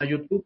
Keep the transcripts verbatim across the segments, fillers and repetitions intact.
на YouTube.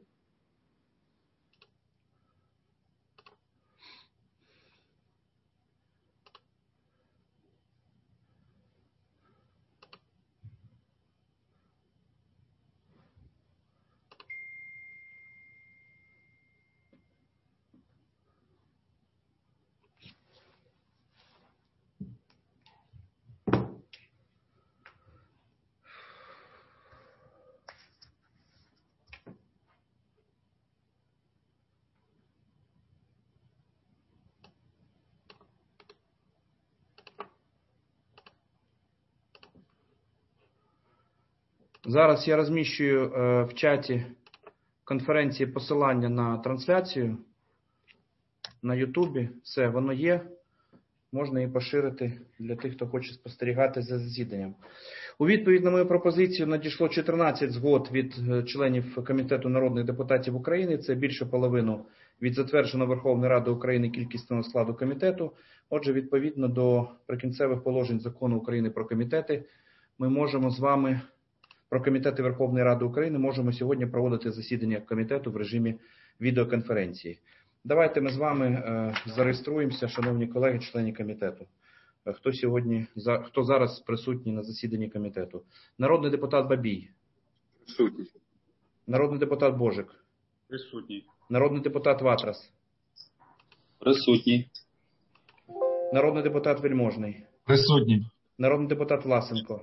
Зараз я розміщую в чаті конференції посилання на трансляцію на Ютубі. Все, воно є. Можна її поширити для тих, хто хоче спостерігати за засіданням. У відповідь на мою пропозицію надійшло чотирнадцять згод від членів Комітету народних депутатів України. Це більше половину від затвердженого Верховної Ради України кількісного складу комітету. Отже, відповідно до прикінцевих положень Закону України про комітети, ми можемо з вами, про комітети Верховної Ради України, можемо сьогодні проводити засідання комітету в режимі відеоконференції. Давайте ми з вами е, зареєструємося, шановні колеги, члени комітету. Хто сьогодні, за, хто зараз присутній на засіданні комітету? Народний депутат Бабій. Присутній. Народний депутат Божик. Присутній. Народний депутат Ватрас. Присутній. Народний депутат Вельможний. Присутній. Народний депутат Власенко.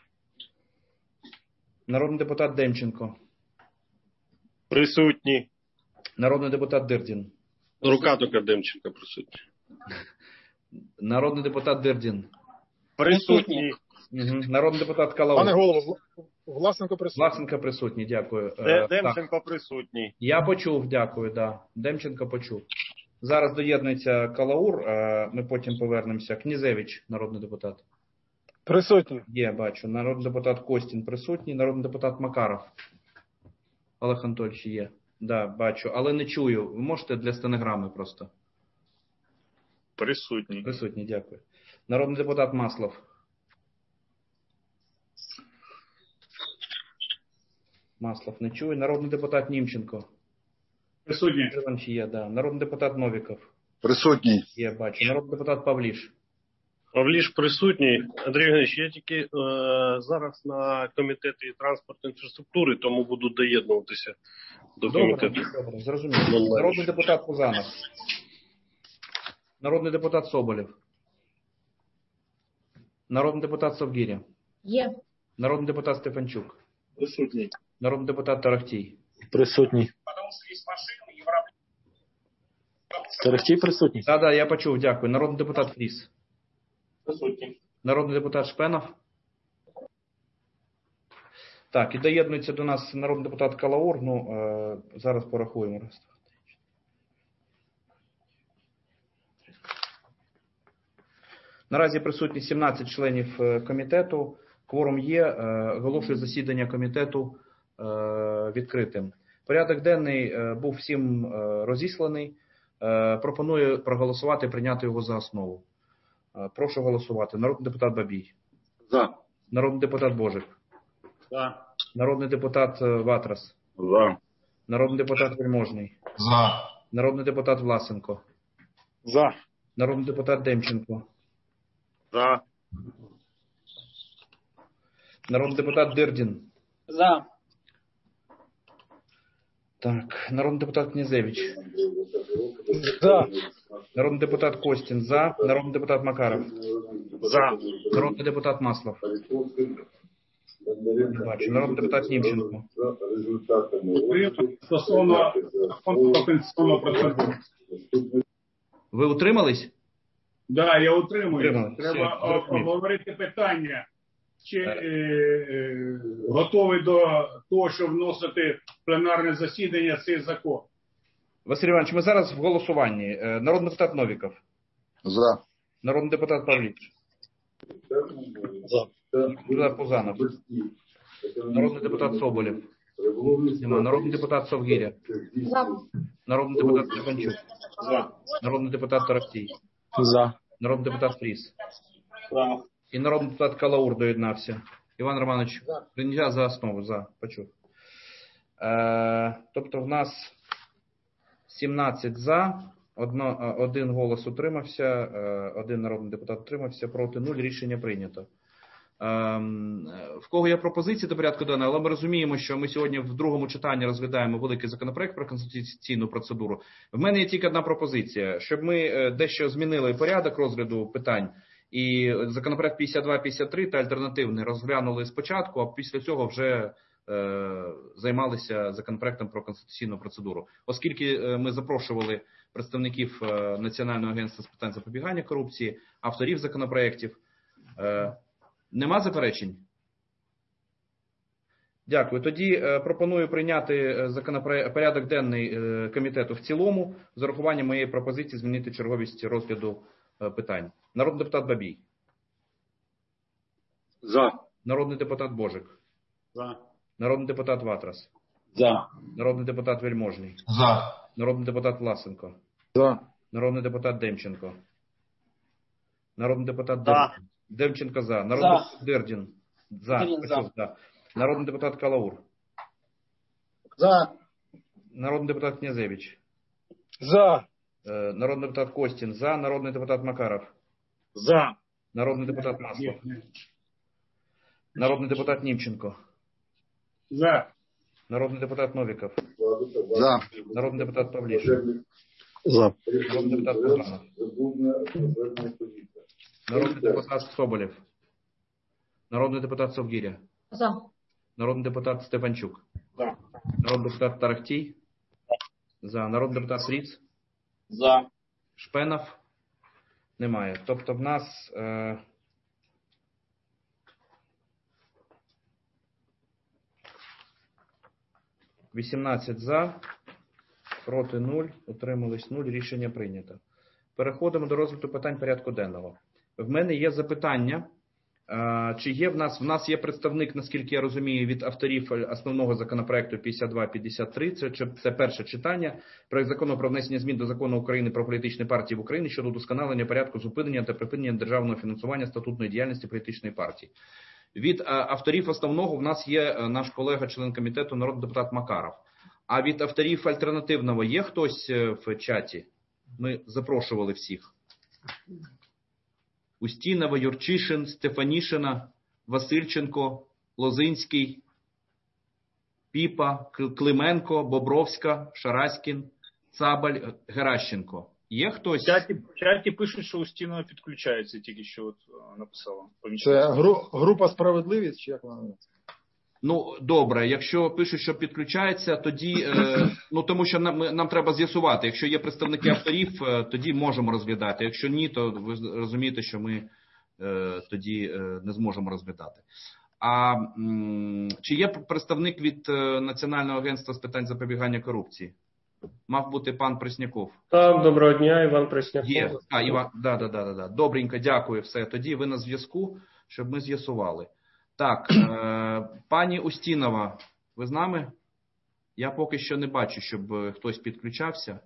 Народний депутат Демченко. Присутній. Народний депутат Дирдін. Рука тільки Демченка присутня. Народний депутат Дирдін. Присутній. Угу. Народний депутат Калаур. Пане голово, Власенко присутній. Власенко присутній, дякую. Де, Демченко так. Присутній. Я почув, дякую, да. Демченко почув. Зараз доєднується Калаур, ми потім повернемося. Князевич, народний депутат. Присутній. Є, бачу. Народний депутат Костін присутній, народний депутат Макаров. Олег Анатольович є. Да, бачу, але не чую. Ви можете для стенограми просто? Присутній. Присутній, дякую. Народний депутат Маслов. Маслов не чує. Народний депутат Німченко. Присутній. Є, да. Народний депутат Новіков. Присутній. Є, бачу. Народний депутат Павліш. Павліш присутній. Андрій Євгенович, я тільки е, зараз на комітеті транспортної інфраструктури, тому буду доєднуватися до Добре, комітету. добре, зрозуміло. Народний депутат Пузанов. Народний депутат Соболєв. Народний депутат Совгиря. Є. Народний депутат Стефанчук. Присутній. Народний депутат Тарахтій. Присутній. Тарахтій присутній? Так, так, я почув, дякую. Народний депутат Фріс. Присутній. Народний депутат Шпенов. Так, і доєднується до нас народний депутат Калаур. Ну, е, зараз порахуємо. Раз, два, три, Наразі присутні сімнадцять членів комітету. Кворум є. Е, оголошую засідання комітету е, відкритим. Порядок денний е, був всім е, розісланий. Е, пропоную проголосувати і прийняти його за основу. Прошу голосувати. Народний депутат Бабій. За. Народний депутат Божик. За. Народний депутат Ватрас. За. Народний депутат Вельможний. За. Народний депутат Власенко. За. Народний депутат Демченко. За. Народний депутат Дирдін. За. Так, народний депутат Князевич. За. Народний депутат Костін. За. Народний депутат Макаров. За. Народний депутат Маслов. Не бачу. Народний депутат Німченко. Стосовно компенсаційного процедури. Ви утримались? Так, да, я утримую. Утримались. Треба Все, обговорити питання, чи е, е, готовий до того, щоб вносити в пленарне засідання цей закон. Василь Іванович, ми зараз в голосуванні. Народний депутат Новіков. За. Народний депутат Павліч. За. Депутат Пузанов. Народний депутат Соболєв. Нема. Народний депутат Совгиря. За. Народний депутат Степанчук. За. Народний депутат Тарахтій. За. Народний депутат Фріс. За. І народний депутат Калаур доєднався. Іван Романович, прийняття за основу. За. Почув. Е Тобто в нас сімнадцять за, одно, один голос утримався, один народний депутат утримався, проти нуль, рішення прийнято. В кого є пропозиції до порядку денного, але ми розуміємо, що ми сьогодні в другому читанні розглядаємо великий законопроект про конституційну процедуру. В мене є тільки одна пропозиція, щоб ми дещо змінили порядок розгляду питань і законопроект п'ятдесят два п'ятдесят три та альтернативний розглянули спочатку, а після цього вже е, займалися законопроектом про конституційну процедуру. Оскільки ми запрошували представників Національного агентства з питань запобігання корупції, авторів законопроєктів, е, нема заперечень? Дякую. Тоді е, пропоную прийняти порядок денний е, комітету в цілому з урахуванням моєї пропозиції змінити черговість розгляду е, питань. Народний депутат Бабій. За. Народний депутат Божик. За. Народний депутат Ватрас. За. Народний депутат Вельможний. За. Народний депутат Власенко. За. Народний депутат Демченко. Народний депутат За. Дердін. Демченко за. Народний За. депутат Дердін. За. Дердін за. Почув, за. Народний депутат Калаур. За. Народний депутат Князевич. За. Е, Народний депутат Костін. За. Народний депутат Макаров. За. Народний депутат Маслов. Народний депутат Німченко. За. Народний депутат Новіков. За. Народний депутат Павліш. За. Народний депутат Петранов. Народний депутат Соболєв. Народний депутат Совгіря. За. Народний депутат Степанчук. За. Народний депутат Тарахтій. За. Народний депутат Сріц. За. Шпенов. Немає. Тобто в нас е, вісімнадцять за, проти нуль, утримались нуль, рішення прийнято. Переходимо до розгляду питань порядку денного. В мене є запитання, е, чи є в нас, в нас є представник, наскільки я розумію, від авторів основного законопроекту п'ятдесят два п'ятдесят три, це, це перше читання, проект закону про внесення змін до закону України про політичні партії в Україні щодо удосконалення порядку зупинення та припинення державного фінансування статутної діяльності політичної партії. Від авторів основного в нас є наш колега, член комітету, народний депутат Макаров. А від авторів альтернативного є хтось в чаті? Ми запрошували всіх. Устінова, Юрчишин, Стефанішина, Васильченко, Лозинський, Піпа, Клименко, Бобровська, Шараськін, Цабаль, Геращенко. Є хтось? В чаті, в чаті пишуть, що Устінова підключається, тільки що от написала. Це гру, група «Справедливість» чи як вона називається? Ну, добре, якщо пишуть, що підключається, тоді, е, ну, тому що нам, нам треба з'ясувати, якщо є представники авторів, е, тоді можемо розглядати, якщо ні, то ви розумієте, що ми е, тоді е, не зможемо розглядати. А м, чи є представник від е, Національного агентства з питань запобігання корупції? Мав бути пан Пресняков. Так, доброго дня, Іван Пресняков. Є, а, Іван, да, да, да, да. Добренько, дякую, все. Тоді ви на зв'язку, щоб ми з'ясували. Так, е, пані Устінова, ви з нами? Я поки що не бачу, щоб хтось підключався.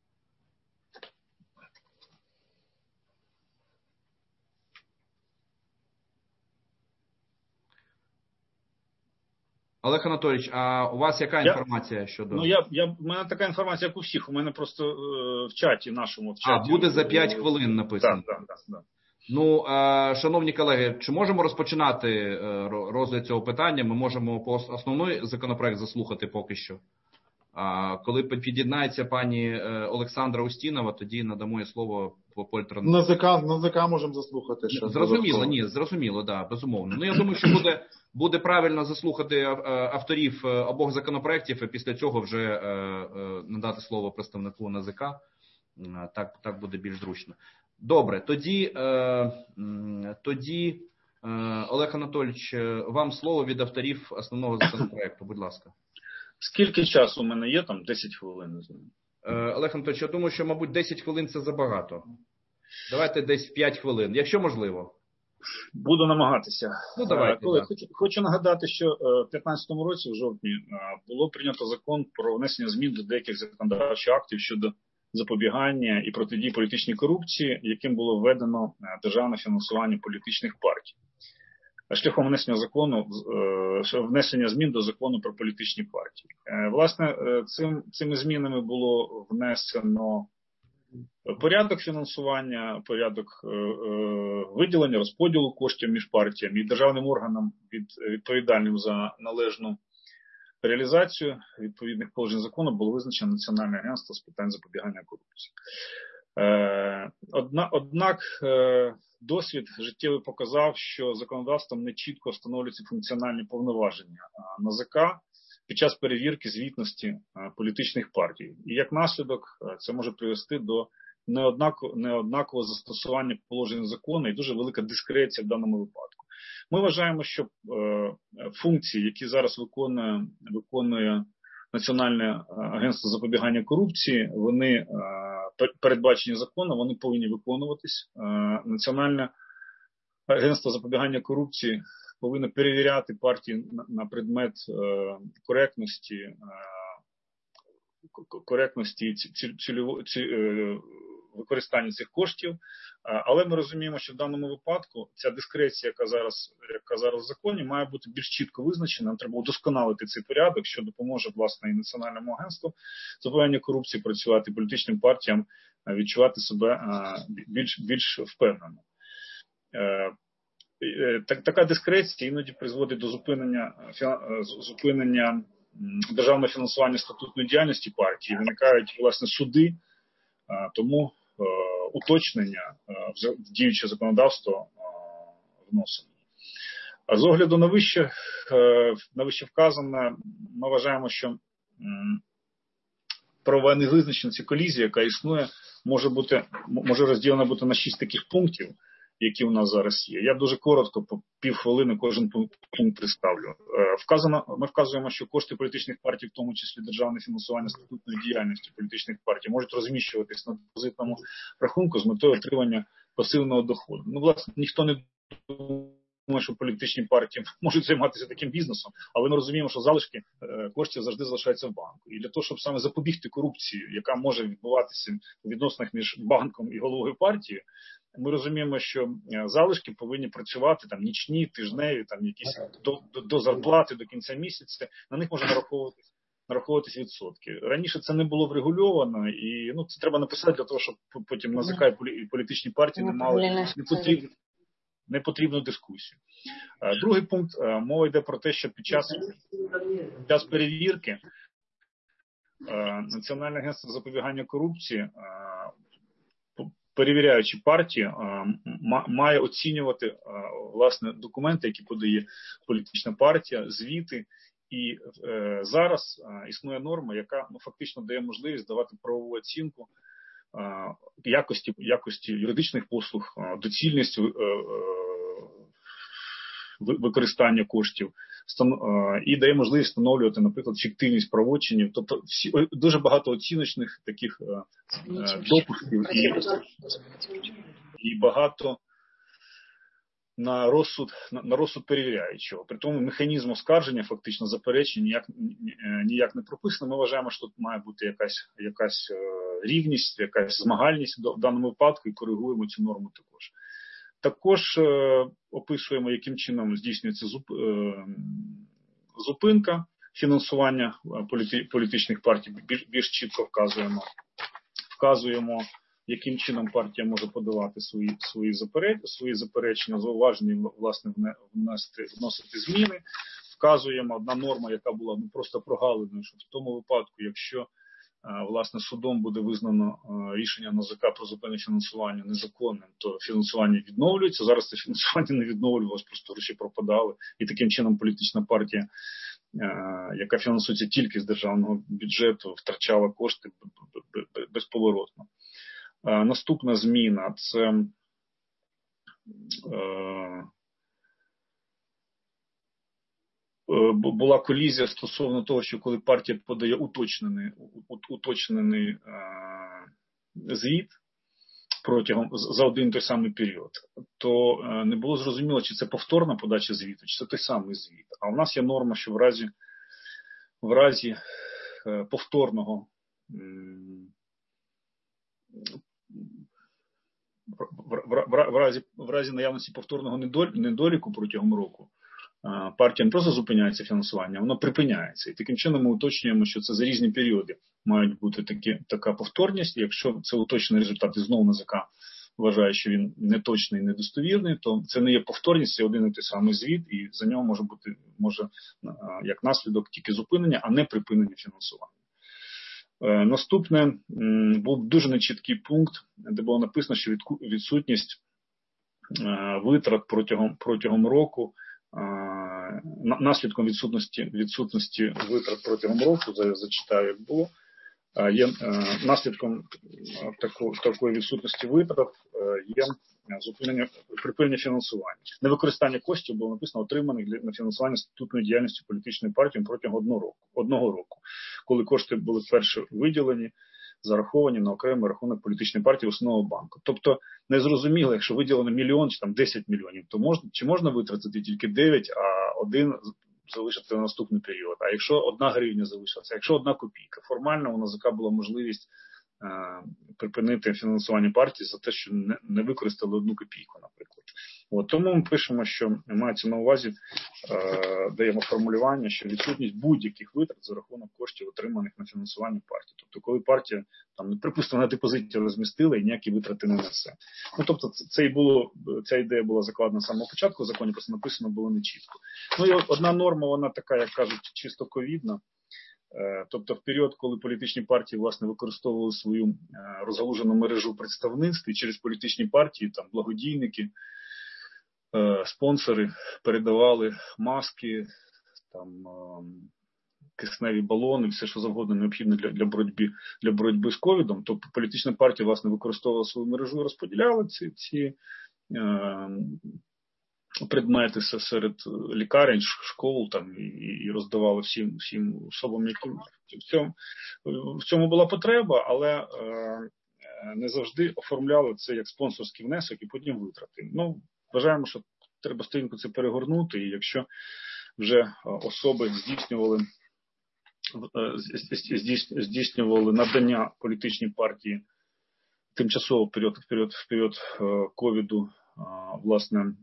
Олег Анатолійович, а у вас яка інформація щодо... Ну, я, я, у мене така інформація, як у всіх. У мене просто е, в чаті, нашому в чаті. А, буде за п'ять хвилин написано. Так, так, так. так. Ну, е, шановні колеги, чи можемо розпочинати е, розгляд цього питання? Ми можемо по основний законопроект заслухати поки що. А коли під'єднається пані е, Олександра Устінова, тоді надамо їй слово по польтерну. На ЗК, на ЗК можемо заслухати. Ще зрозуміло, ні, зрозуміло, да, безумовно. Ну, я думаю, що буде, буде правильно заслухати авторів обох законопроєктів і після цього вже е, е, надати слово представнику НАЗК. Так, так буде більш зручно. Добре, тоді, е, тоді е, Олег Анатолійович, вам слово від авторів основного законопроекту, будь ласка. Скільки часу у мене є? Там десять хвилин, не знаю. Е, Олег Анатолійович, я думаю, що, мабуть, десять хвилин це забагато. Давайте десь п'ять хвилин, якщо можливо. Буду намагатися. Ну, давайте, Коли, да. хочу, хочу нагадати, що в п'ятнадцятому році, в жовтні, було прийнято закон про внесення змін до деяких законодавчих актів щодо запобігання і протидії політичній корупції, яким було введено державне фінансування політичних партій. шляхом внесення закону, внесення змін до закону про політичні партії. Власне, цим, цими змінами було внесено порядок фінансування, порядок виділення, розподілу коштів між партіями і державним органам, від, відповідальним за належну реалізацію відповідних положень закону, було визначено Національне агентство з питань запобігання корупції. Одна, однак досвід життєвий показав, що законодавством не чітко встановлюються функціональні повноваження НАЗК під час перевірки звітності політичних партій. І як наслідок це може привести до неоднакового, неоднакового застосування положень закону і дуже велика дискреція в даному випадку. Ми вважаємо, що функції, які зараз виконує, виконує Національне агентство запобігання корупції, вони передбачені законом, вони повинні виконуватись. Національне агентство запобігання корупції повинно перевіряти партії на предмет коректності, коректності цільової використання цих коштів. Але ми розуміємо, що в даному випадку ця дискреція, яка зараз, яка зараз в законі, має бути більш чітко визначена. Нам треба удосконалити цей порядок, що допоможе, власне, і Національному агентству запобігання корупції працювати, політичним партіям відчувати себе більш, більш впевнено. Так, така дискреція іноді призводить до зупинення, зупинення державного фінансування статутної діяльності партії. Виникають, власне, суди, тому уточнення в діюче законодавство вносимо. А з огляду на вище, на вище вказане, ми вважаємо, що правова невизначеність і колізія, яка існує, може бути, може розділена бути на шість таких пунктів, які у нас зараз є. Я дуже коротко, по півхвилини кожен пункт представлю. Вказано, ми вказуємо, що кошти політичних партій, в тому числі державне фінансування статутної діяльності політичних партій, можуть розміщуватись на депозитному рахунку з метою отримання пасивного доходу. Ну, власне, ніхто не думає, що політичні партії можуть займатися таким бізнесом, але ми розуміємо, що залишки коштів завжди залишаються в банку. І для того, щоб саме запобігти корупції, яка може відбуватися у відносинах між банком і головою партії, ми розуміємо, що залишки повинні працювати там нічні, тижневі, там якісь до, до, до зарплати, до кінця місяця. На них можна нараховуватись, нараховуватись відсотки. Раніше це не було врегульовано, і ну, це треба написати для того, щоб потім НАЗК і політичні партії не мали непотрібну, непотрібну дискусію. Другий пункт. Мова йде про те, що під час, під час перевірки Національне агентство запобігання корупції, перевіряючи партії, має оцінювати, власне, документи, які подає політична партія, звіти. І зараз існує норма, яка ну, фактично дає можливість давати правову оцінку якості, якості юридичних послуг, доцільність використання коштів і дає можливість встановлювати, наприклад, фіктивність правочинів. Тобто всі, дуже багато оціночних таких допусків і, і багато на розсуд, на, на розсуд перевіряючого. При тому механізм оскарження, фактично заперечень ніяк, ніяк не прописано. Ми вважаємо, що тут має бути якась, якась рівність, якась змагальність в даному випадку і коригуємо цю норму також. Також е, описуємо, яким чином здійснюється зуп, е, зупинка фінансування політи, політичних партій, більш, більш чітко вказуємо. Вказуємо, яким чином партія може подавати свої, свої, запереч, свої заперечення, зауваження, власне, внести, вносити зміни. Вказуємо одна норма, яка була ну, просто прогалиною, що в тому випадку, якщо власне, судом буде визнано рішення НАЗК про зупинення фінансування незаконним, то фінансування відновлюється. Зараз це фінансування не відновлювалося, просто гроші пропадали. І таким чином політична партія, яка фінансується тільки з державного бюджету, втрачала кошти безповоротно. Наступна зміна – це була колізія стосовно того, що коли партія подає уточнений, уточнений е, звіт протягом за один той самий період, то е, не було зрозуміло, чи це повторна подача звіту, чи це той самий звіт. А у нас є норма, що в разі, в разі е, повторного м, в, в, в, в, разі, в разі наявності повторного недоліку протягом року партія не просто зупиняється фінансування, воно припиняється. І таким чином ми уточнюємо, що це за різні періоди мають бути такі, така повторність. І якщо це уточнений результат і знову НАЗК вважає, що він неточний і недостовірний, то це не є повторність, це один і той самий звіт, і за нього може бути, може, як наслідок тільки зупинення, а не припинення фінансування. Наступне, був дуже нечіткий пункт, де було написано, що відсутність витрат протягом, протягом року, наслідком відсутності, відсутності витрат протягом року, зараз зачитаю, як було, є наслідком таку, такої відсутності витрат є зупинення, припинення фінансування. Невикористання коштів було написано отриманих для на фінансування статутної діяльності політичної партії протягом одного року, одного року, коли кошти були вперше виділені, зараховані на окремий рахунок політичної партії Основного банку. Тобто незрозуміло, якщо виділено мільйон чи там десять мільйонів, то можна, чи можна витратити тільки дев'ять, а один залишити на наступний період. А якщо одна гривня залишилася, якщо одна копійка, формально у НАЗК була можливість е, припинити фінансування партії за те, що не, не використали одну копійку, наприклад. От, тому ми пишемо, що мається на увазі, е, даємо формулювання, що відсутність будь-яких витрат за рахунок коштів, отриманих на фінансування партії. Тобто, коли партія, там, припустимо, на депозиті розмістила і ніякі витрати не несе. Ну, тобто, це і було, ця ідея була закладена з самого початку, в законі просто написано було нечітко. Ну, і одна норма, вона така, як кажуть, чисто ковідна. Тобто, в період, коли політичні партії, власне, використовували свою розгалужену мережу представництв, і через політичні партії, там, благодійники, спонсори передавали маски, там, кисневі балони, все, що завгодно необхідне для, для, боротьби, для боротьби з ковідом. Тобто політична партія, власне, використовувала свою мережу і розподіляла ці, ці е, предмети серед лікарень, школ там, і, і роздавали всім, всім особам, яким в цьому, в цьому була потреба, але е, не завжди оформляли це як спонсорський внесок і потім витрати. Ну, вважаємо, що треба сторінку це перегорнути, і якщо вже особи здійснювали, здійснювали надання політичній партії тимчасово в період, в період, в період ковіду, власне,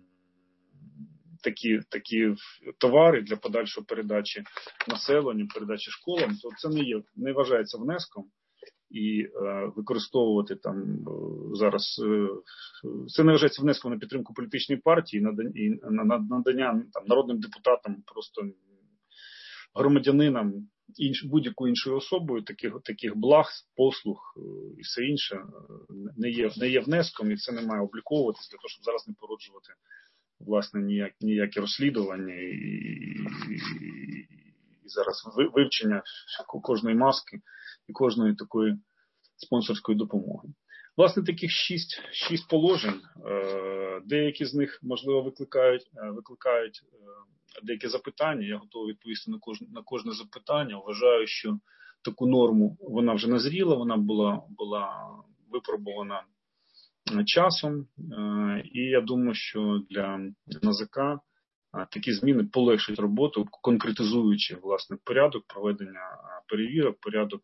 такі, такі товари для подальшої передачі населенню, передачі школам, то це не є, не вважається внеском. І е, використовувати там е, зараз е, це не вважається внеском на підтримку політичної партії, надання, і на надання там народним депутатам, просто громадянинам, інш, будь-якою іншою особою таких таких благ, послуг е, і все інше е, не є не є внеском, і це не має обліковуватись для того, щоб зараз не породжувати власне ніяк, ніякі розслідування і, і, і зараз вивчення кожної маски і кожної такої спонсорської допомоги. Власне, таких шість, шість положень. Деякі з них, можливо, викликають, викликають деякі запитання. Я готовий відповісти на кожне, на кожне запитання. Вважаю, що таку норму, вона вже назріла, вона була, була випробована часом. І я думаю, що для НАЗК такі зміни полегшать роботу, конкретизуючи, власне, порядок проведення перевірок, порядок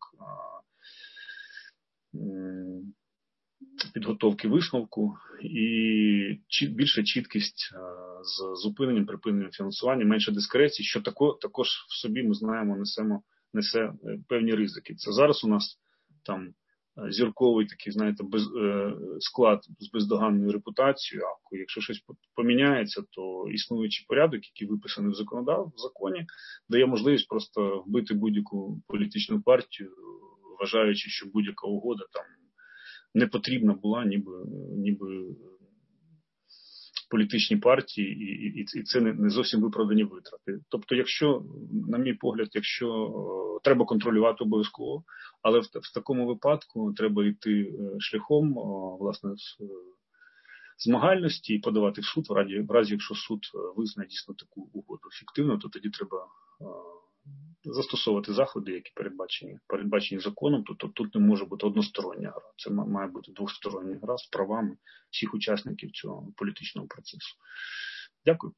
підготовки висновку і більша чіткість з зупиненням, припиненням фінансування, менше дискреції, що також в собі, ми знаємо, несемо, несе певні ризики. Це зараз у нас там зірковий такий, знаєте, без, е, склад з бездоганною репутацією, а якщо щось поміняється, то існуючий порядок, який виписаний в законодав, в законі, дає можливість просто вбити будь-яку політичну партію, вважаючи, що будь-яка угода там не потрібна була, ніби, ніби політичній партії, і, і, і це не, не зовсім виправдані витрати. Тобто, якщо, на мій погляд, якщо о, треба контролювати обов'язково, але в, в такому випадку треба йти шляхом, о, власне, змагальності і подавати в суд, в разі, в разі, якщо суд визнає дійсно таку угоду ефективно, то тоді треба о, застосовувати заходи, які передбачені, передбачені законом, тобто тут не може бути одностороння гра. Це має бути двостороння гра з правами всіх учасників цього політичного процесу. Дякую.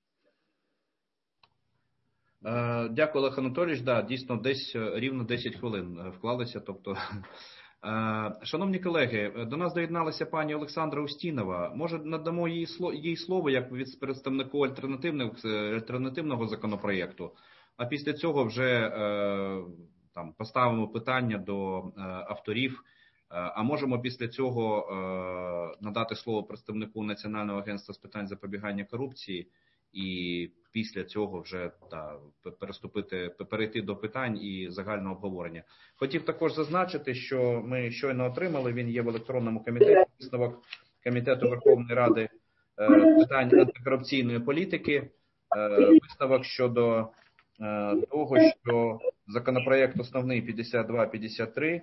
Дякую, Олег Анатолійович. Да, дійсно, десь рівно десять хвилин вклалися, тобто Шановні колеги, до нас доєдналася пані Олександра Устінова. Може, надамо їй слово, їй слово як від представнику альтернативного, альтернативного законопроєкту, а після цього вже там поставимо питання до авторів, а можемо після цього надати слово представнику Національного агентства з питань запобігання корупції і після цього вже та, переступити, перейти до питань і загального обговорення. Хотів також зазначити, що ми щойно отримали, він є в електронному комітеті, висновок Комітету Верховної Ради з питань антикорупційної політики, висновок щодо того, що законопроєкт основний п'ятдесят два п'ятдесят три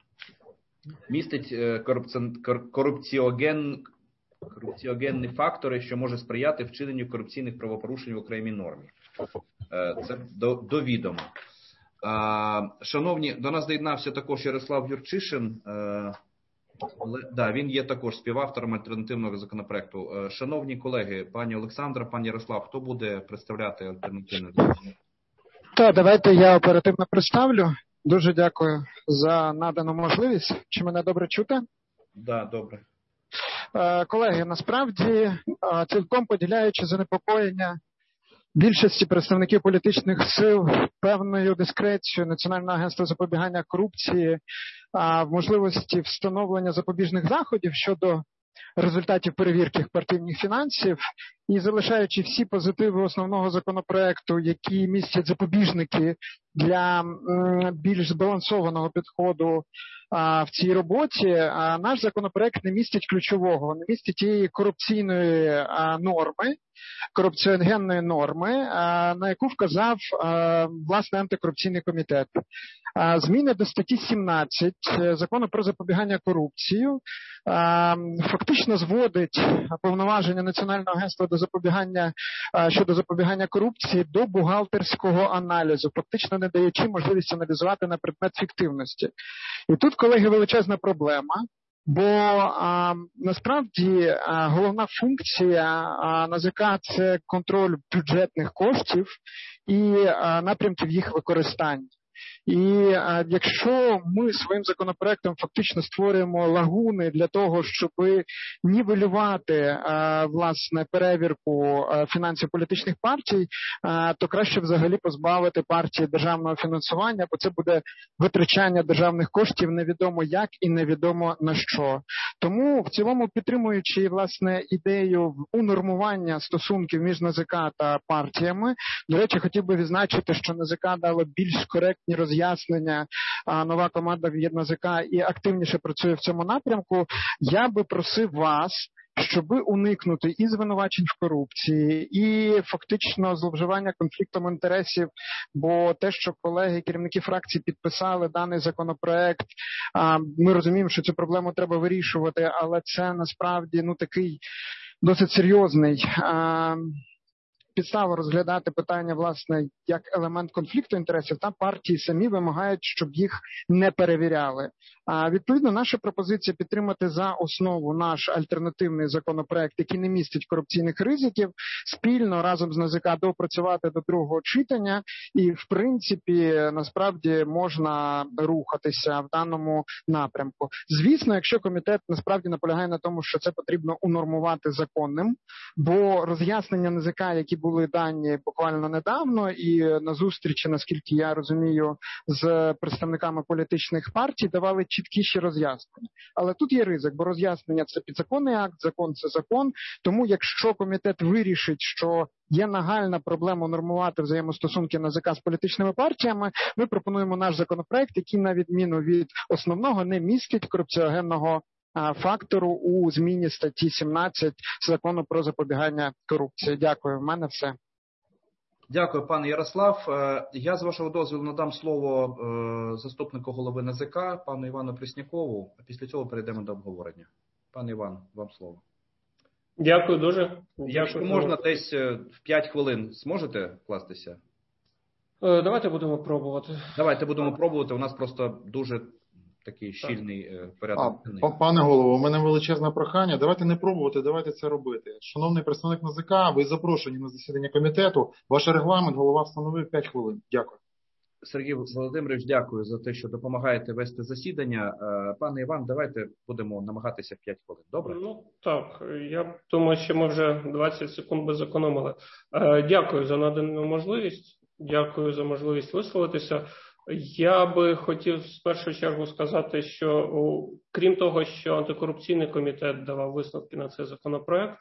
містить корупціоген, корупціогенні фактори, що може сприяти вчиненню корупційних правопорушень в окремій нормі. Це до, до відома. Шановні, до нас доєднався також Ярослав Юрчишин. Да, він є також співавтором альтернативного законопроекту. Шановні колеги, пані Олександра, пан Ярослав, хто буде представляти альтернативний законопроект? Так, давайте я оперативно представлю. Дуже дякую за надану можливість. Чи мене добре чути? Так, да, добре. Колеги, насправді, цілком поділяючи занепокоєння більшості представників політичних сил певною дискрецією Національного агентства запобігання корупції в можливості встановлення запобіжних заходів щодо результатів перевірки партійних фінансів і залишаючи всі позитиви основного законопроекту, які містять запобіжники для більш збалансованого підходу в цій роботі, наш законопроект не містить ключового, не містить тієї корупційної норми, корупціогенної норми, на яку вказав власне антикорупційний комітет. Зміни до статті сімнадцять Закону про запобігання корупції фактично зводить повноваження Національного агентства до запобігання щодо запобігання корупції до бухгалтерського аналізу, фактично не даючи можливість аналізувати на предмет фіктивності. І тут, колеги, величезна проблема. Бо а, насправді а, головна функція а, НАЗК – це контроль бюджетних коштів і а, напрямків їх використання. І а, якщо ми своїм законопроектом фактично створюємо лагуни для того, щоб нівелювати а, власне перевірку а, фінансів політичних партій, а, то краще взагалі позбавити партії державного фінансування, бо це буде витрачання державних коштів невідомо як і невідомо на що. Тому в цілому, підтримуючи власне ідею унормування стосунків між НАЗК та партіями, до речі, хотів би відзначити, що НАЗК дало більш коректні роз'яснення, а нова команда від НАЗК і активніше працює в цьому напрямку. Я би просив вас, щоби уникнути і звинувачень в корупції, і фактично зловживання конфліктом інтересів, бо те, що колеги, керівники фракцій підписали даний законопроект, ми розуміємо, що цю проблему треба вирішувати, але це насправді ну такий досить серйозний підстава розглядати питання, власне, як елемент конфлікту інтересів, та партії самі вимагають, щоб їх не перевіряли. А відповідно, наша пропозиція підтримати за основу наш альтернативний законопроект, який не містить корупційних ризиків, спільно разом з НАЗК доопрацювати до другого читання, і в принципі, насправді, можна рухатися в даному напрямку. Звісно, якщо комітет насправді наполягає на тому, що це потрібно унормувати законним, бо роз'яснення НАЗК, які були дані буквально недавно, і на зустрічі, наскільки я розумію, з представниками політичних партій давали чіткіші роз'яснення. Але тут є ризик, бо роз'яснення – це підзаконний акт, закон – це закон. Тому якщо комітет вирішить, що є нагальна проблема нормувати взаємостосунки НАЗК з політичними партіями, ми пропонуємо наш законопроект, який, на відміну від основного, не містить корупціогенного фактору у зміні статті сімнадцять Закону про запобігання корупції. Дякую. В мене все. Дякую, пане Ярослав. Я, з вашого дозволу, надам слово заступнику голови НАЗК, пану Івану Пріснякову, а після цього перейдемо до обговорення. Пане Іван, вам слово. Дякую дуже. Якщо Дякую. можна, десь в п'ять хвилин зможете вкластися? Давайте будемо пробувати. Давайте будемо пробувати. У нас просто дуже такий щільний порядок. А, пане голово, у мене величезне прохання. Давайте не пробувати, давайте це робити. Шановний представник НАЗК, ви запрошені на засідання комітету. Ваш регламент голова встановив п'ять хвилин. Дякую. Сергій Володимирович, дякую за те, що допомагаєте вести засідання. Пане Іван, давайте будемо намагатися п'ять хвилин. Добре? Ну, так. Я думаю, що ми вже двадцять секунд би зекономили. Дякую за надану можливість. Дякую за можливість висловитися. Я би хотів в першу чергу сказати, що крім того, що антикорупційний комітет давав висновки на цей законопроект,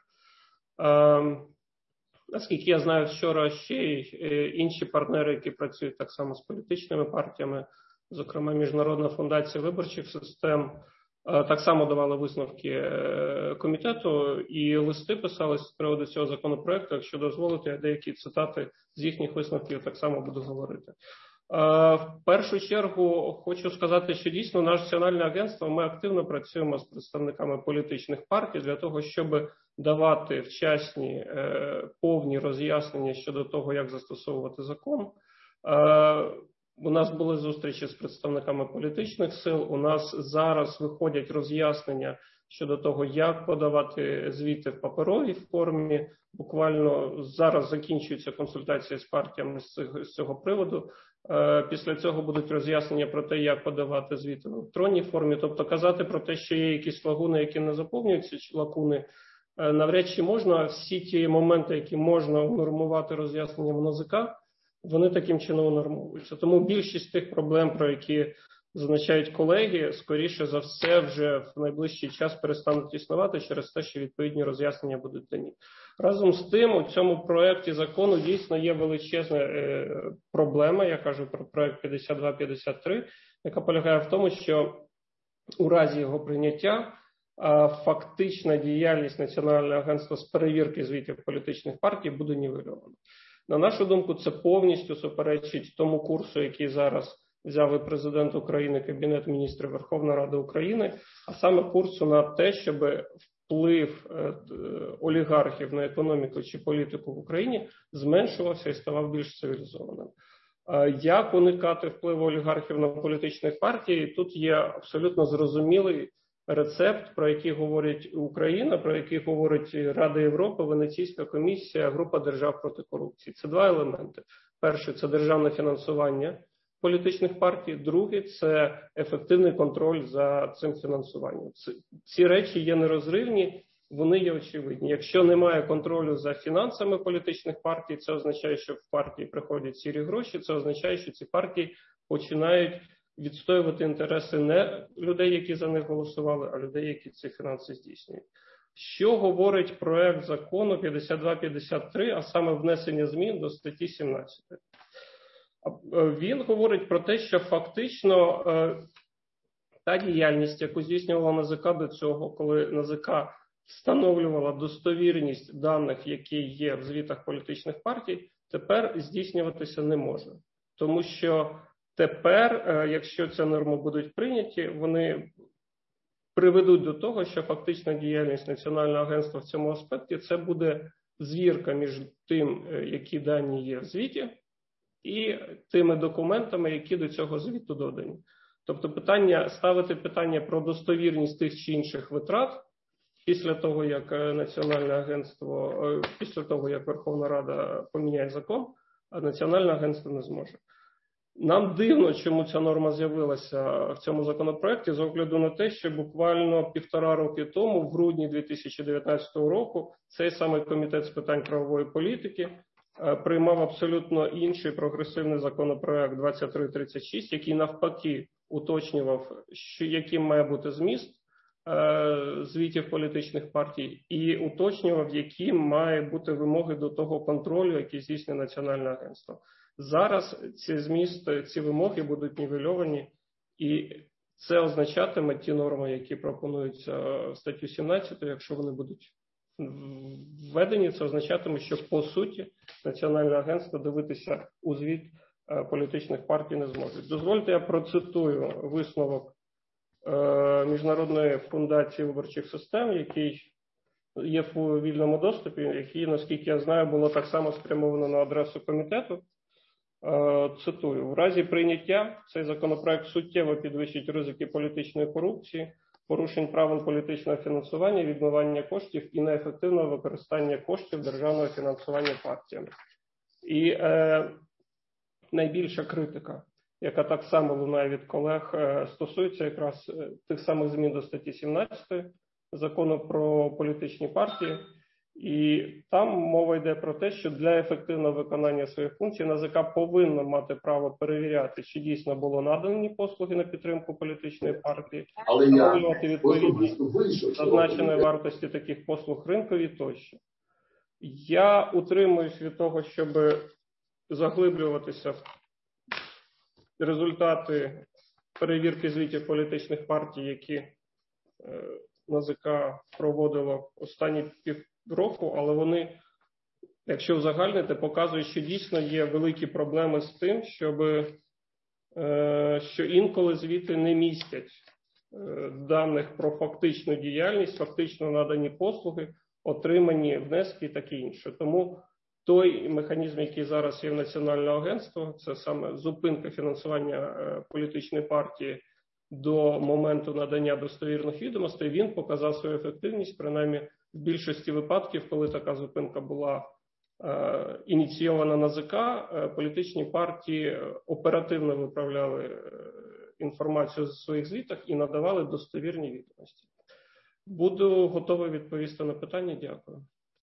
наскільки я знаю, вчора ще й інші партнери, які працюють так само з політичними партіями, зокрема Міжнародна фундація виборчих систем, так само давали висновки комітету і листи писались з приводу цього законопроекту. Якщо дозволите, я деякі цитати з їхніх висновків так само буду говорити. В першу чергу хочу сказати, що дійсно наше національне агентство, ми активно працюємо з представниками політичних партій для того, щоб давати вчасні повні роз'яснення щодо того, як застосовувати закон. У нас були зустрічі з представниками політичних сил, у нас зараз виходять роз'яснення щодо того, як подавати звіти в паперовій формі. Буквально зараз закінчуються консультації з партіями з цього, з цього приводу. Після цього будуть роз'яснення про те, як подавати звіти в електронній формі. Тобто казати про те, що є якісь лагуни, які не заповнюються, чи лакуни, навряд чи можна. Всі ті моменти, які можна унормувати роз'ясненням ен зе ка, вони таким чином унормовуються. Тому більшість тих проблем, про які зазначають колеги, скоріше за все вже в найближчий час перестануть існувати через те, що відповідні роз'яснення будуть дані. Разом з тим, у цьому проєкті закону дійсно є величезна е, проблема, я кажу про проєкт п'ятдесят два п'ятдесят три, яка полягає в тому, що у разі його прийняття е, фактична діяльність Національного агентства з перевірки звітів політичних партій буде нівельована. На нашу думку, це повністю суперечить тому курсу, який зараз взяв і президент України, Кабінет міністрів, Верховна Рада України, а саме курсу на те, щоб вплив олігархів на економіку чи політику в Україні зменшувався і ставав більш цивілізованим. Як уникати впливу олігархів на політичних партій? Тут є абсолютно зрозумілий рецепт, про який говорить Україна, про який говорить Рада Європи, Венеційська комісія, група держав проти корупції. Це два елементи. Перший – це державне фінансування політичних партій. Другий – це ефективний контроль за цим фінансуванням. Ці речі є нерозривні, вони є очевидні. Якщо немає контролю за фінансами політичних партій, це означає, що в партії приходять сірі гроші, це означає, що ці партії починають відстоювати інтереси не людей, які за них голосували, а людей, які ці фінанси здійснюють. Що говорить проект закону п'ятдесят два п'ятдесят три, а саме внесення змін до статті сімнадцятої? Він говорить про те, що фактично та діяльність, яку здійснювала ен зе ка до цього, коли ен зе ка встановлювала достовірність даних, які є в звітах політичних партій, тепер здійснюватися не може. Тому що тепер, якщо ці норми будуть прийняті, вони приведуть до того, що фактична діяльність Національного агентства в цьому аспекті – це буде звірка між тим, які дані є в звіті, і тими документами, які до цього звіту додані. Тобто питання, ставити питання про достовірність тих чи інших витрат після того, як Національне агентство, після того, як Верховна Рада поміняє закон, а Національне агентство не зможе. Нам дивно, чому ця норма з'явилася в цьому законопроекті, з огляду на те, що буквально півтора роки тому, в грудні дві тисячі дев'ятнадцятого року, цей самий Комітет з питань правової політики приймав абсолютно інший прогресивний законопроект двадцять три тридцять шість, який навпаки уточнював, що, яким має бути зміст е, звітів політичних партій, і уточнював, які має бути вимоги до того контролю, який здійснює Національне агентство. Зараз ці змісти, ці вимоги будуть нівельовані, і це означатиме ті норми, які пропонуються в статтю сімнадцять, якщо вони будуть введені, це означатиме, що по суті Національне агентство дивитися у звіт політичних партій не зможуть. Дозвольте, я процитую висновок Міжнародної фундації виборчих систем, який є в вільному доступі, який, наскільки я знаю, було так само спрямовано на адресу комітету. Цитую: в разі прийняття цей законопроект суттєво підвищить ризики політичної корупції, порушень правил політичного фінансування, відмивання коштів і неефективного використання коштів державного фінансування партіями. І е, найбільша критика яка так само лунає від колег, стосується якраз тих самих змін до статті сімнадцятої закону про політичні партії. І там мова йде про те, що для ефективного виконання своїх функцій НАЗК повинно мати право перевіряти, чи дійсно було надані послуги на підтримку політичної партії, встановлювати відповідність зазначеної вартості таких послуг ринкові тощо. Я утримуюсь від того, щоб заглиблюватися в результати перевірки звітів політичних партій, які НАЗК проводило останні півроку, але вони, якщо узагальнити, показують, що дійсно є великі проблеми з тим, щоб, що інколи звіти не містять даних про фактичну діяльність, фактично надані послуги, отримані внески і таке інше. Тому той механізм, який зараз є в Національного агентства, це саме зупинка фінансування політичної партії до моменту надання достовірних відомостей, він показав свою ефективність, принаймні в більшості випадків, коли така зупинка була е, ініційована НАЗК, е, політичні партії оперативно виправляли е, інформацію з своїх звітах і надавали достовірні відомості. Буду готовий відповісти на питання. Дякую.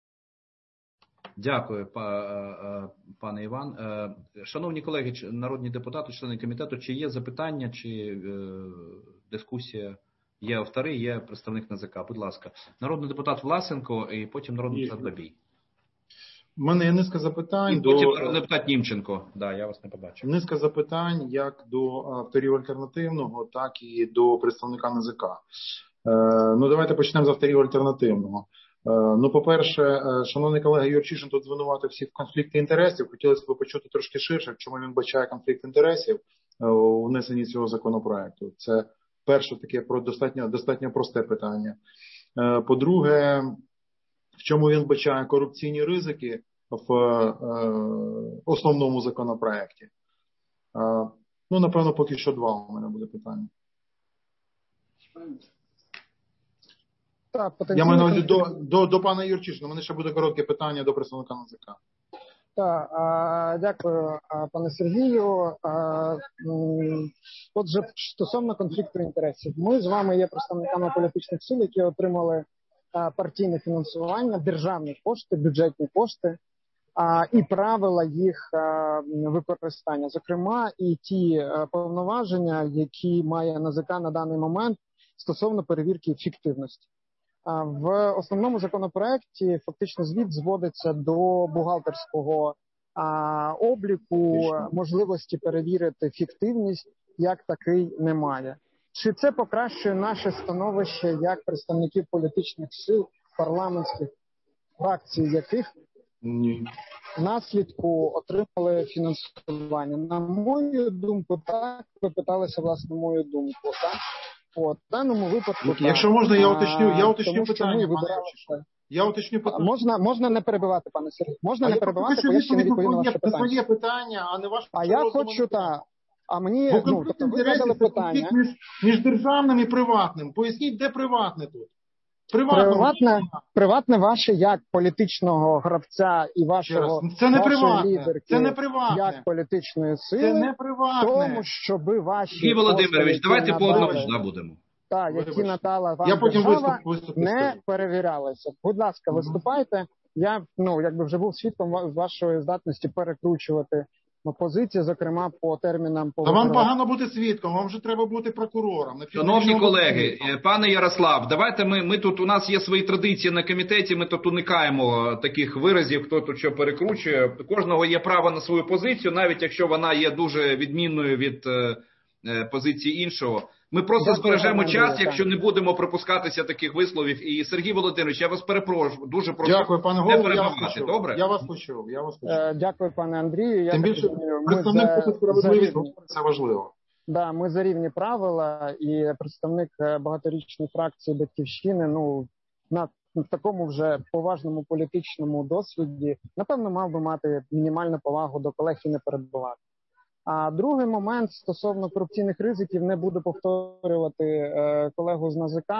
Дякую, пане Іван. Шановні колеги, народні депутати, члени комітету, чи є запитання, чи дискусія? Є автори, є представник НАЗК. Будь ласка. Народний депутат Власенко і потім народний депутат Бабій. У мене є низка запитань. І потім до... народний депутат Німченко. Да, я вас не побачив. Низка запитань як до авторів альтернативного, так і до представника НАЗК. Е, ну, давайте почнемо з авторів альтернативного. Ну, по-перше, шановний колега Юрчишин тут звинуватив всіх в конфлікті інтересів. Хотілося б почути трошки ширше, чому він бачає конфлікт інтересів у внесенні цього законопроекту. Це перше таке про достатньо, достатньо просте питання. По-друге, в чому він бачає корупційні ризики в основному законопроекті. Ну, напевно, поки що два у мене буде питання. Так, я маю на увазі до, до, до пана Юрчишина. У мене ще буде коротке питання до представника НАЗК. Так, а, дякую, а, пане Сергію. А, отже, стосовно конфлікту інтересів. Ми з вами є представниками політичних сил, які отримали а, партійне фінансування, державні кошти, бюджетні кошти а, і правила їх а, використання. Зокрема, і ті а, повноваження, які має НАЗК на даний момент стосовно перевірки ефективності. В основному законопроекті фактично звіт зводиться до бухгалтерського а, обліку, можливості перевірити фіктивність, як такий немає. Чи це покращує наше становище як представників політичних сил, парламентських фракцій, яких Ні. наслідку отримали фінансування? На мою думку, так, ви питалися, власне, мою думку, так? От, в даному випадку, якщо так, можна, я уточню, я уточню тому, питання, ми пане Юрчишин. Я уточню питання. Можна, можна не перебивати, пане Сергій. Можна а не я перебивати, бо я ще не відповім на ваше питання. Це своє питання, а не ваше. А я хочу, так. А мені, бо ну, тобто ви задали питання. Між, між державним і приватним. Поясніть, де приватне тут? Приватне, приватне, приватне ваше як політичного гравця і вашого, це не вашої приватне. лідерки, це не приватне. як політичної сили, це не приватне. тому, щоби ваші Сергій Володимирович, давайте по одному ж будемо. Так, які надала вам я потім держава, виступ, не перевірялися. Будь ласка, виступайте. Я, ну, якби вже був свідком вашої здатності перекручувати позиції, зокрема по термінам. По Та вам погано бути свідком, вам вже треба бути прокурором. Шановні колеги, пане Ярослав, давайте ми, ми тут, у нас є свої традиції на комітеті, ми тут уникаємо таких виразів, хто тут що перекручує. Кожного є право на свою позицію, навіть якщо вона є дуже відмінною від е, позиції іншого. Ми просто Дякую, збережемо час, Андрій, якщо не будемо припускатися таких висловів. І, Сергій Володимирович, я вас перепрошую, дуже прошу Дякую, пане не голову, перебивати, добре? Я вас почув, я вас почув. Е, дякую, пане Андрію. Я Тим більше, представник за, справедливість, це важливо. Да, ми за рівні правила, і представник багаторічної фракції «Батьківщини», ну, на в такому вже поважному політичному досвіді, напевно, мав би мати мінімальну повагу до колег і не перебувати. А другий момент стосовно корупційних ризиків, не буду повторювати е, колегу з НАЗК.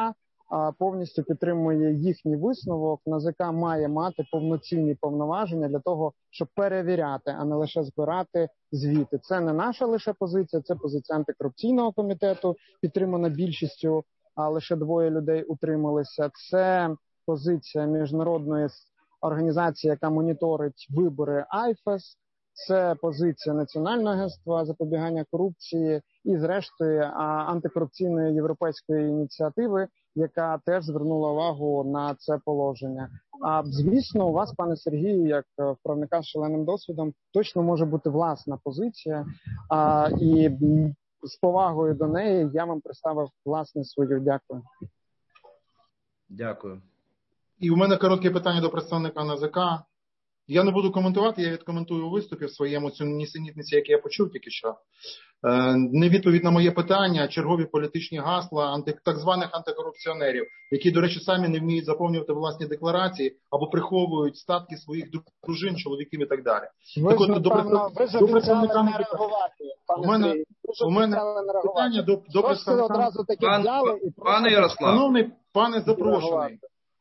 повністю підтримує їхній висновок. НАЗК має мати повноцінні повноваження для того, щоб перевіряти, а не лише збирати звіти. Це не наша лише позиція, це позиція антикорупційного комітету, підтримана більшістю, а лише двоє людей утрималися. Це позиція міжнародної організації, яка моніторить вибори ай еф ес. Це позиція Національного агентства запобігання корупції і, зрештою, антикорупційної європейської ініціативи, яка теж звернула увагу на це положення. А звісно, у вас, пане Сергію, як правника з шаленим досвідом, точно може бути власна позиція. А, і з повагою до неї я вам представив власне свою. Дякую. Дякую. І у мене коротке питання до представника НАЗК. Я не буду коментувати, я відкоментую у виступі в своєму цю нісенітниці, яку я почув тільки що. Е, не відповідь на моє питання, чергові політичні гасла анти, так званих антикорупціонерів, які, до речі, самі не вміють заповнювати власні декларації або приховують статки своїх дружин, чоловіків і так далі. Ви ж, напевно, ви ж обіцяли не реагувати, пане у мене, Сергій. Ви ж у мене обіцяли не реагувати. питання до, до представника. одразу таки Пан, взяли і пане Ярослав. Шановний пане запрошений.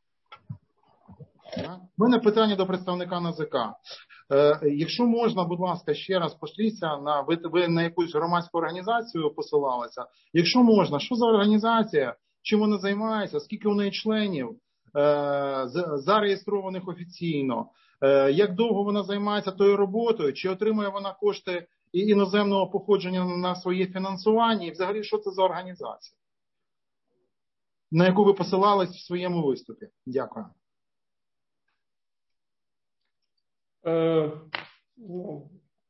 У мене питання до представника НАЗК. Е, якщо можна, будь ласка, ще раз пошліться на ви, ви на якусь громадську організацію посилалися. Якщо можна, що за організація, чим вона займається, скільки у неї членів е, зареєстрованих офіційно, е, як довго вона займається тою роботою, чи отримує вона кошти іноземного походження на своє фінансування, і взагалі що це за організація, на яку ви посилались в своєму виступі? Дякую. Е, ну,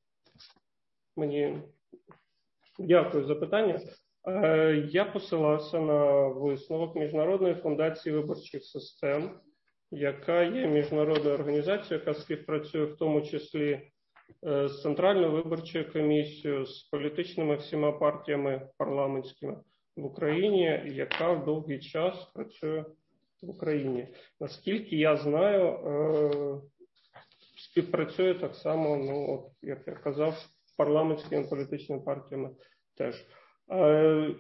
мені дякую за питання. Е, я посилався на висновок Міжнародної фундації виборчих систем, яка є міжнародною організацією, яка співпрацює в тому числі е, з Центральною виборчою комісією, з політичними всіма партіями парламентськими в Україні, яка в довгий час працює в Україні. Наскільки я знаю, е, співпрацює так само, ну, от, як я казав, з парламентськими політичними партіями теж. Е,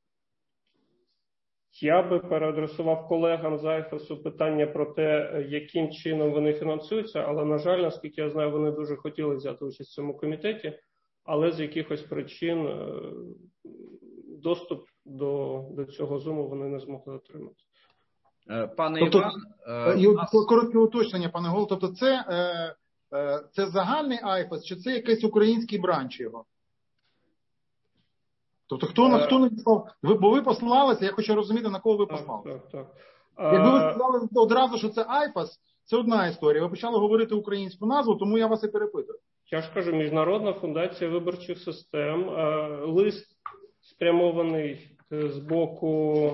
я би переадресував колегам з ай еф ес питання про те, яким чином вони фінансуються, але, на жаль, наскільки я знаю, вони дуже хотіли взяти участь в цьому комітеті, але з якихось причин е, доступ до, до цього зуму вони не змогли отримати. Пане тобто, Іван, е, нас... коротке уточнення, пане Голо, тобто це, е, е, це загальний ай еф ес, чи це якийсь український бранч його? Тобто хто на хто написав? Ви, бо ви послалися, я хочу розуміти, на кого ви послалися. Так, так, так. Якби ви сказали одразу, що це ай еф ес, це одна історія. Ви почали говорити українську назву, тому я вас і перепитую. Я ж кажу, Міжнародна фундація виборчих систем. Лист спрямований з боку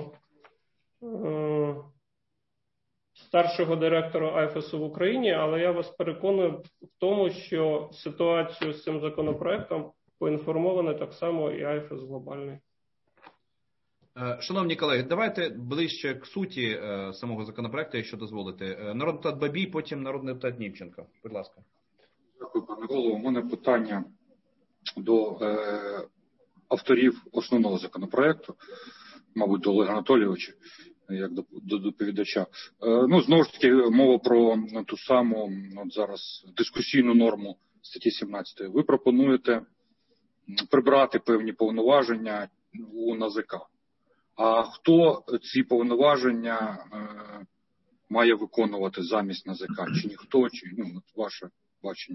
старшого директора ай еф ес в Україні, але я вас переконую в тому, що ситуацію з цим законопроектом поінформований так само і ай еф ес глобальний. Шановні колеги, давайте ближче к суті самого законопроекту, якщо дозволите. Народний депутат Бабій, потім народний депутат Німченко. Будь ласка. Дякую, пане голово. У мене питання до е, авторів основного законопроекту, мабуть, до Олега Анатолійовича, як до, до доповідача. Е, ну, знову ж таки, мова про ту саму от зараз дискусійну норму статті сімнадцятої. Ви пропонуєте прибрати певні повноваження у НАЗК. А хто ці повноваження е, має виконувати замість НАЗК? Чи ніхто, чи ну, от ваше бачення?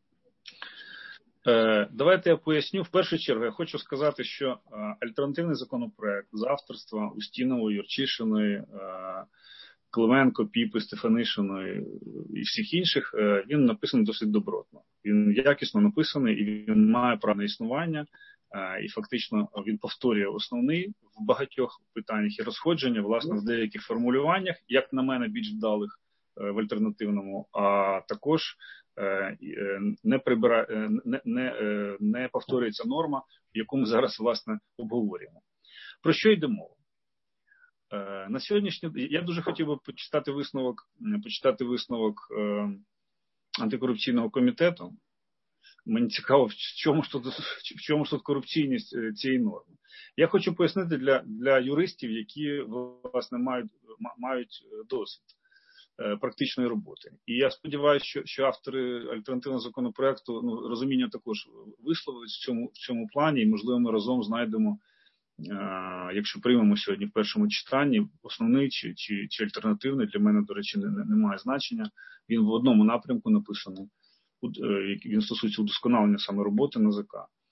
Е, давайте я поясню. В першу чергу я хочу сказати, що е, альтернативний законопроект з авторства Устінової, Юрчишиної, е, Клименко, Піпи, Стефанишиної і всіх інших, е, він написаний досить добротно. Він якісно написаний і він має право на існування. І фактично він повторює основний в багатьох питаннях і розходження, власне, в деяких формулюваннях, як на мене, більш вдалих в альтернативному, а також не, прибира... не, не, не повторюється норма, яку ми зараз, власне, обговорюємо. Про що йде мова? На сьогоднішній я дуже хотів би почитати висновок, почитати висновок антикорупційного комітету. Мені цікаво, в чому ж тут, в чому ж тут корупційність цієї норми. Я хочу пояснити для, для юристів, які, власне, мають мають досвід практичної роботи. І я сподіваюся, що, що автори альтернативного законопроекту ну, розуміння також висловились в цьому, в цьому плані, і, можливо, ми разом знайдемо, якщо приймемо сьогодні в першому читанні, основний чи, чи, чи альтернативний, для мене, до речі, не, не має значення. Він в одному напрямку написаний, він стосується удосконалення саме роботи НАЗК.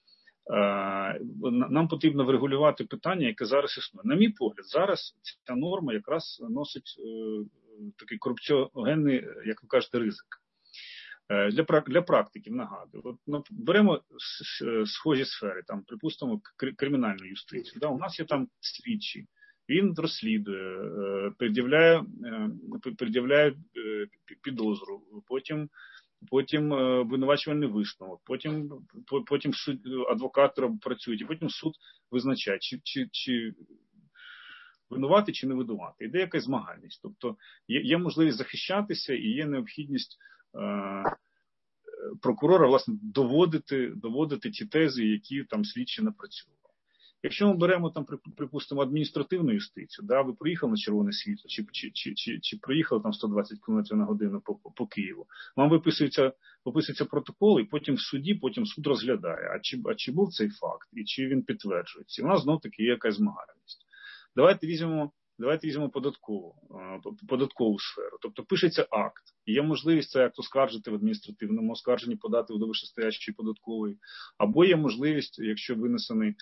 Нам потрібно врегулювати питання, яке зараз існує. На мій погляд, зараз ця норма якраз носить такий корупціогенний, як ви кажете, ризик. Для, для практиків, нагадую, от, ну, беремо схожі сфери, там, припустимо, кримінальну юстицію. Да? У нас є там слідчий, він розслідує, пред'являє, пред'являє підозру, потім потім обвинувачувальний висновок, потім, потім суд, адвокат працює, і потім суд визначає, чи, чи, чи винувати, чи не винувати. Іде якась змагальність. Тобто є, є можливість захищатися і є необхідність е, прокурора, власне, доводити, доводити ті тези, які там слідчі напрацювали. Якщо ми беремо, там, припустимо, адміністративну юстицію, да, ви приїхали на червоне світло, чи, чи, чи, чи, чи проїхали там сто двадцять кілометрів на годину по, по Києву, вам виписується, виписується протокол, і потім в суді, потім суд розглядає, а чи, а чи був цей факт, і чи він підтверджується. І у нас знов-таки є якась змагальність. Давайте візьмемо, давайте візьмемо податкову, податкову сферу. Тобто пишеться акт, і є можливість цей акт оскаржити в адміністративному оскарженні, подати до вищестоящої податкової, або є можливість, якщо винесений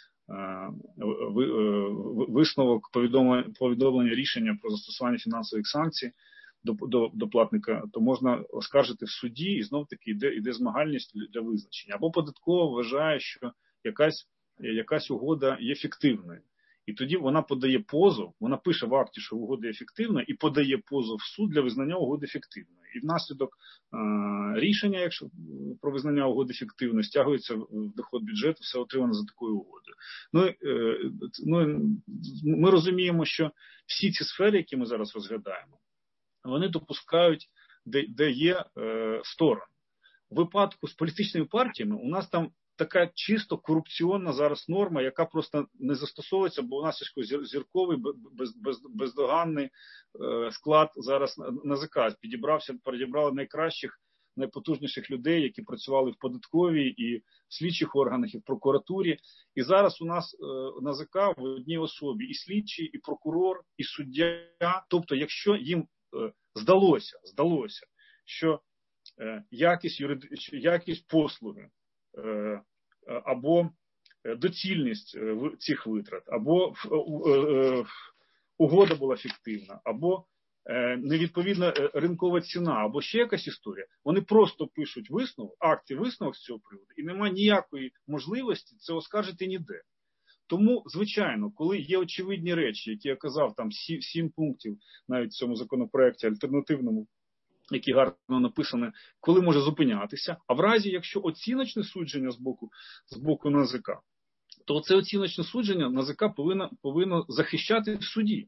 висновок повідомлення рішення про застосування фінансових санкцій до, до, до платника, то можна оскаржити в суді, і знов-таки йде, йде змагальність для визначення. Або податкова вважає, що якась, якась угода є фіктивною. І тоді вона подає позов, вона пише в акті, що угода є фіктивна, і подає позов в суд для визнання угоди фіктивною. І внаслідок е- рішення, якщо про визнання угоди фіктивною, стягується в доход бюджету все отримане за такою угодою. Ну, е- ну, ми розуміємо, що всі ці сфери, які ми зараз розглядаємо, вони допускають, де, де є е- сторони. У випадку з політичними партіями у нас там така чисто корупційна зараз норма, яка просто не застосовується, бо у нас є зірковий, без, без, бездоганний е, склад зараз НАЗК. Підібрався, підібрали найкращих, найпотужніших людей, які працювали в податковій і в слідчих органах, і в прокуратурі. І зараз у нас е, НАЗК в одній особі і слідчий, і прокурор, і суддя. Тобто, якщо їм е, здалося, здалося, що е, якість, юриди... якість послуги, або доцільність цих витрат, або угода була фіктивна, або невідповідна ринкова ціна, або ще якась історія, вони просто пишуть висновок, акти висновок з цього приводу, і немає ніякої можливості це оскаржити ніде. Тому, звичайно, коли є очевидні речі, які я казав, там сім, сім пунктів навіть в цьому законопроекті альтернативному, які гарно написані, коли може зупинятися, а в разі, якщо оціночне судження з боку, з боку НАЗК, то це оціночне судження НАЗК повинно, повинно захищати в суді.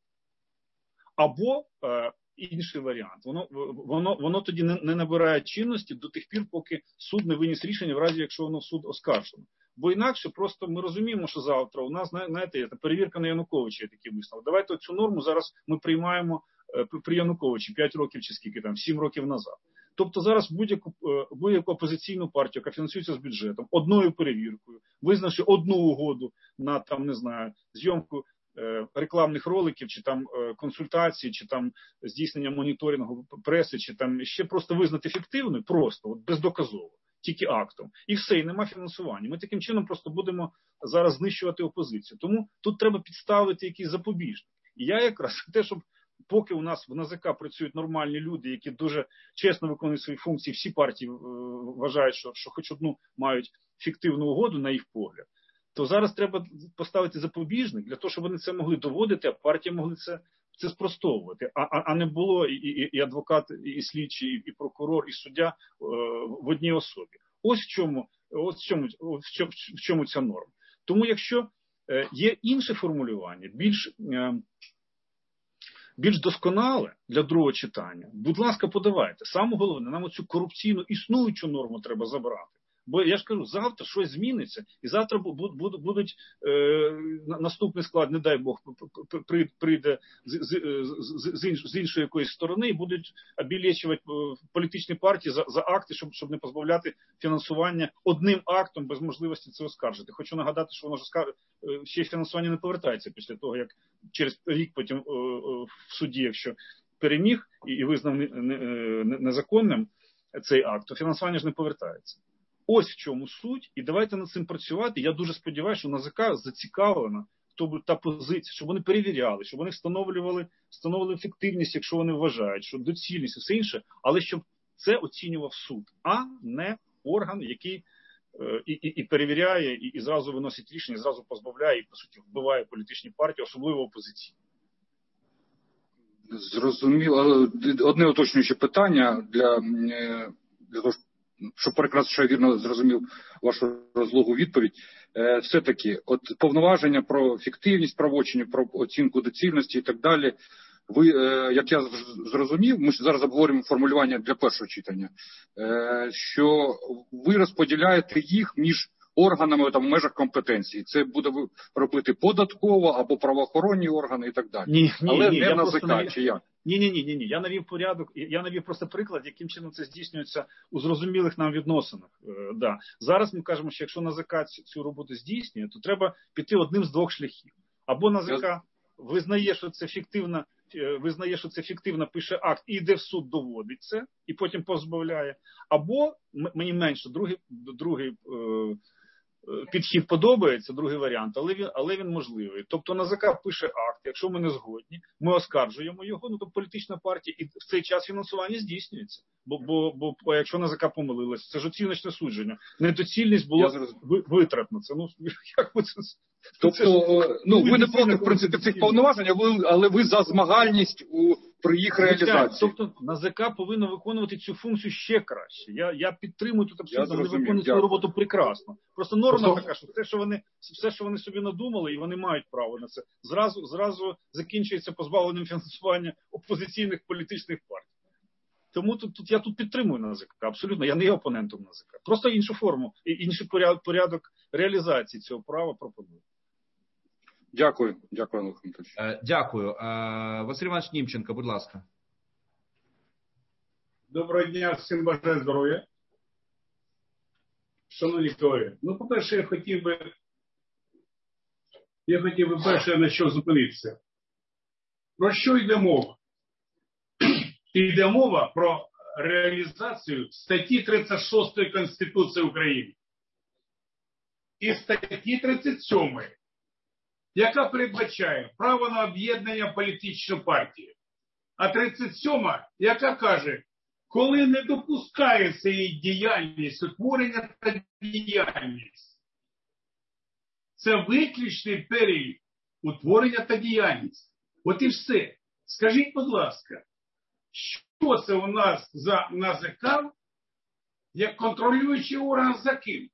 Або е, інший варіант. Воно, воно, воно тоді не, не набирає чинності до тих пір, поки суд не виніс рішення, в разі, якщо воно в суд оскаржено. Бо інакше просто ми розуміємо, що завтра у нас, знаєте, є перевірка на Януковича, є такий висновок. Давайте цю норму зараз ми приймаємо при Януковичі п'ять років чи скільки там, сім років назад. Тобто зараз будь-яку, будь-яку опозиційну партію, яка фінансується з бюджетом, одною перевіркою, визнавши одну угоду на, там, не знаю, зйомку е, рекламних роликів, чи там е, консультації, чи там здійснення моніторингу преси, чи там ще просто визнати фіктивною, просто, от, бездоказово, тільки актом. І все, і нема фінансування. Ми таким чином просто будемо зараз знищувати опозицію. Тому тут треба підставити якийсь запобіжник. І я якраз те, щоб поки у нас в НАЗК працюють нормальні люди, які дуже чесно виконують свої функції, всі партії е, вважають, що, що хоч одну мають фіктивну угоду, на їх погляд, то зараз треба поставити запобіжник для того, щоб вони це могли доводити, а партії могли це, це спростовувати. А, а, а не було і, і, і адвокат, і слідчий, і, і прокурор, і суддя е, в одній особі. Ось в чому, ось в чому, ось в чому, в чому ця норма. Тому якщо е, є інше формулювання, більш... Е, більш досконале для другого читання, будь ласка, подавайте. Саме головне, нам оцю корупційну існуючу норму треба забрати. Бо я ж кажу, завтра щось зміниться, і завтра будуть, будуть е, наступний склад, не дай Бог, прийде з, з, з, з іншої якоїсь сторони і будуть обілечувати політичні партії за, за акти, щоб, щоб не позбавляти фінансування одним актом без можливості це оскаржити. Хочу нагадати, що воно ж ще фінансування не повертається після того, як через рік потім е, в суді, якщо переміг і, і визнав незаконним цей акт, то фінансування ж не повертається. Ось в чому суть, і давайте над цим працювати. Я дуже сподіваюся, що НАЗК зацікавлена, хто буде та позиція, щоб вони перевіряли, щоб вони встановлювали, встановлювали ефективність, якщо вони вважають, що доцільність і все інше, але щоб це оцінював суд, а не орган, який е, і, і, і перевіряє, і, і зразу виносить рішення, і зразу позбавляє, і, по суті, вбиває політичні партії, особливо опозиційні. Зрозуміло. Одне уточнююче питання для, для того, щоб перекрасити, що я вірно зрозумів вашу розлогу відповідь. Все-таки, от повноваження про фіктивність правочинів, про оцінку доцільності і так далі, ви, як я зрозумів, ми зараз обговорюємо формулювання для першого читання, що ви розподіляєте їх між органами там, в межах компетенції. Це буде робити податково або правоохоронні органи і так далі. Ні, ні, але ні, не НАЗК, чи як? Ні, ні, ні, ні, ні. Я навів порядок, я навів просто приклад, яким чином це здійснюється у зрозумілих нам відносинах. Е, да. Зараз ми кажемо, що якщо НАЗК цю, цю роботу здійснює, то треба піти одним з двох шляхів. Або НАЗК я... визнає, що це фіктивно, е, визнає, що це фіктивно, пише акт, і йде в суд, доводить це, і потім позбавляє. Або, мені менше, другий, другий е, підхід подобається, другий варіант, але він, але він можливий. Тобто НАЗК пише акт, якщо ми не згодні, ми оскаржуємо його, ну то політична партія, і в цей час фінансування здійснюється. Бо, бо, бо якщо НАЗК помилилась, це ж оціночне судження. Недоцільність було витратно. Це, ну, як ви це... Тобто, ну, ви не проти, в принципі, цих повноважень, але ви за змагальність у, при їх реалізації. Тобто, НАЗК повинно виконувати цю функцію ще краще. Я, я підтримую тут абсолютно, вони виконують свою роботу прекрасно. Просто норма Просто... така, що все, що вони, все, що вони собі надумали, і вони мають право на це, зразу, зразу закінчується позбавленням фінансування опозиційних політичних партій. Тому тут, тут я тут підтримую НАЗК, абсолютно, я не є опонентом НАЗК. Просто іншу форму, інший порядок, порядок реалізації цього права пропоную. Дякую, дякую, Олег Анатолійович. Е, дякую. Е, Василь Іванович Німченко, будь ласка. Доброго дня, всім бажаю здоров'я. Шановні колеги, ну, по-перше, я хотів би, я хотів би перше на що зупинитися. Про що йде мова? Йде мова про реалізацію статті тридцять шостої Конституції України і статті тридцять сьомої, яка передбачає право на об'єднання політичної партії. А тридцять сьома, яка каже, коли не допускається її діяльність, утворення та діяльність. Це виключний перелік утворення та діяльність. От і все. Скажіть, будь ласка, що це у нас за НАЗК, як контролюючий орган за ким?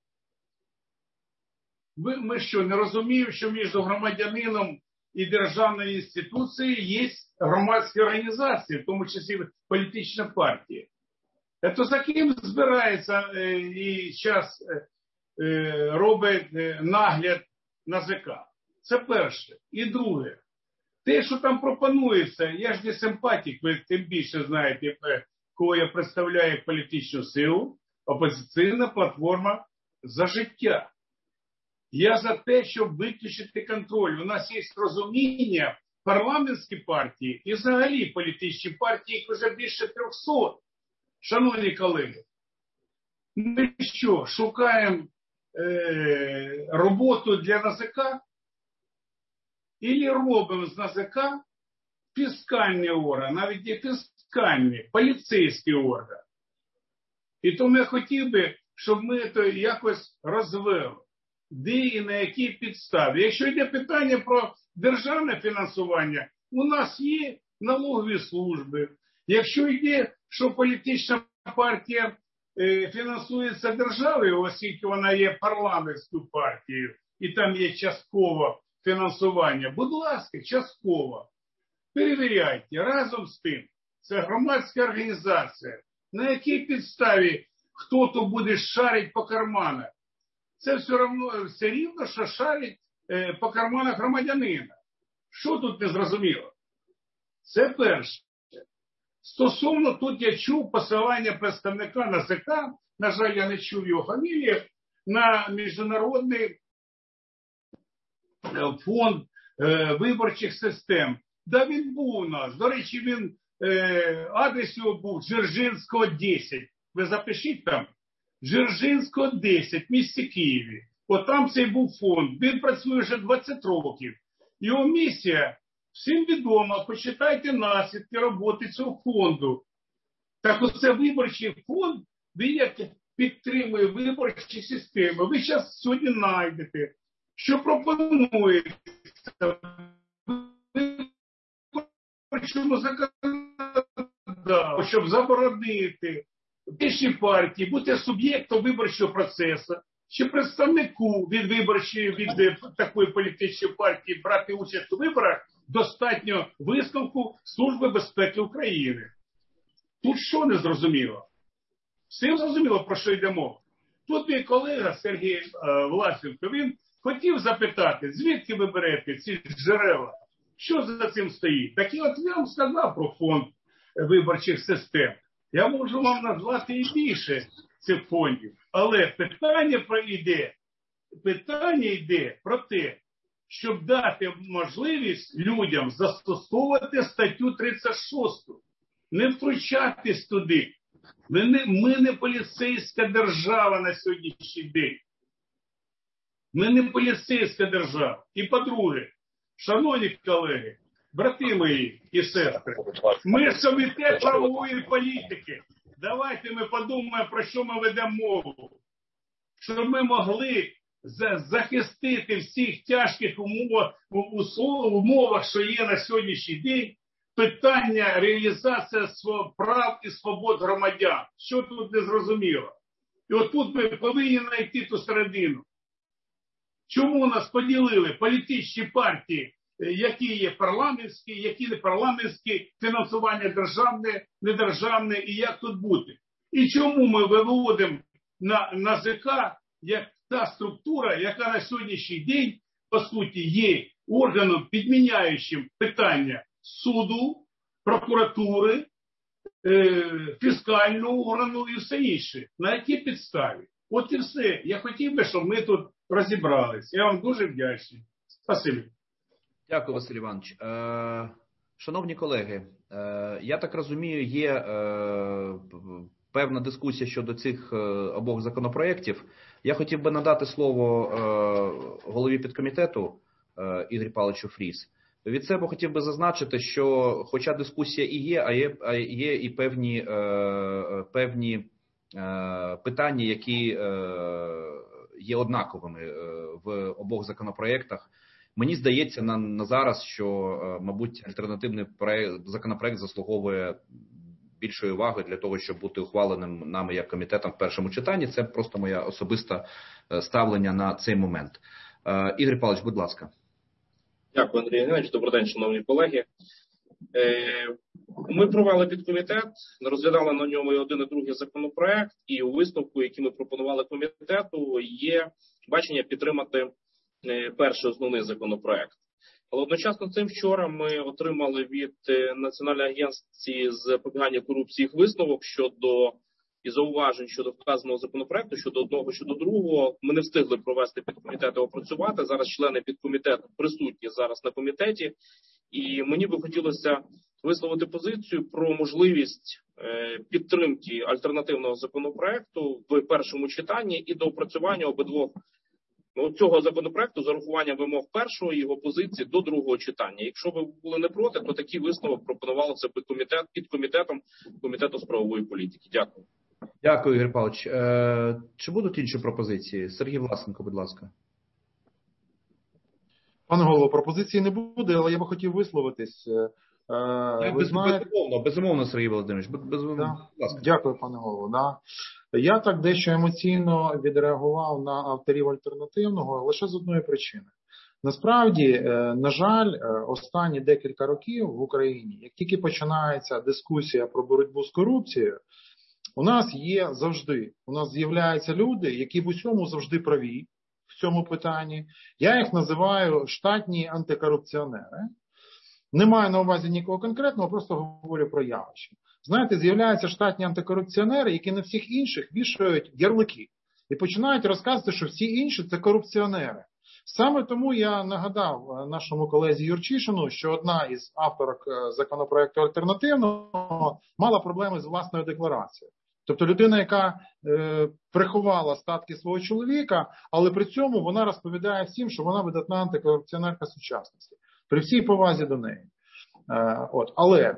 Ми що, не розуміємо, що між громадянином і державною інституцією є громадські організації, в тому числі політична партія. Це за ким збирається е, і зараз е, робить е, нагляд НАЗК? Це перше. І друге. Те, що там пропонується, я ж не симпатик, ви тим більше знаєте, кого я представляю політичну силу, опозиційна платформа «За життя». Я за те, щоб виключити контроль. У нас є розуміння парламентські партії і взагалі політичні партії, їх вже більше трьохсот. Шановні колеги, ми що, шукаємо е, роботу для НАЗК? Ілі робимо з НАЗК фіскальний орган, навіть не фіскальний, поліцейський орган. І тому я хотів би, щоб ми це якось розвели. Де і на якій підставі. Якщо йде питання про державне фінансування, у нас є налогові служби. Якщо йде, що політична партія е, фінансується державою, оскільки вона є парламентською партією, і там є часткове фінансування, будь ласка, частково. Перевіряйте. Разом з тим, це громадська організація. На якій підставі хто-то буде шарить по карманах. Це все рівно, все рівно, що шарить е, по карманах громадянина. Що тут не зрозуміло? Це перше. Стосовно, тут я чув посилання представника НАЗК, на жаль, я не чув його фамілії, на Міжнародний фонд е, виборчих систем. Да, він був у нас. До речі, він, е, адрес його був Дзержинського, десять. Ви запишіть там. Дзержинського, десять, в місті Києві. От там цей був фонд. Він працює вже двадцять років. Його місія всім відома. Почитайте наслідки роботи цього фонду. Так оце виборчий фонд, він як підтримує виборчі системи. Ви зараз сьогодні знайдете, що пропонується виборчому законодавству, щоб заборонити політичній партії бути суб'єктом виборчого процесу, чи представнику від виборчої, від такої політичної партії брати участь у виборах, достатньо висновку Служби безпеки України. Тут що не зрозуміло? Всім зрозуміло, про що йде мова. Тут мій колега Сергій е, Власенко, він хотів запитати, звідки ви берете ці джерела? Що за цим стоїть? Так і от я вам сказав про фонд виборчих систем. Я можу вам назвати і більше цих фондів. Але питання про йде, питання йде про те, щоб дати можливість людям застосовувати статтю тридцять шість. Не втручатись туди. Ми не, ми не поліцейська держава на сьогоднішній день. Ми не поліцейська держава. І по-друге, шановні колеги, брати мої і сестри, ми ж комітет правової політики. Давайте ми подумаємо, про що ми ведемо мову. Щоб ми могли захистити всіх тяжких умов, умовах, що є на сьогоднішній день, питання реалізації прав і свобод громадян. Що тут не зрозуміло? І от тут ми повинні знайти ту середину. Чому нас поділили політичні партії, які є парламентські, які не парламентські, фінансування державне, недержавне і як тут бути? І чому ми виводимо на НАЗК як та структура, яка на сьогоднішній день, по суті, є органом, підміняючим питання суду, прокуратури, е, фіскального органу і все інше. На якій підставі? От і все. Я хотів би, щоб ми тут розібрались. Я вам дуже вдячний. Спасибі. Дякую, Василь Іванович. Е, шановні колеги, е, я так розумію, є е, певна дискусія щодо цих е, обох законопроєктів. Я хотів би надати слово е, голові підкомітету е, Ігорю Павловичу Фріс. Від себе хотів би зазначити, що хоча дискусія і є, а є, а є і певні, е, певні е, питання, які е, є однаковими е, в обох законопроєктах. Мені здається на, на зараз, що, е, мабуть, альтернативний проект, законопроект заслуговує більшої уваги для того, щоб бути ухваленим нами як комітетом в першому читанні. Це просто моє особисте ставлення на цей момент. Е, Ігор Павлович, будь ласка. Дякую, Андрій Євгенович. Добрий день, шановні колеги. Ми провели підкомітет, розглядали на ньому і один, і другий законопроект, і у висновку, який ми пропонували комітету, є бачення підтримати перший основний законопроект. Але одночасно цим вчора ми отримали від Національної агенції з запобігання корупції їх висновок щодо і зауважень щодо вказаного законопроекту, щодо одного, щодо другого. Ми не встигли провести підкомітет і опрацювати. Зараз члени підкомітету присутні зараз на комітеті. І мені би хотілося висловити позицію про можливість підтримки альтернативного законопроекту в першому читанні і доопрацювання обидвох цього законопроекту з урахуванням вимог першого і його позиції до другого читання. Якщо ви були не проти, то такий висновок пропонувалося під комітет, під комітетом Комітету з правової політики. Дякую. Дякую, Ігор Павлович. Е, чи будуть інші пропозиції? Сергій Власенко, будь ласка. Пане голово, пропозиції не буде, але я би хотів висловитись. Е, без, знаєте... Безумовно, безумовно, Сергій Володимирович. Без, без, да. Дякую, пане голово. Да. Я так дещо емоційно відреагував на авторів альтернативного лише з одної причини. Насправді, на жаль, останні декілька років в Україні, як тільки починається дискусія про боротьбу з корупцією, у нас є завжди, у нас з'являються люди, які в усьому завжди праві в цьому питанні. Я їх називаю штатні антикорупціонери. Не маю на увазі нікого конкретного, просто говорю про явище. Знаєте, з'являються штатні антикорупціонери, які на всіх інших вішають ярлики. І починають розказувати, що всі інші – це корупціонери. Саме тому я нагадав нашому колезі Юрчишину, що одна із авторок законопроекту альтернативного мала проблеми з власною декларацією. Тобто людина, яка е, приховала статки свого чоловіка, але при цьому вона розповідає всім, що вона видатна антикорупціонерка сучасності. При всій повазі до неї. Е, от. Але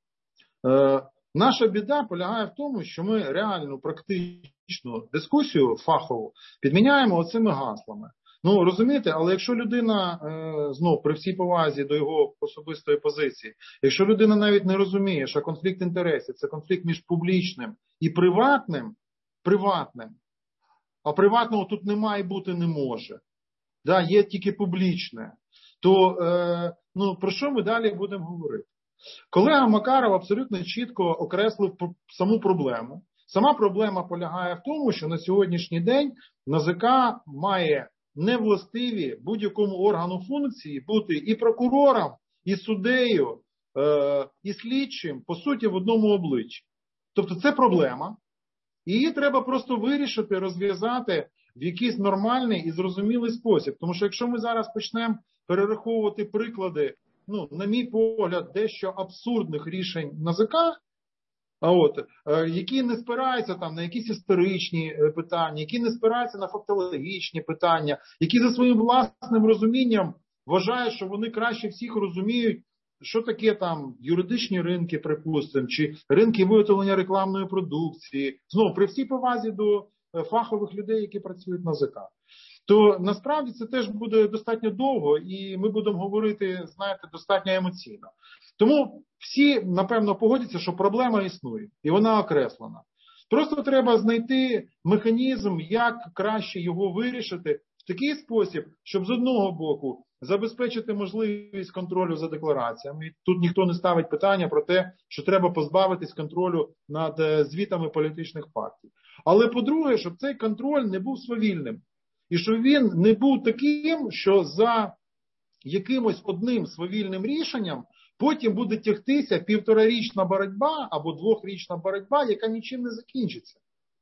е, наша біда полягає в тому, що ми реальну практичну дискусію фахову підміняємо оцими гаслами. Ну, розумієте, але якщо людина, е, знов, при всій повазі до його особистої позиції, якщо людина навіть не розуміє, що конфлікт інтересів – це конфлікт між публічним і приватним, приватним, а приватного тут немає бути не може, да, є тільки публічне, то е, ну, про що ми далі будемо говорити? Колега Макаров абсолютно чітко окреслив саму проблему. Сама проблема полягає в тому, що на сьогоднішній день НАЗК має невластиві будь-якому органу функції бути і прокурором, і суддею, е, і слідчим, по суті, в одному обличчі. Тобто це проблема, і її треба просто вирішити, розв'язати в якийсь нормальний і зрозумілий спосіб. Тому що якщо ми зараз почнемо перераховувати приклади, ну, на мій погляд, дещо абсурдних рішень НАЗК, а от, які не спираються там на якісь історичні питання, які не спираються на фактологічні питання, які за своїм власним розумінням вважають, що вони краще всіх розуміють, що таке там юридичні ринки, припустимо, чи ринки виготовлення рекламної продукції. Знову, при всій повазі до фахових людей, які працюють в НАЗК. То насправді це теж буде достатньо довго, і ми будемо говорити, знаєте, достатньо емоційно. Тому всі, напевно, погодяться, що проблема існує, і вона окреслена. Просто треба знайти механізм, як краще його вирішити в такий спосіб, щоб з одного боку забезпечити можливість контролю за деклараціями. Тут ніхто не ставить питання про те, що треба позбавитись контролю над звітами політичних партій. Але по-друге, щоб цей контроль не був свавільним. І щоб він не був таким, що за якимось одним свавільним рішенням потім буде тягтися півторарічна боротьба або двохрічна боротьба, яка нічим не закінчиться.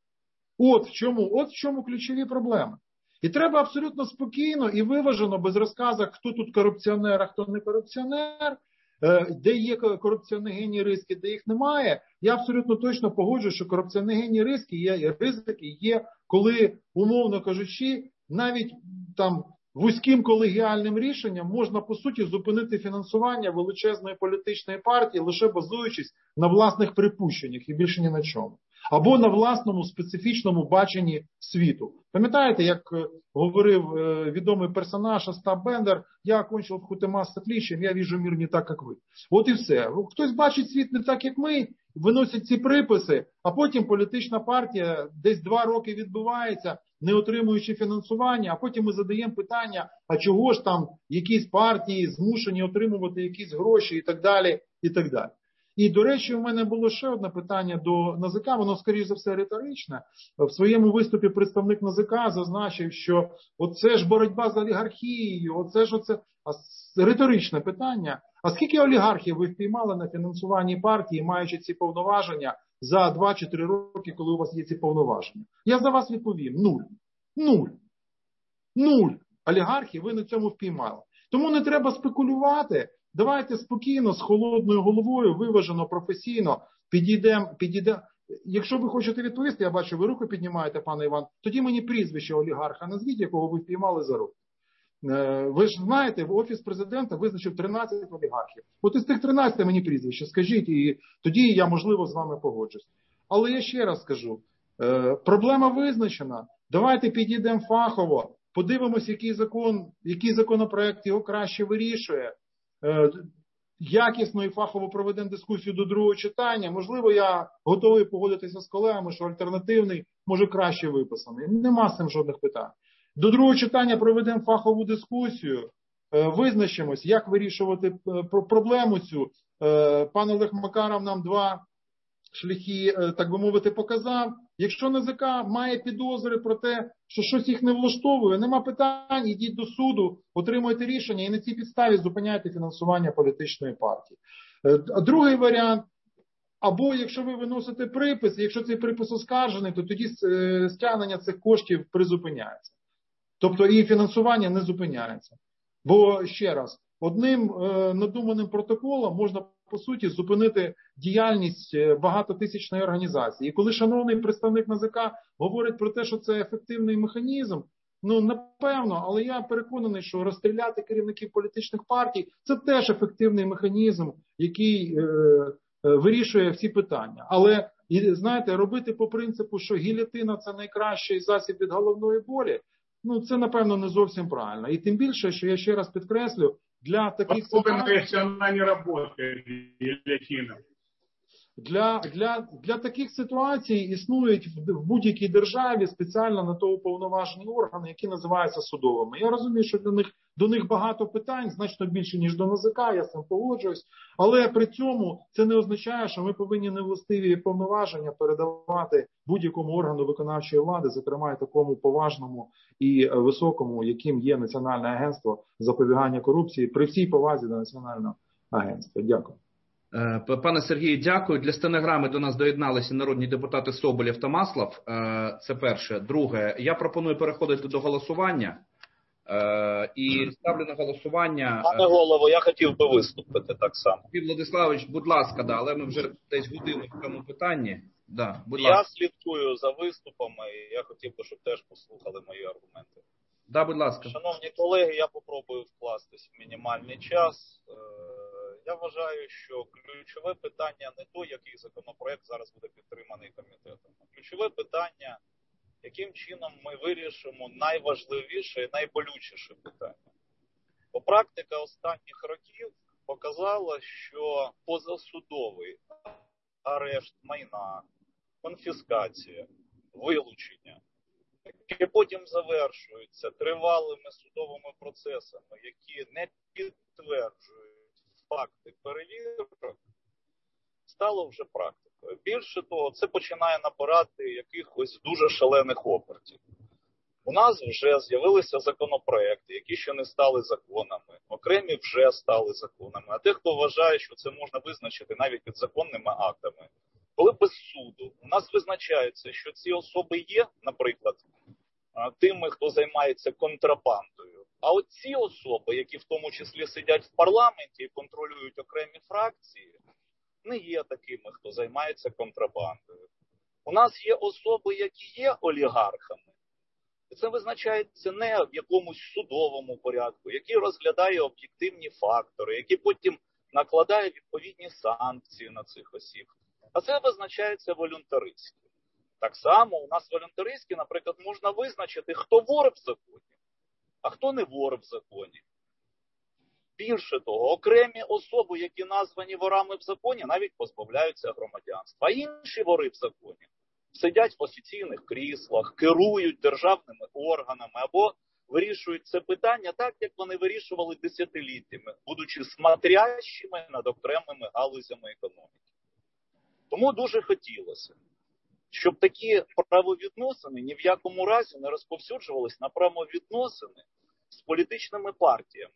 От в чому, от в чому ключові проблеми. І треба абсолютно спокійно і виважено, без розказу, хто тут корупціонер, а хто не корупціонер, де є корупціоногенні риски, де їх немає. Я абсолютно точно погоджуюсь, що корупціоногенні риски є, ризики є, коли, умовно кажучи, навіть там вузьким колегіальним рішенням можна, по суті, зупинити фінансування величезної політичної партії, лише базуючись на власних припущеннях і більше ні на чому. Або на власному специфічному баченні світу. Пам'ятаєте, як говорив відомий персонаж Остап Бендер, я окончив Хутема з отличием, я вижу мир не так, як ви. От і все. Хтось бачить світ не так, як ми, виносять ці приписи, а потім політична партія десь два роки відбувається, не отримуючи фінансування, а потім ми задаємо питання, а чого ж там якісь партії змушені отримувати якісь гроші і так далі, і так далі. І, до речі, у мене було ще одне питання до НАЗК, воно, скоріш за все, риторичне. В своєму виступі представник НАЗК зазначив, що оце ж боротьба з олігархією, оце ж оце... А риторичне питання. А скільки олігархів ви впіймали на фінансуванні партії, маючи ці повноваження за два чи три роки, коли у вас є ці повноваження? Я за вас відповім. Нуль. Нуль. Нуль. Олігархів ви на цьому впіймали. Тому не треба спекулювати. Давайте спокійно, з холодною головою, виважено, професійно підійдемо. Підійдем. Якщо ви хочете відповісти, я бачу, ви руку піднімаєте, пане Іван, тоді мені прізвище олігарха назвіть, якого ви впіймали за руку. Ви ж знаєте, Офіс президента визначив тринадцять олігархів. От із тих тринадцяти мені прізвище скажіть, і тоді я, можливо, з вами погоджусь. Але я ще раз скажу, проблема визначена. Давайте підійдемо фахово, подивимось, який закон, який законопроект його краще вирішує. Якісно і фахово проведемо дискусію до другого читання. Можливо, я готовий погодитися з колегами, що альтернативний може краще виписаний. Нема з цим жодних питань. До другого читання проведемо фахову дискусію, визначимось, як вирішувати проблему цю. Пан Олег Макаров нам два шляхи, так би мовити, показав. Якщо НАЗК має підозри про те, що щось їх не влаштовує, нема питань, ідіть до суду, отримуйте рішення і на цій підставі зупиняйте фінансування політичної партії. Другий варіант, або якщо ви виносите припис, якщо цей припис оскаржений, то тоді стягнення цих коштів призупиняється. Тобто і фінансування не зупиняється. Бо, ще раз, одним е, надуманим протоколом можна, по суті, зупинити діяльність багатотисячної організації. І коли шановний представник НАЗК говорить про те, що це ефективний механізм, ну, напевно, але я переконаний, що розстріляти керівників політичних партій – це теж ефективний механізм, який е, е, вирішує всі питання. Але, і, знаєте, робити по принципу, що гільйотина – це найкращий засіб від головної болі, ну, це, напевно, не зовсім правильно. І тим більше, що я ще раз підкреслю, для таких ситуацій... Она не работает, гильотина. Для, для, для таких ситуацій існують в, в будь-якій державі спеціально на то уповноважені органи, які називаються судовими. Я розумію, що для них, до них багато питань, значно більше, ніж до НАЗК, я з цим погоджуюсь. Але при цьому це не означає, що ми повинні невластиві повноваження передавати будь-якому органу виконавчої влади, зокрема і такому поважному і високому, яким є Національне агентство запобігання корупції, при всій повазі до Національного агентства. Дякую. Пане Сергію, дякую. Для стенограми до нас доєдналися народні депутати Соболєв та Маслов. Це перше. Друге, я пропоную переходити до голосування. І ставлю на голосування... Пане голово, я хотів би виступити так само. Сергій Владиславович, будь ласка, да, але ми вже десь годину в цьому питанні. Да, будь я ласка. слідкую за виступами, і я хотів би, щоб теж послухали мої аргументи. Да, будь ласка. Шановні колеги, я попробую вкластись в мінімальний час. Я вважаю, що ключове питання не то, який законопроект зараз буде підтриманий комітетом. Ключове питання, яким чином ми вирішимо найважливіше і найболючіше питання. Бо практика останніх років показала, що позасудовий арешт майна, конфіскація, вилучення, які потім завершуються тривалими судовими процесами, які не підтверджують факти перевірок, стало вже практикою. Більше того, це починає набирати якихось дуже шалених обертів. У нас вже з'явилися законопроекти, які ще не стали законами, окремі вже стали законами. А дехто вважає, що це можна визначити навіть підзаконними актами. Коли без суду у нас визначається, що ці особи є, наприклад, тими, хто займається контрабандою. А от ці особи, які в тому числі сидять в парламенті і контролюють окремі фракції, не є такими, хто займається контрабандою. У нас є особи, які є олігархами. І це визначається не в якомусь судовому порядку, який розглядає об'єктивні фактори, які потім накладає відповідні санкції на цих осіб. А це визначається волюнтаристськи. Так само у нас волюнтаристськи, наприклад, можна визначити, хто вор в законі, а хто не вор в законі. Більше того, окремі особи, які названі ворами в законі, навіть позбавляються громадянства. А інші вори в законі сидять в офіційних кріслах, керують державними органами або вирішують це питання так, як вони вирішували десятиліттями, будучи смотрящими над окремими галузями економіки. Тому дуже хотілося, щоб такі правовідносини ні в якому разі не розповсюджувалися на правовідносини з політичними партіями,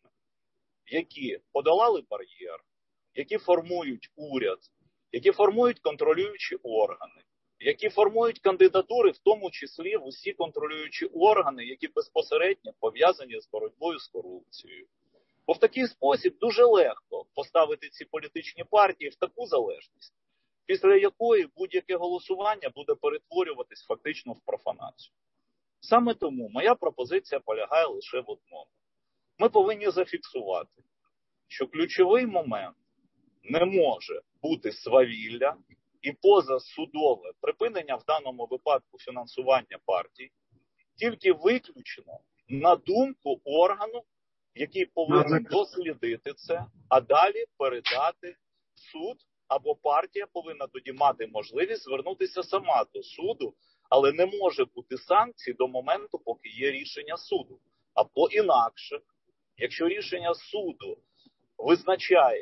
які подолали бар'єр, які формують уряд, які формують контролюючі органи, які формують кандидатури, в тому числі в усі контролюючі органи, які безпосередньо пов'язані з боротьбою з корупцією. Бо в такий спосіб дуже легко поставити ці політичні партії в таку залежність, після якої будь-яке голосування буде перетворюватись фактично в профанацію. Саме тому моя пропозиція полягає лише в одному. Ми повинні зафіксувати, що ключовий момент не може бути свавілля і позасудове припинення в даному випадку фінансування партій, тільки виключено на думку органу, який повинен дослідити це, а далі передати в суд, або партія повинна тоді мати можливість звернутися сама до суду, але не може бути санкцій до моменту, поки є рішення суду. Або інакше, якщо рішення суду визначає,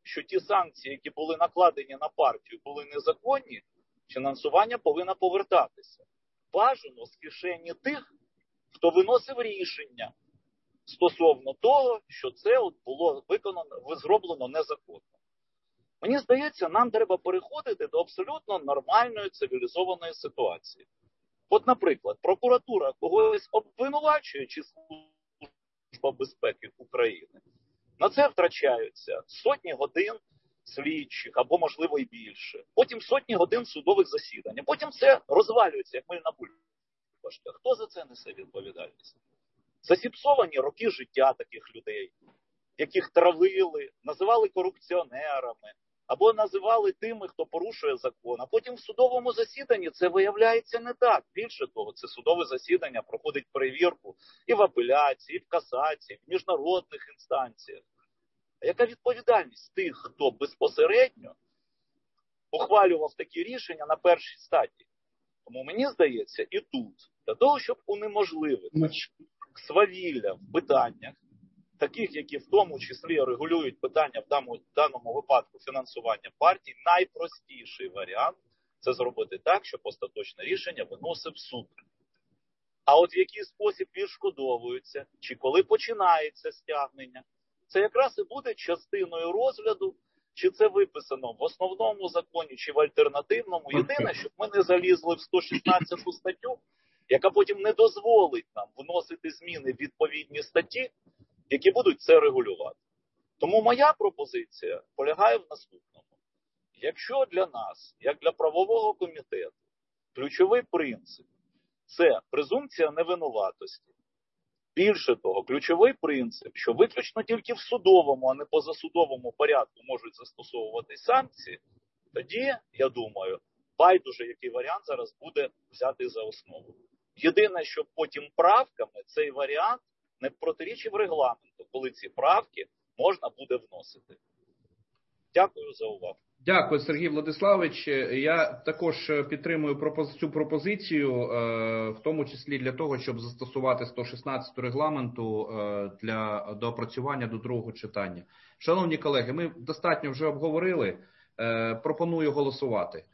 що ті санкції, які були накладені на партію, були незаконні, фінансування повинно повертатися. Бажано з кишені тих, хто виносив рішення стосовно того, що це от було виконано, зроблено незаконно. Мені здається, нам треба переходити до абсолютно нормальної цивілізованої ситуації. От, наприклад, прокуратура когось обвинувачує чи Служба безпеки України. На це втрачаються сотні годин слідчих, або, можливо, і більше. Потім сотні годин судових засідань. Потім це розвалюється, як мильна бульбашка. Хто за це несе відповідальність? Засіпсовані роки життя таких людей, яких травили, називали корупціонерами, або називали тими, хто порушує закон. А потім в судовому засіданні це виявляється не так. Більше того, це судове засідання проходить перевірку і в апеляції, і в касації, і в міжнародних інстанціях. А яка відповідальність тих, хто безпосередньо ухвалював такі рішення на першій стадії? Тому мені здається, і тут, для того, щоб унеможливити свавілля в питаннях, таких, які в тому числі регулюють питання в даному, в даному випадку фінансування партій, найпростіший варіант – це зробити так, щоб остаточне рішення виносив суд. А от в який спосіб відшкодовуються, чи коли починається стягнення, це якраз і буде частиною розгляду, чи це виписано в основному законі, чи в альтернативному. Єдине, щоб ми не залізли в сто шістнадцяту статтю, яка потім не дозволить нам вносити зміни в відповідні статті, які будуть це регулювати. Тому моя пропозиція полягає в наступному. Якщо для нас, як для правового комітету, ключовий принцип – це презумпція невинуватості, більше того, ключовий принцип, що виключно тільки в судовому, а не позасудовому порядку можуть застосовувати санкції, тоді, я думаю, байдуже, який варіант зараз буде взяти за основу. Єдине, що потім правками цей варіант не протирічив регламенту, коли ці правки можна буде вносити. Дякую за увагу. Дякую, Сергій Владиславович. Я також підтримую цю пропозицію, в тому числі для того, щоб застосувати сто шістнадцяту регламенту для доопрацювання до другого читання. Шановні колеги, ми достатньо вже обговорили. Пропоную голосувати.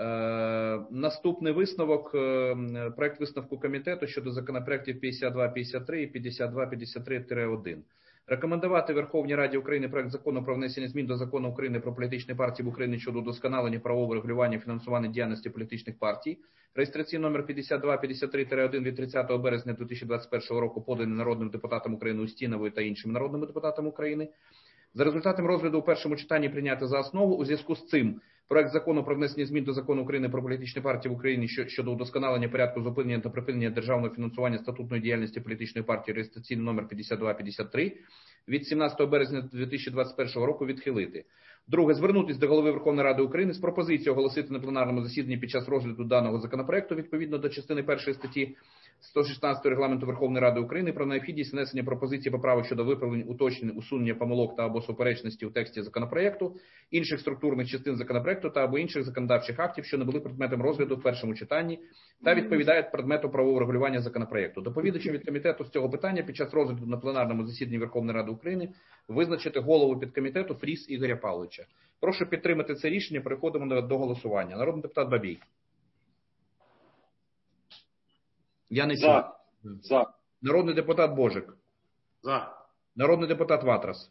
Наступний висновок, проект висновку комітету щодо законопроєктів п'ятдесят два п'ятдесят три і п'ятдесят два п'ятдесят три один. Рекомендувати Верховній Раді України проект закону про внесення змін до Закону України про політичні партії в Україні щодо удосконалення правового регулювання і фінансування діяльності політичних партій, реєстраційний номер п'ятдесят два п'ятдесят три один від тридцятого березня дві тисячі двадцять першого року, поданий народним депутатом України Устіновою та іншими народними депутатами України. За результатами розгляду у першому читанні прийняти за основу. У зв'язку з цим проект закону про внесення змін до Закону України про політичні партії в Україні щодо удосконалення порядку зупинення та припинення державного фінансування статутної діяльності політичної партії, реєстраційний номер п'ятдесят два п'ятдесят три від сімнадцятого березня дві тисячі двадцять першого року відхилити. Друге, звернутися до Голови Верховної Ради України з пропозицією оголосити на пленарному засіданні під час розгляду даного законопроекту відповідно до частини першої статті сто шістнадцятого Регламенту Верховної Ради України про необхідність внесення пропозицій поправок щодо виправлень, уточнень, усунення помилок та або суперечності у тексті законопроекту, інших структурних частин законопроекту та або інших законодавчих актів, що не були предметом розгляду в першому читанні та відповідають предмету правового регулювання законопроекту. Доповідачем від комітету з цього питання під час розгляду на пленарному засіданні Верховної Ради України визначити голову підкомітету Фріс Ігоря Павловича. Прошу підтримати це рішення. Переходимо до голосування. Народний депутат Бабій. Я не чую. За. За. Народний депутат Божик. За. Народний депутат Ватрас.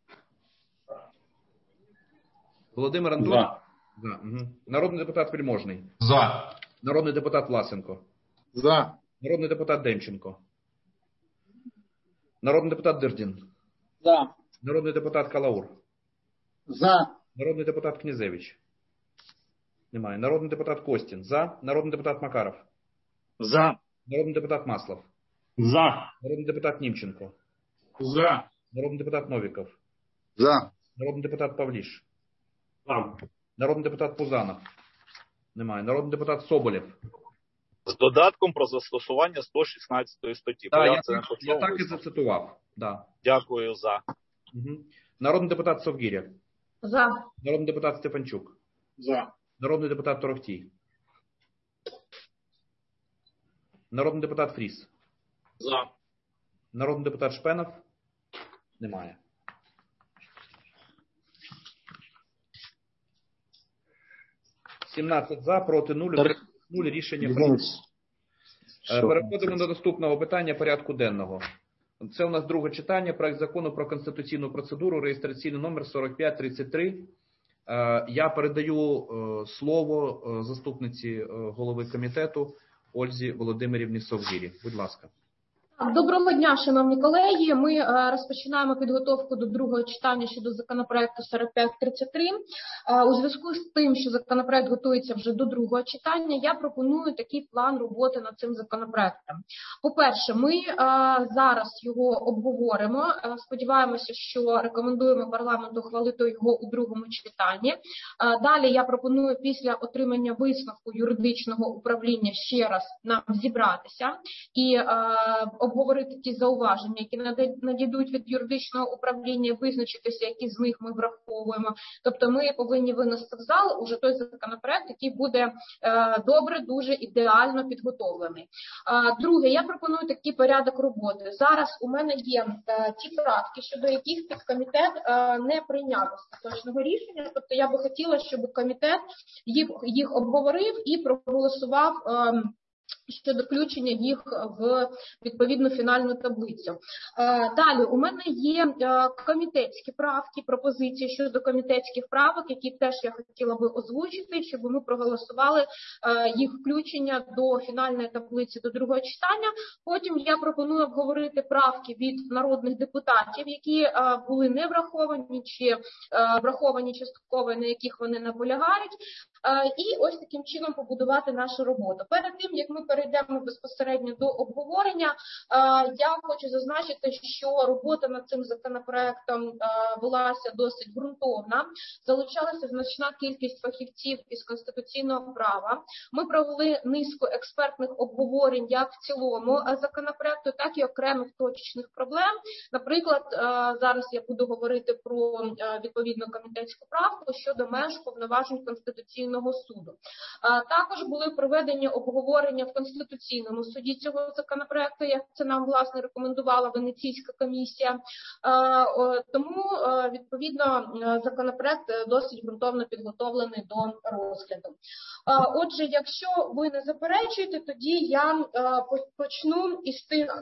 Володимир Антон. За. За. Угу. Народний депутат Вельможний. За. Народний депутат Власенко. За. Народний депутат Демченко. Народний депутат Дирдін. За. Народний депутат Калаур. За. Народний депутат Князевич. Немає. Народний депутат Костін. За. Народний депутат Макаров. За. Народний депутат Маслов. За. Народний депутат Німченко. За. Народний депутат Новіков. За. Народний депутат Павліш. За. Народний депутат Пузанов. Немає. Народний депутат Соболєв. З додатком про застосування сто шістнадцятої статті. Так, я, я, це так, я так і зацитував. Да. Дякую за. Угу. Народний депутат Совгіря. За. Народний депутат Стефанчук. За. Народний депутат Торохтій. Народний депутат Фріс. За. Народний депутат Шпенов. Немає. сімнадцять за, проти нуль, нуль рішення прийнято. Переходимо до наступного питання порядку денного. Це у нас друге читання, проект закону про конституційну процедуру, реєстраційний номер сорок п'ять тридцять три. Я передаю слово заступниці голови комітету Ользі Володимирівні Совгирі. Будь ласка. Доброго дня, шановні колеги. Ми розпочинаємо підготовку до другого читання щодо законопроекту сорок п'ять тридцять три. У зв'язку з тим, що законопроект готується вже до другого читання, я пропоную такий план роботи над цим законопроектом. По-перше, ми зараз його обговоримо. Сподіваємося, що рекомендуємо парламенту ухвалити його у другому читанні. Далі я пропоную після отримання висновку юридичного управління ще раз нам зібратися і обговорити ті зауваження, які надійдуть від юридичного управління, визначитися, які з них ми враховуємо. Тобто ми повинні винести в зал уже той законопроект, який буде е, добре, дуже ідеально підготовлений. Е, друге, я пропоную такий порядок роботи. Зараз у мене є е, ті правки, щодо яких підкомітет е, не прийняв остаточного рішення. Тобто я би хотіла, щоб комітет їх, їх обговорив і проголосував е, щодо включення їх в відповідну фінальну таблицю. Далі, у мене є комітетські правки, пропозиції щодо комітетських правок, які теж я хотіла би озвучити, щоб ми проголосували їх включення до фінальної таблиці до другого читання. Потім я пропоную обговорити правки від народних депутатів, які були не враховані чи враховані частково, на яких вони наполягають. І ось таким чином побудувати нашу роботу. Перед тим, як ми перейдемо безпосередньо до обговорення, я хочу зазначити, що робота над цим законопроектом велася досить ґрунтовна. Залучалася значна кількість фахівців із конституційного права. Ми провели низку експертних обговорень як в цілому законопроекту, так і окремих точечних проблем. Наприклад, зараз я буду говорити про відповідну комітетську правку щодо меж повноважень Конституційного суду. Також були проведені обговорення в Конституційному суді цього законопроекту, як це нам, власне, рекомендувала Венеційська комісія. Тому, відповідно, законопроект досить ґрунтовно підготовлений до розгляду. Отже, якщо ви не заперечуєте, тоді я почну із тих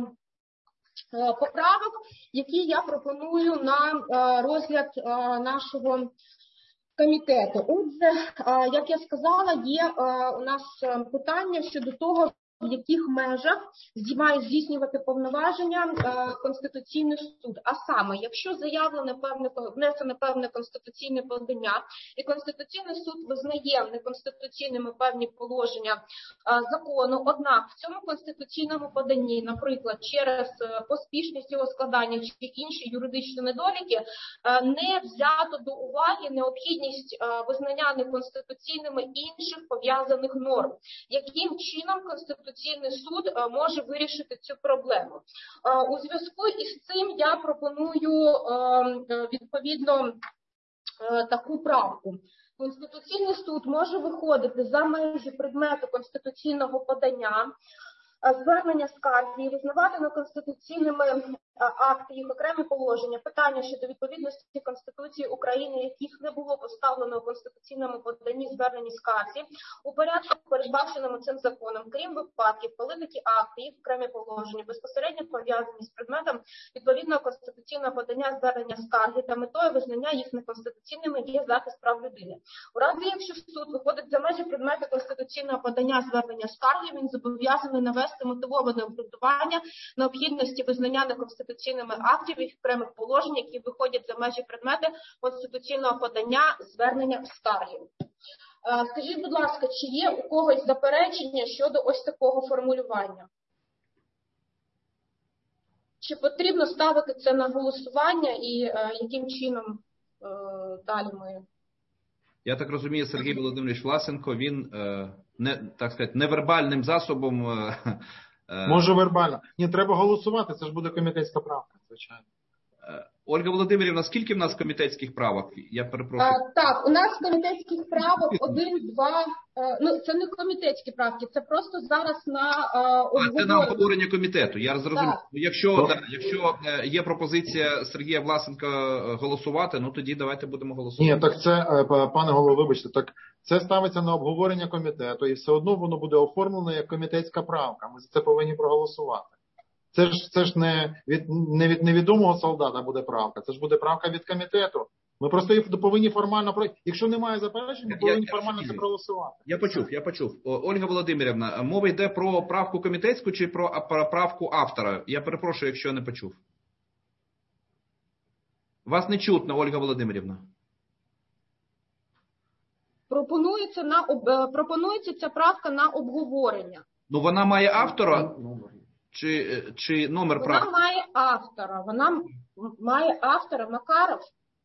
поправок, які я пропоную на розгляд нашого комітету. Отже, як я сказала, є у нас питання щодо того, в яких межах має здійснювати повноваження Конституційний суд. А саме, якщо заявлене певне, внесене певне конституційне подання, і Конституційний суд визнає неконституційними певні положення закону, однак в цьому конституційному поданні, наприклад, через поспішність його складання чи інші юридичні недоліки, не взято до уваги необхідність визнання неконституційними інших пов'язаних норм. Яким чином Конституційний Конституційний суд може вирішити цю проблему. У зв'язку із цим я пропоную відповідно таку правку. Конституційний суд може виходити за межі предмету конституційного подання, звернення скарги і визнавати неконституційними акти, їх окремі положення, питання щодо відповідності Конституції України, яких не було поставлено у конституційному поданні зверненні скарзі, у порядку, передбаченому цим законом, крім випадків, коли такі акти, їх окремі положення безпосередньо пов'язані з предметом відповідного конституційного подання звернення скарги та метою визнання їх неконституційними є захист прав людини. У разі, якщо суд виходить за межі предмету конституційного подання звернення скарги, він зобов'язаний навести мотивоване обґрунтування необхідності визнання неконституційними актів і окремих положень, які виходять за межі предмети конституційного подання звернення скарги. Скажіть, будь ласка, чи є у когось заперечення щодо ось такого формулювання? Чи потрібно ставити це на голосування і е, яким чином е, далі ми... Я так розумію, Сергій Володимирович Власенко, він, е, не, так сказати, невербальним засобом... Е, Може вербально. Ні, треба голосувати, це ж буде комітетська правка, звичайно. Ольга Володимирівна, скільки в нас комітетських правок? Я перепрошую. А, так, у нас комітетських правок один, два, е, ну це не комітетські правки, це просто зараз на е, обговорення. Це на обговорення комітету, я зрозумів. Так. Якщо, да, якщо є пропозиція Сергія Власенка голосувати, ну тоді давайте будемо голосувати. Ні, так це, пане голово, вибачте, так це ставиться на обговорення комітету і все одно воно буде оформлено як комітетська правка. Ми за це повинні проголосувати. Це ж, це ж не від, не від невідомого солдата буде правка, це ж буде правка від комітету. Ми просто їх повинні формально, якщо немає заперечень, ми повинні я, формально я, це проголосувати. Я почув, я почув. Ольга Володимирівна, мова йде про правку комітетську чи про, про правку автора? Я перепрошую, якщо не почув. Вас не чутно, Ольга Володимирівна. Пропонується, на, пропонується ця правка на обговорення. Ну вона має автора? Чи, чи номер правки? Вона має автора. Вона має автора Макаров.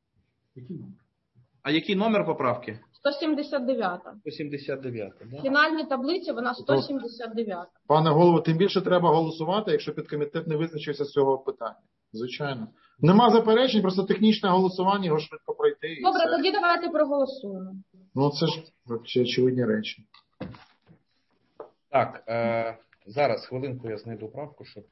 А який номер поправки? сто сімдесят дев'ята. сто сімдесят дев'ята, да? В фінальній таблиці вона сто сімдесят дев'ята. Пане голово, тим більше треба голосувати, якщо підкомітет не визначився з цього питання. Звичайно. Нема заперечень, просто технічне голосування, його швидко пройти. Добре, тоді давайте проголосуємо. Ну це ж очевидні речі. Так, е- зараз, хвилинку, я знайду правку, щоб...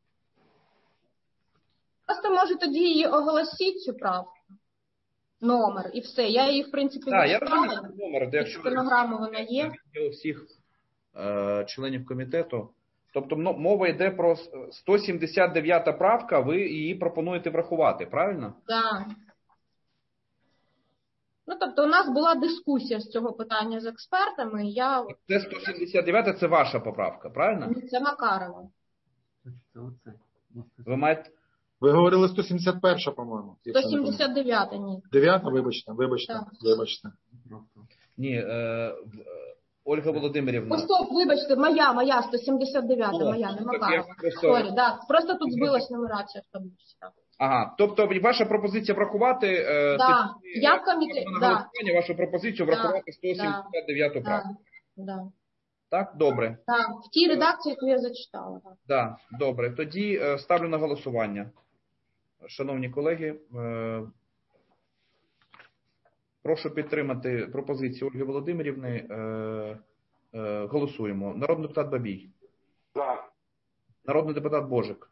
Просто, може, тоді її оголосіть, цю правку. Номер, і все. Я її, в принципі, так, я розумію, номер, де якщо... Стенограма вона є. У всіх е, членів комітету. Тобто, мова йде про сто сімдесят дев'ята правка, ви її пропонуєте врахувати, правильно? Так. Ну, тобто, у нас була дискусія з цього питання з експертами. Я... Це сто сімдесят дев'ята, це ваша поправка, правильно? Це Макарова. Ви маєте... Ви говорили сто сімдесят перша, по-моєму. сто сімдесят дев'ята, ні. дев'ята, вибачте, вибачте, так. вибачте. Ні, е, Ольга Володимирівна. О, стоп, вибачте, моя, моя, сто сімдесят дев'ята, моя, не Макарова. Просто... Сорі, да, просто тут збилась нумерація в таблиці. Ага, тобто ваша пропозиція врахувати, е, да. Я в комітеті, да. вашу пропозицію врахувати да. сто сімдесят дев'яту да. правку. Да. Так, добре. Так, в тій редакції, яку я зачитала. Так, да, добре. Тоді е, ставлю на голосування. Шановні колеги, е, прошу підтримати пропозицію Ольги Володимирівни. Е, е, голосуємо. Народний депутат Бабій. За. Народний депутат Божик.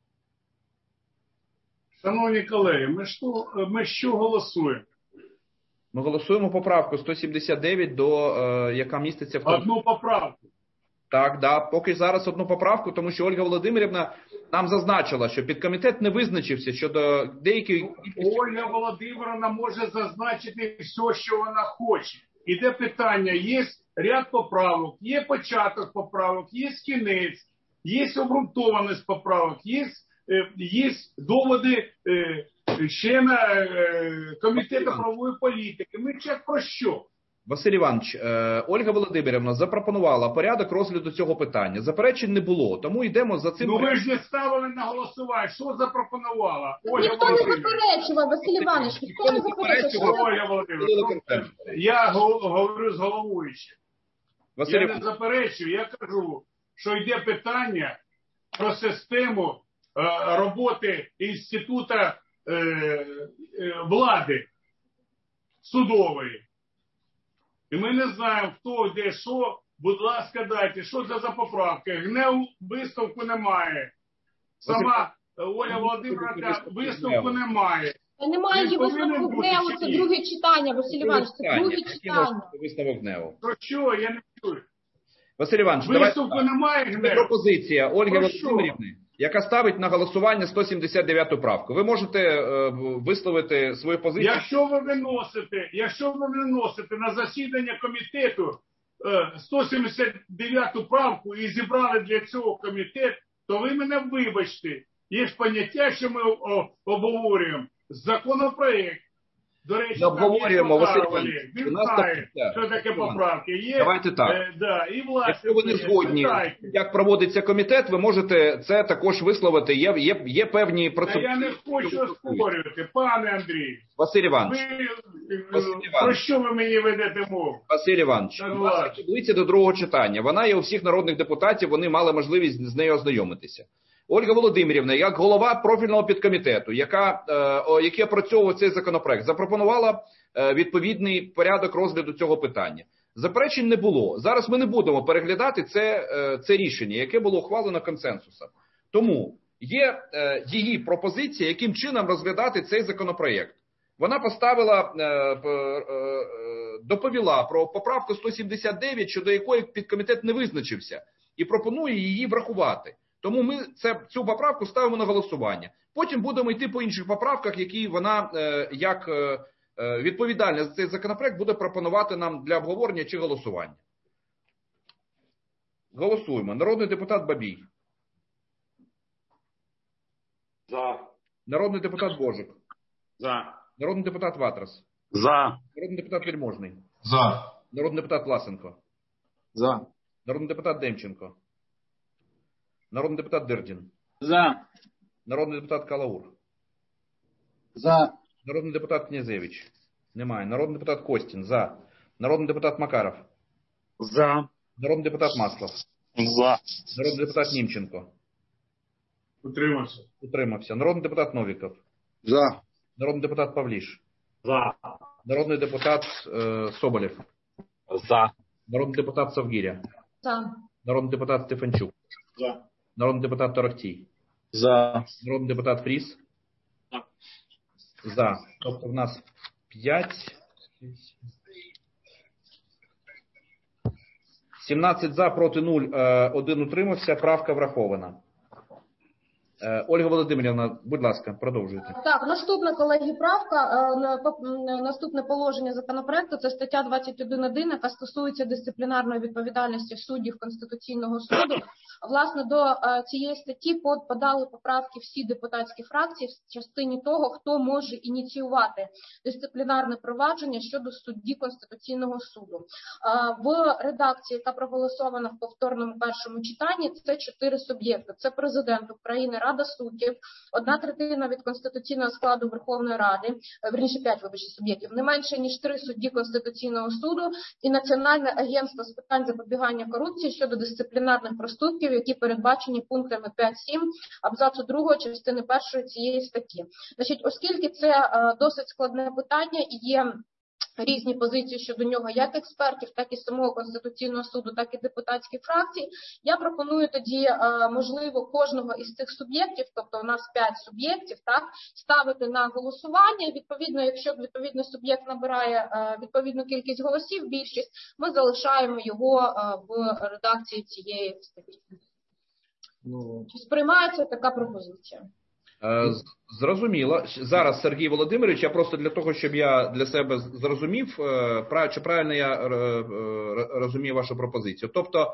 Шановні колеги, ми що, ми що голосуємо? Ми голосуємо поправку сто сімдесят дев'ять, до, е, яка міститься в... Одну поправку. Так, да. Поки зараз одну поправку, тому що Ольга Володимирівна нам зазначила, що підкомітет не визначився щодо деяких... Ольга Володимирівна може зазначити все, що вона хоче. Іде питання, є ряд поправок, є початок поправок, є кінець, є обґрунтованість поправок, є, є доводи члена Комітету правової політики. Ми зараз про що? Василь Іванович, Ольга Володимирівна запропонувала порядок розгляду цього питання. Заперечень не було, тому йдемо за цим... Ну ви ж не ставили на голосування. Що запропонувала? Ольга ніхто не заперечував, Василь Іванович, ніхто не заперечував. Ольга Володимирівна, я говорю з головуючим. Я не заперечую, я кажу, що йде питання про систему роботи інституту влади судової. І ми не знаємо, хто, де, що. Будь ласка, дайте, що це за поправки. Гнев виставку немає. Сама Оля Володимирівна, виставку немає. Та немає її висновку гневу, це друге читання, Василь Іванович, це друге читання. Висновок гневу. Про що? Я не чую. Василь Іванович, виставку давай... немає гневу. Це пропозиція Ольги Володимирівни, яка ставить на голосування сто сімдесят дев'яту правку. Ви можете е, висловити свою позицію? Якщо ви виносите, якщо ви виносите на засідання комітету е, сто сімдесят дев'яту правку і зібрали для цього комітет, то ви мене вибачте. Є ж поняття, що ми о, обговорюємо. Законопроект. До речі, обговорюємо, Василь Іванович. Він знає, що таке поправки. Є, давайте так. Е, да, і власне, якщо ви не згодні, як проводиться комітет, ви можете це також висловити. Є, є, є певні процедури. Та я не хочу спорювати, пане Андрій. Василь Іванович. Ви, Василь Іванович. Про що ви мені ведете мову? Василь Іванович, таблиця до другого читання. Вона є у всіх народних депутатів, вони мали можливість з нею ознайомитися. Ольга Володимирівна, як голова профільного підкомітету, яка, е, який опрацьовував цей законопроект, запропонувала е, відповідний порядок розгляду цього питання. Заперечень не було. Зараз ми не будемо переглядати це, е, це рішення, яке було ухвалено консенсусом. Тому є е, її пропозиція, яким чином розглядати цей законопроект. Вона поставила, е, е, доповіла про поправку сто сімдесят дев'ять, щодо якої підкомітет не визначився, і пропонує її врахувати. Тому ми це, цю поправку ставимо на голосування. Потім будемо йти по інших поправках, які вона, е, як е, відповідальна за цей законопроект, буде пропонувати нам для обговорення чи голосування. Голосуємо. Народний депутат Бабій. За. Народний депутат Божик. За. Народний депутат Ватрас. За. Народний депутат Вельможний. За. Народний депутат Власенко. За. Народний депутат Демченко. Народний депутат Дирдін. За. Народний депутат Калаур. За. Народний депутат Князевич. Немає. Народний депутат Костін. За. Народний депутат Макаров. За. Народний депутат Маслов. За. Народний депутат Німченко. Утримався. Утримався. Народний депутат Новіков. За. Народний депутат Павліш. За. Народний депутат е, Соболєв. За. Народний депутат Совгіря. За. Народний депутат Стефанчук. За. Народний депутат Торохтій. За. Народний депутат Фріс. За. Тобто в нас п'ять. сімнадцять за, проти нуль, один утримався. Правка врахована. Ольга Володимирівна, будь ласка, продовжуйте. Так, наступна, колеги, правка, наступне положення законопроекту – це стаття двадцять один один, яка стосується дисциплінарної відповідальності суддів Конституційного суду. Власне, до цієї статті подали поправки всі депутатські фракції в частині того, хто може ініціювати дисциплінарне провадження щодо судді Конституційного суду. В редакції, яка проголосована в повторному першому читанні, це чотири суб'єкти. Це президент України, Рада суддів, одна третина від конституційного складу Верховної Ради, верніше п'ять, вибачте, суб'єктів, не менше ніж три судді Конституційного суду і Національне агентство з питань запобігання корупції щодо дисциплінарних проступків, які передбачені пунктами п'ять-сім абзацу другого частини першої цієї статті. Значить, оскільки це е, досить складне питання і є різні позиції щодо нього як експертів, так і самого Конституційного суду, так і депутатських фракцій, я пропоную тоді, можливо, кожного із цих суб'єктів, тобто у нас п'ять суб'єктів, так, ставити на голосування. І, відповідно, якщо відповідний суб'єкт набирає відповідну кількість голосів, більшість, ми залишаємо його в редакції цієї статті. Ну... Чи сприймається така пропозиція? Зрозуміло. Зараз, Сергій Володимирович, я просто для того, щоб я для себе зрозумів, чи правильно я розумію вашу пропозицію. Тобто,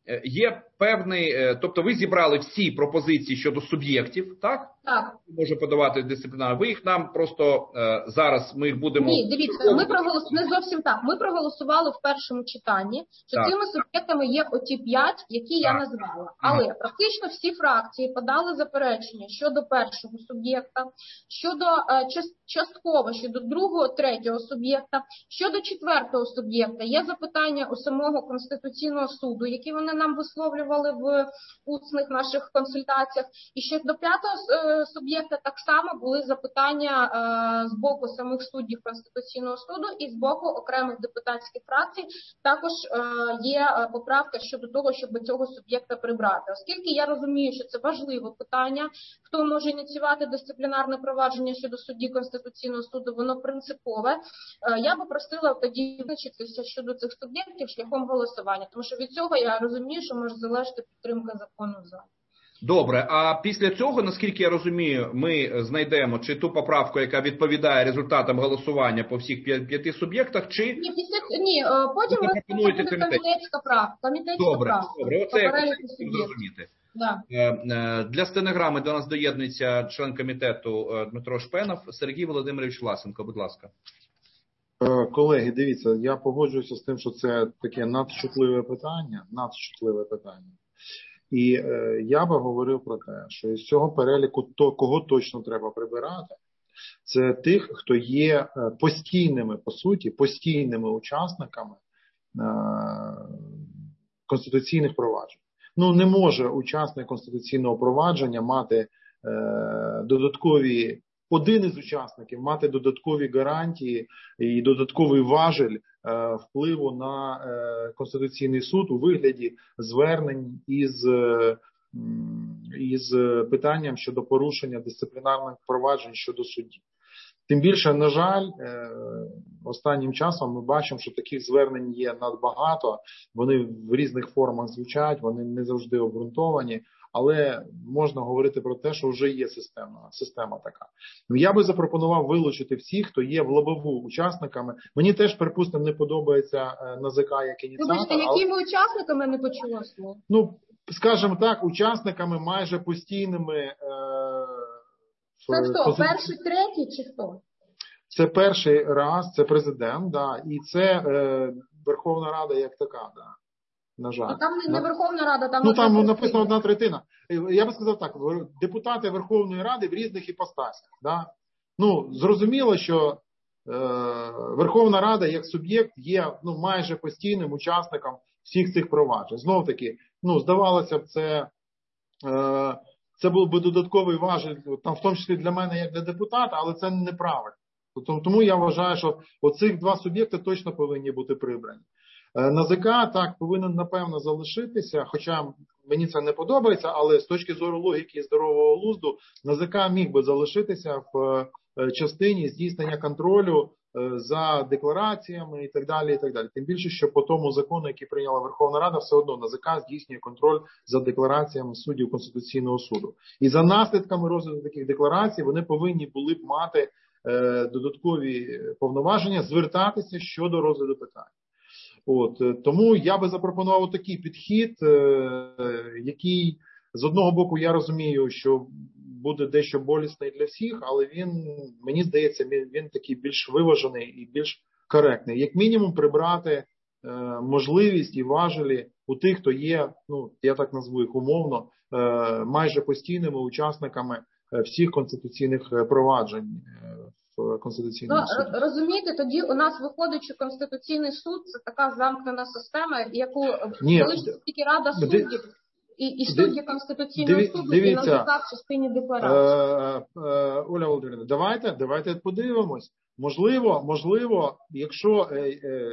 є певний, тобто ви зібрали всі пропозиції щодо суб'єктів, так? Так. Може подавати дисциплінарно. Ви їх нам просто зараз, ми їх будемо... Ні, дивіться, ми проголосували, не зовсім так. Ми проголосували в першому читанні, що так. Цими суб'єктами є оті п'ять, які я так. назвала. Але ага. практично всі фракції подали заперечення щодо першого суб'єкта, щодо частково, щодо другого, третього суб'єкта, щодо четвертого суб'єкта. Є запитання у самого Конституційного суду, які вони нам висловлювали в усних наших консультаціях. І щодо п'ятого суб'єкта так само були запитання е, з боку самих суддів Конституційного суду і з боку окремих депутатських фракцій. Також е, є поправка щодо того, щоб цього суб'єкта прибрати. Оскільки я розумію, що це важливе питання, хто може ініціювати дисциплінарне провадження щодо судді Конституційного суду, воно принципове. Е, я би просила тоді визначитися щодо цих суб'єктів шляхом голосування, тому що від цього я розумію, що може залежати підтримка закону в залі. Добре, а після цього, наскільки я розумію, ми знайдемо чи ту поправку, яка відповідає результатам голосування по всіх п'яти суб'єктах, чи... Ні, після... Ні потім ми пропонуєте комітетська правка. Комітетська добре, правка. Добре, оце я хочу зрозуміти. Да. Для стенограми до нас доєднується член комітету Дмитро Шпенов. Сергій Володимирович Власенко, будь ласка. Колеги, дивіться, я погоджуюся з тим, що це таке надчутливе питання, надчутливе питання. І е, я би говорив про те, що із цього переліку, то, кого точно треба прибирати, це тих, хто є постійними, по суті, постійними учасниками е, конституційних проваджень. ну, не може учасник конституційного провадження мати е, додаткові, один із учасників мати додаткові гарантії і додатковий важель е, впливу на е, Конституційний суд у вигляді звернень із, е, із питанням щодо порушення дисциплінарних проваджень щодо суддів. Тим більше, на жаль, останнім часом ми бачимо, що таких звернень є надбагато, вони в різних формах звучать, вони не завжди обґрунтовані, але можна говорити про те, що вже є система, система така. Я би запропонував вилучити всіх, хто є в лобову учасниками. Мені теж, припустимо, не подобається НАЗК як ініціатор. Вибачте, якими але... учасниками не почула слово? Ну, скажімо так, учасниками майже постійними... Е... Це хто? Перший, третій чи хто? Це перший раз, це президент, да, і це е, Верховна Рада як така, да, на жаль. А там не, не Верховна Рада, там... Ну, там написано одна третина. Я би сказав так, депутати Верховної Ради в різних іпостасях, да. Ну, зрозуміло, що е, Верховна Рада як суб'єкт є, ну, майже постійним учасником всіх цих проваджень. Знов таки, ну, здавалося б, це... Е, Це був би додатковий важіль, там, в тому числі для мене, як для депутата, але це неправильно. Тому я вважаю, що оцих два суб'єкти точно повинні бути прибрані. НАЗК так повинен, напевно, залишитися, хоча мені це не подобається, але з точки зору логіки і здорового глузду, НАЗК міг би залишитися в частині здійснення контролю за деклараціями і так далі, і так далі. Тим більше, що по тому закону, який прийняла Верховна Рада, все одно НАЗК здійснює контроль за деклараціями суддів Конституційного суду. І за наслідками розгляду таких декларацій вони повинні були б мати е, додаткові повноваження звертатися щодо розгляду питань. От, тому я би запропонував такий підхід, е, який, з одного боку, я розумію, що буде дещо болісний для всіх, але він, мені здається, він, він такий більш виважений і більш коректний. Як мінімум прибрати е, можливість і важелі у тих, хто є, ну, я так назву їх умовно, е, майже постійними учасниками всіх конституційних проваджень в Конституційному ну, суді. Розумієте, тоді у нас виходить, що Конституційний суд – це така замкнена система, яку залишиться тільки Рада суддів. І, і судді Конституційного Диві, суду, дивіться, і НАЗК в частині декларації. Е, е, Оля Володимирівна, давайте, давайте подивимось. Можливо, можливо, якщо е, е,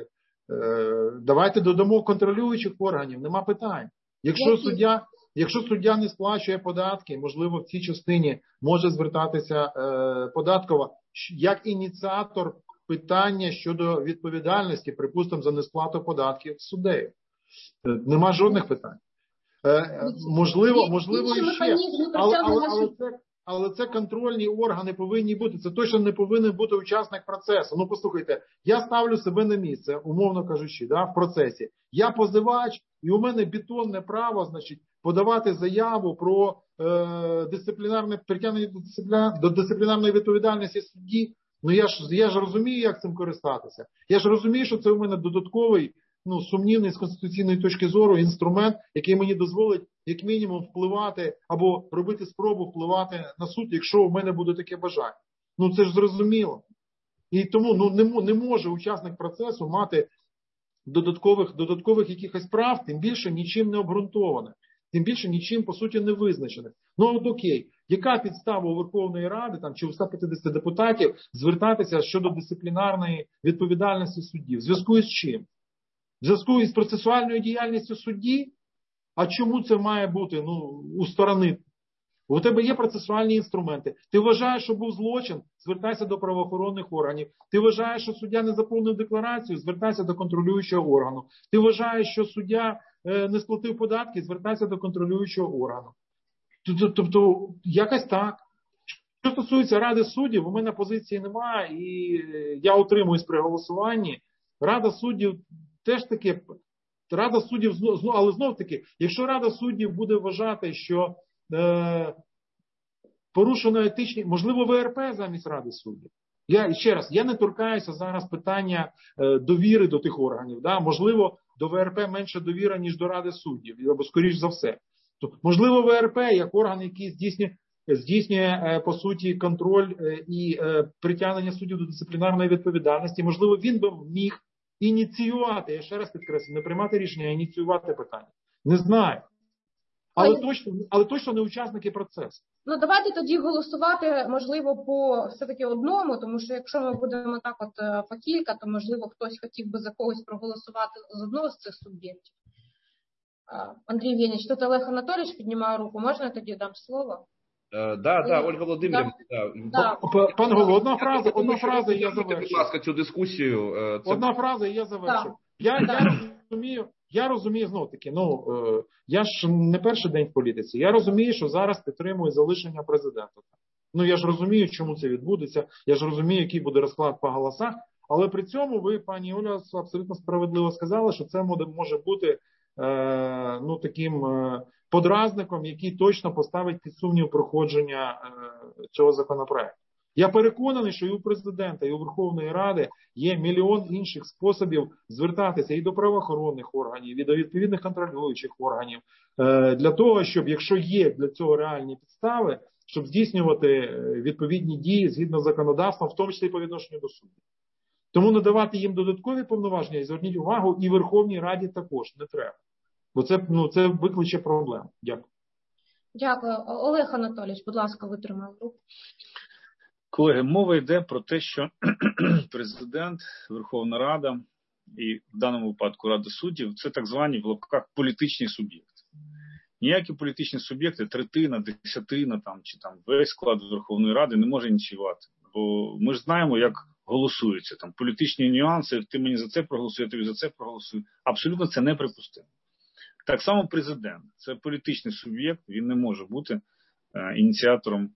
е, давайте додамо контролюючих органів, нема питань. Якщо Які? суддя, якщо суддя не сплачує податки, можливо, в цій частині може звертатися е, податкова як ініціатор питання щодо відповідальності, припустимо, за несплату податків суддею. Нема жодних питань. Е, можливо, можливо, і ще. Але, але, але, це, але це контрольні органи повинні бути. Це точно не повинен бути учасник процесу. Ну, послухайте, я ставлю себе на місце, умовно кажучи, да, в процесі. Я позивач, і у мене бетонне право, значить, подавати заяву про е, дисциплінарне притягнення до, дисципліна, до дисциплінарної відповідальності судді. Ну, я ж, я ж розумію, як цим користатися. Я ж розумію, що це у мене додатковий, ну, сумнівний з конституційної точки зору інструмент, який мені дозволить, як мінімум, впливати або робити спробу впливати на суд, якщо у мене буде таке бажання. Ну, це ж зрозуміло. І тому, ну, не, не може учасник процесу мати додаткових, додаткових якихось прав, тим більше нічим не обґрунтованих, тим більше нічим, по суті, не визначених. Ну, от окей, яка підстава у Верховної Ради, там, чи у ста п'ятдесяти депутатів звертатися щодо дисциплінарної відповідальності суддів? В зв'язку із чим? В зв'язку із процесуальною діяльністю судді? А чому це має бути, ну, у сторони? У тебе є процесуальні інструменти. Ти вважаєш, що був злочин? Звертайся до правоохоронних органів. Ти вважаєш, що суддя не заповнив декларацію? Звертайся до контролюючого органу. Ти вважаєш, що суддя е, не сплатив податки? Звертайся до контролюючого органу. Тобто, якось так. Що стосується Ради суддів, у мене позиції немає, і я утримуюсь при голосуванні. Рада суддів теж таки, Рада суддів, але знов таки, якщо Рада суддів буде вважати, що е, порушено етичні, можливо, В Р П замість Ради суддів. Я, ще раз, я не торкаюся зараз питання е, довіри до тих органів. Да? Можливо, до В Р П менше довіра, ніж до Ради суддів, або скоріш за все. Тобто, можливо, В Р П, як орган, який здійснює, здійснює е, по суті, контроль е, і е, притягнення суддів до дисциплінарної відповідальності, можливо, він би міг ініціювати, я ще раз підкреслю, не приймати рішення, а ініціювати питання. Не знаю. але точно, але точно не учасники процесу. Ну, давайте тоді голосувати, можливо, по все-таки одному, тому що якщо ми будемо так от по кілька, то, можливо, хтось хотів би за когось проголосувати з одного з цих суб'єктів. Андрій Євгенович, тут Олег Анатолійович піднімає руку, можна я тоді дам слово? Так, да, да, Ольга Володимирівна. Да. Да. Пане голово, одна фраза, одна фраза, і я завершу. Будь ласка, цю дискусію. Це... Одна фраза, і я завершу. Да. Я, я розумію, я розумію знов таки, ну, я ж не перший день в політиці, я розумію, що зараз підтримую залишення президента. Ну, я ж розумію, чому це відбудеться, я ж розумію, який буде розклад по голосах, але при цьому ви, пані Оля, абсолютно справедливо сказали, що це може бути е, ну, таким е, подразником, який точно поставить під сумнів проходження е, цього законопроекту. Я переконаний, що і у президента, і у Верховної Ради є мільйон інших способів звертатися і до правоохоронних органів, і до відповідних контролюючих органів, для того, щоб, якщо є для цього реальні підстави, щоб здійснювати відповідні дії згідно з законодавством, в тому числі по відношенню до суддів. Тому надавати їм додаткові повноваження, і зверніть увагу, і Верховній Раді також не треба. Бо це, ну, це викличе проблем. Дякую. Дякую. Олег Анатолійович, будь ласка, витримав руку. Колеги, мова йде про те, що президент, Верховна Рада і в даному випадку Рада суддів – це так звані в лапках політичні суб'єкти. Ніякі політичні суб'єкти, третина, десятина там, чи там весь склад Верховної Ради не може ініціювати. Бо ми ж знаємо, як голосується. Там політичні нюанси, ти мені за це проголосуй, я тобі за це проголосую. Абсолютно це неприпустимо. Так само президент – це політичний суб'єкт, він не може бути е, ініціатором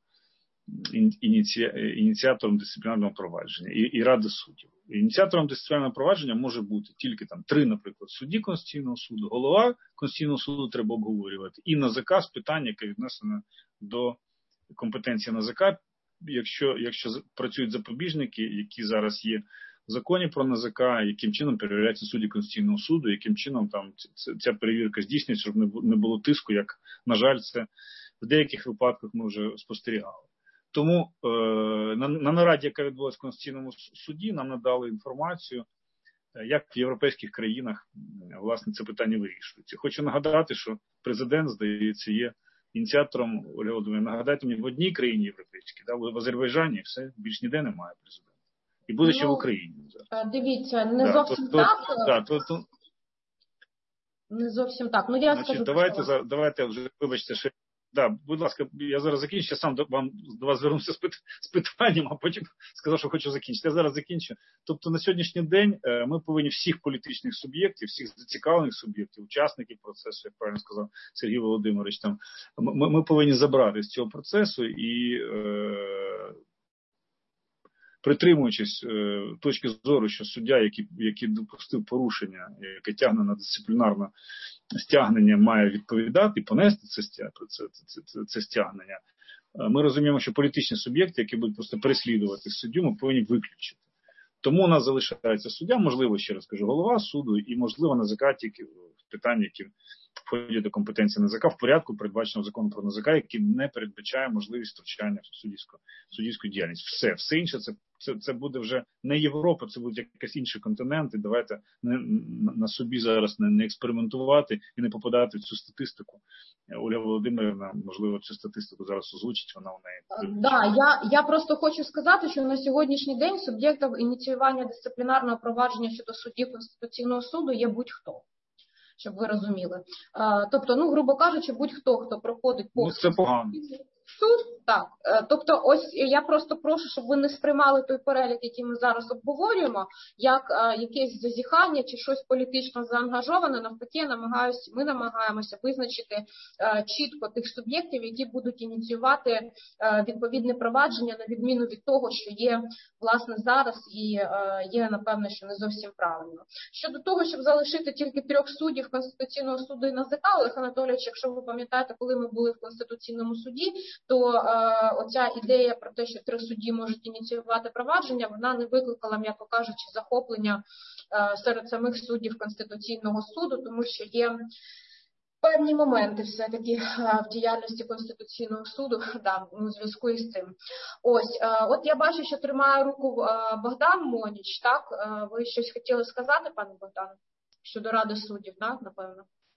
Ініці... ініціатором дисциплінарного провадження і, і Ради суддів. Ініціатором дисциплінарного провадження може бути тільки там три, наприклад, судді Конституційного суду, голова Конституційного суду треба обговорювати, і НАЗК з питання, яке віднесено до компетенції НАЗК, якщо, якщо працюють запобіжники, які зараз є в законі про НАЗК, яким чином перевіряються судді Конституційного суду, яким чином там ця перевірка здійснюється, щоб не було тиску, як, на жаль, це в деяких випадках ми вже спостерігали. Тому е, на, на нараді, яка відбулася в Конституційному суді, нам надали інформацію, як в європейських країнах, власне, це питання вирішується. Хочу нагадати, що президент, здається, є ініціатором, Ольга Володимирівна, нагадайте мені, в одній країні європейській, да, в Азербайджані, все, більш ніде немає президента. І буде ну, ще в Україні. Дивіться, не да, зовсім то, так. То, да, то, то, не зовсім так. Ну, я значить, скажу, давайте, що... давайте вже, вибачте, ще Да, будь ласка, я зараз закінчу, я сам до, вам, до вас звернувся з, пит, з питанням, а потім сказав, що хочу закінчити. Я зараз закінчу. Тобто на сьогоднішній день ми повинні всіх політичних суб'єктів, всіх зацікавлених суб'єктів, учасників процесу, як правильно сказав Сергій Володимирович, там, ми, ми повинні забрати з цього процесу і е, притримуючись е, точки зору, що суддя, який, який допустив порушення, яке тягне на дисциплінарне стягнення, має відповідати і понести це, це, це, це, це стягнення. Ми розуміємо, що політичні суб'єкти, які будуть просто переслідувати суддю, ми повинні виключити. Тому у нас залишається суддя, можливо, ще раз кажу, голова суду і, можливо, НАЗК тільки в питанні, які входять до компетенції НАЗК в порядку, передбаченого законом про НАЗК, який не передбачає можливість втручання в суддівську, суддівську діяльність. Все, все інше це, це, це буде вже не Європа, це будуть якісь інші континенти. Давайте не, на собі зараз не, не експериментувати і не попадати в цю статистику. Ольга Володимирівна, можливо, цю статистику зараз озвучить, вона в неї. Да, я, я просто хочу сказати, що на сьогоднішній день суб'єктом ініціювання дисциплінарного провадження щодо суддів Конституційного суду є будь-хто. Щоб ви розуміли. А, тобто, ну, грубо кажучи, будь-хто, хто проходить по ну, це погано. Суд, так. Тобто, ось я просто прошу, щоб ви не сприймали той перелік, який ми зараз обговорюємо, як а, якесь зазіхання чи щось політично заангажоване. Навпаки, я намагаюся, ми намагаємося визначити а, чітко тих суб'єктів, які будуть ініціювати а, відповідне провадження, на відміну від того, що є, власне, зараз і а, є, напевне, що не зовсім правильно. Щодо того, щоб залишити тільки трьох суддів Конституційного суду і НАЗК, Олег Анатолійович, якщо ви пам'ятаєте, коли ми були в Конституційному суді, то е, оця ідея про те, що три судді можуть ініціювати провадження, вона не викликала, м'яко кажучи, захоплення е, серед самих суддів Конституційного суду, тому що є певні моменти все-таки е, в діяльності Конституційного суду, да, у зв'язку із цим. Ось, е, от я бачу, що тримає руку е, Богдан Моніч, так? Е, ви щось хотіли сказати, пане Богдан, щодо Ради суддів, так, напевно?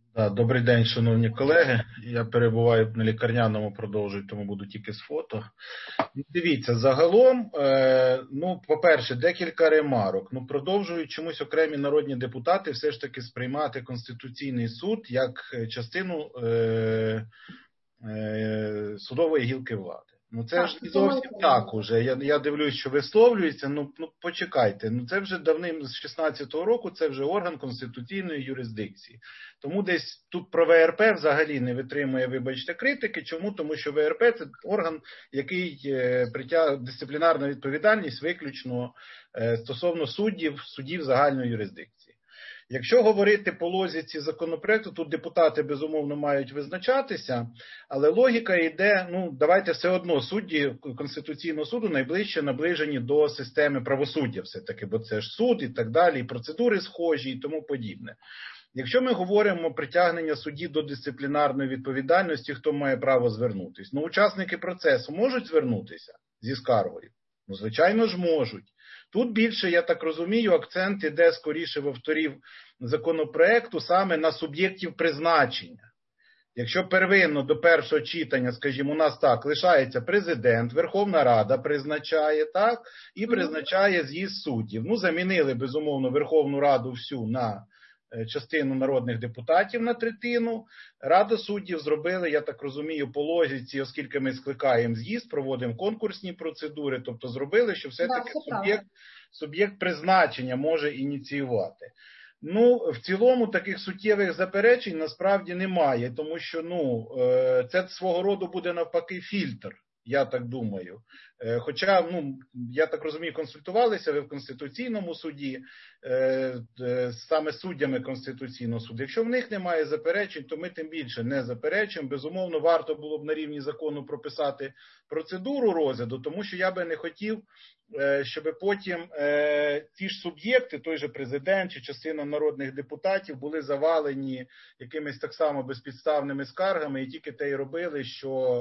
Да, добрий день, шановні колеги. Я перебуваю на лікарняному, продовжую, тому буду тільки з фото. Дивіться, загалом, е, ну, по-перше, декілька ремарок. Ну, продовжують чомусь окремі народні депутати все ж таки сприймати Конституційний суд як частину е, е, судової гілки влади. Ну, це ж не зовсім так уже. Я, я дивлюсь, що висловлюється. Ну, ну, почекайте. Ну, це вже давним, з шістнадцятого року, це вже орган конституційної юрисдикції. Тому десь тут про ВРП взагалі не витримує, вибачте, критики. Чому? Тому що ВРП – це орган, який е, притягує дисциплінарну відповідальність виключно е, стосовно суддів, судів загальної юрисдикції. Якщо говорити по логіці законопроекту, тут депутати, безумовно, мають визначатися, але логіка йде, ну, давайте все одно судді Конституційного суду найближче наближені до системи правосуддя все-таки, бо це ж суд і так далі, і процедури схожі і тому подібне. Якщо ми говоримо про притягнення судді до дисциплінарної відповідальності, хто має право звернутися? Ну, учасники процесу можуть звернутися зі скаргою? Ну, звичайно ж, можуть. Тут більше, я так розумію, акцент іде скоріше в авторів законопроекту саме на суб'єктів призначення. Якщо первинно до першого читання, скажімо, у нас так, лишається президент, Верховна Рада призначає, так, і призначає з'їзд суддів. Ну, замінили, безумовно, Верховну Раду всю на частину народних депутатів на третину. Рада суддів зробили, я так розумію, по логіці, оскільки ми скликаємо з'їзд, проводимо конкурсні процедури, тобто зробили, що все-таки суб'єкт, суб'єкт призначення може ініціювати. Ну, в цілому таких суттєвих заперечень насправді немає, тому що, ну, це свого роду буде навпаки фільтр. Я так думаю. Хоча, ну, я так розумію, консультувалися ви в Конституційному суді, саме суддями Конституційного суду. Якщо в них немає заперечень, то ми тим більше не заперечуємо. Безумовно, варто було б на рівні закону прописати процедуру розгляду, тому що я би не хотів, щоб потім ті ж суб'єкти, той же президент чи частина народних депутатів, були завалені якимись так само безпідставними скаргами і тільки те й робили, що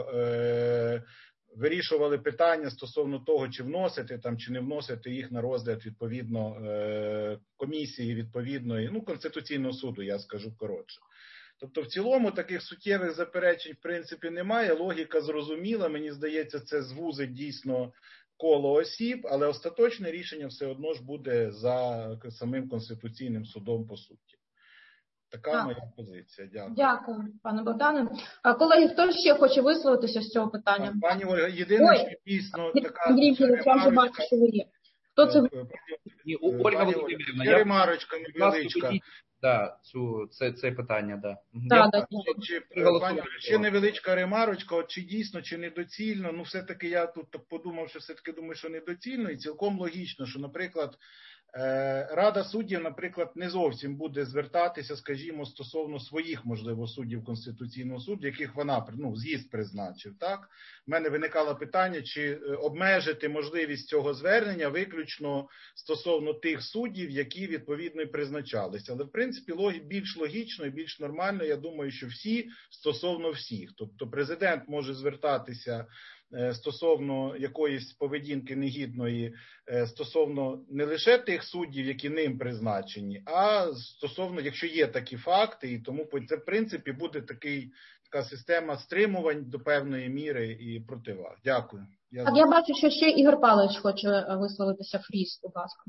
вирішували питання стосовно того, чи вносити там, чи не вносити їх на розгляд відповідно комісії відповідної, ну, Конституційного суду, я скажу коротше. Тобто в цілому таких суттєвих заперечень в принципі немає, логіка зрозуміла, мені здається, це звузить дійсно коло осіб, але остаточне рішення все одно ж буде за самим Конституційним судом по суті. Така а, моя позиція. Дякую. Дякую, пане Богдане. Колеги, хто ще хоче висловитися з цього питання? Пані Ольга, єдине, що дійсно така... Андрій Філіп, я вже бачу, що ви є. Хто це? Ольга Володимирівна, я ремарочка невеличка. Да, цю, це, це питання, да. Да, да, чи, пані, ще невеличка ремарочка, от чи дійсно, чи недоцільно, ну все-таки я тут подумав, що все-таки думаю, що недоцільно, і цілком логічно, що, наприклад, Рада суддів, наприклад, не зовсім буде звертатися, скажімо, стосовно своїх, можливо, суддів Конституційного суду, яких вона, ну, з'їзд призначив, так? У мене виникало питання, чи обмежити можливість цього звернення виключно стосовно тих суддів, які, відповідно, і призначалися. Але, в принципі, більш логічно і більш нормально, я думаю, що всі стосовно всіх. Тобто президент може звертатися стосовно якоїсь поведінки негідної, стосовно не лише тих суддів, які ним призначені, а стосовно, якщо є такі факти, і тому це, в принципі, буде такий, така система стримувань до певної міри і противаг. Дякую. Я... Так, я бачу, що ще Ігор Павлович хоче висловитися. Фріз, будь ласка.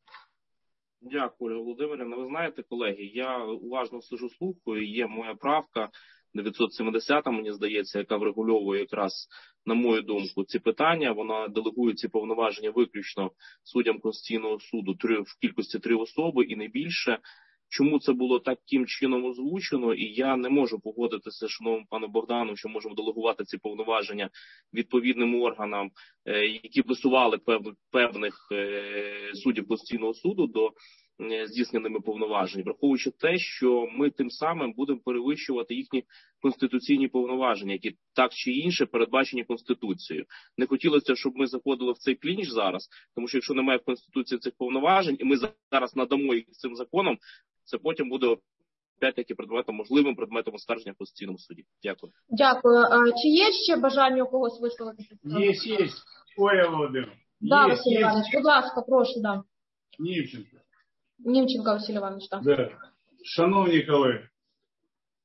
Дякую, Володимирівна. Ви знаєте, колеги, я уважно сижу, слухаю, є моя правка дев'ятсот сімдесята, мені здається, яка врегульовує якраз, на мою думку, ці питання. Вона делегує ці повноваження виключно суддям Конституційного суду в кількості три особи і не більше. Чому це було таким чином озвучено, і я не можу погодитися з шановним паном Богданом, що можемо делегувати ці повноваження відповідним органам, які висували певних суддів Конституційного суду до здійснення ними повноважень, враховуючи те, що ми тим самим будемо перевищувати їхні конституційні повноваження, які так чи інше передбачені Конституцією. Не хотілося, щоб ми заходили в цей клінч зараз, тому що якщо немає в Конституції цих повноважень, і ми зараз надамо їх цим законом, це потім буде опять-таки предметом, можливим предметом оскарження в Конституційному суді. Дякую. Дякую. А чи є ще бажання у когось висловитися? Є, є. Ой, Володимир. Да, Василь Іванович, будь ласка, прошу, да. Німченко. Німченко Василь Іванович, так. Да. Шановні колеги,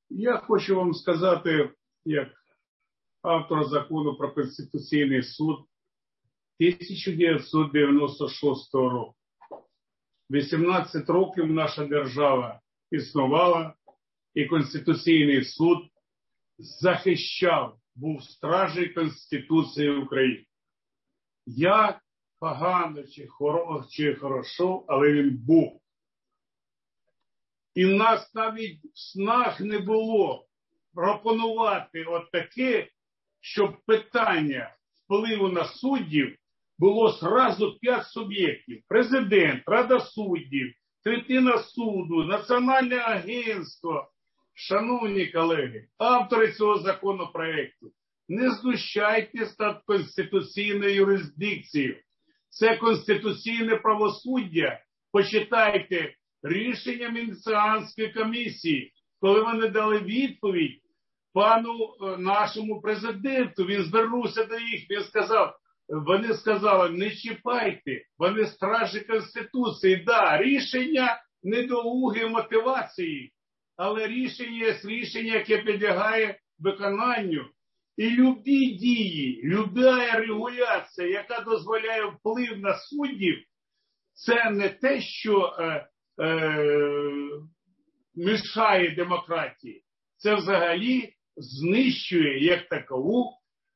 Я хочу вам сказати, як автор закону про Конституційний суд тисяча дев'ятсот дев'яносто шостого року. вісімнадцять років наша держава існувала, і Конституційний суд захищав, був стражею Конституції України. Як погано чи, хоро, чи хорошо, але він був. І в нас навіть в снах не було пропонувати от таке, щоб питання впливу на суддів було зразу п'ять суб'єктів. Президент, Рада суддів, третина суду, Національне агентство. Шановні колеги, автори цього законопроекту, не знущайтесь над конституційною юрисдикцією. Це конституційне правосуддя. Почитайте рішення Венеціанської комісії, коли вони дали відповідь пану нашому президенту. Він звернувся до їх, він сказав, вони сказали, не чіпайте, вони стражі Конституції. Да, рішення недолугої мотивації, але рішення є рішення, яке підлягає виконанню. І любі дії, люба регуляція, яка дозволяє вплив на суддів, це не те, що е, е, мішає демократії. Це взагалі знищує, як такову,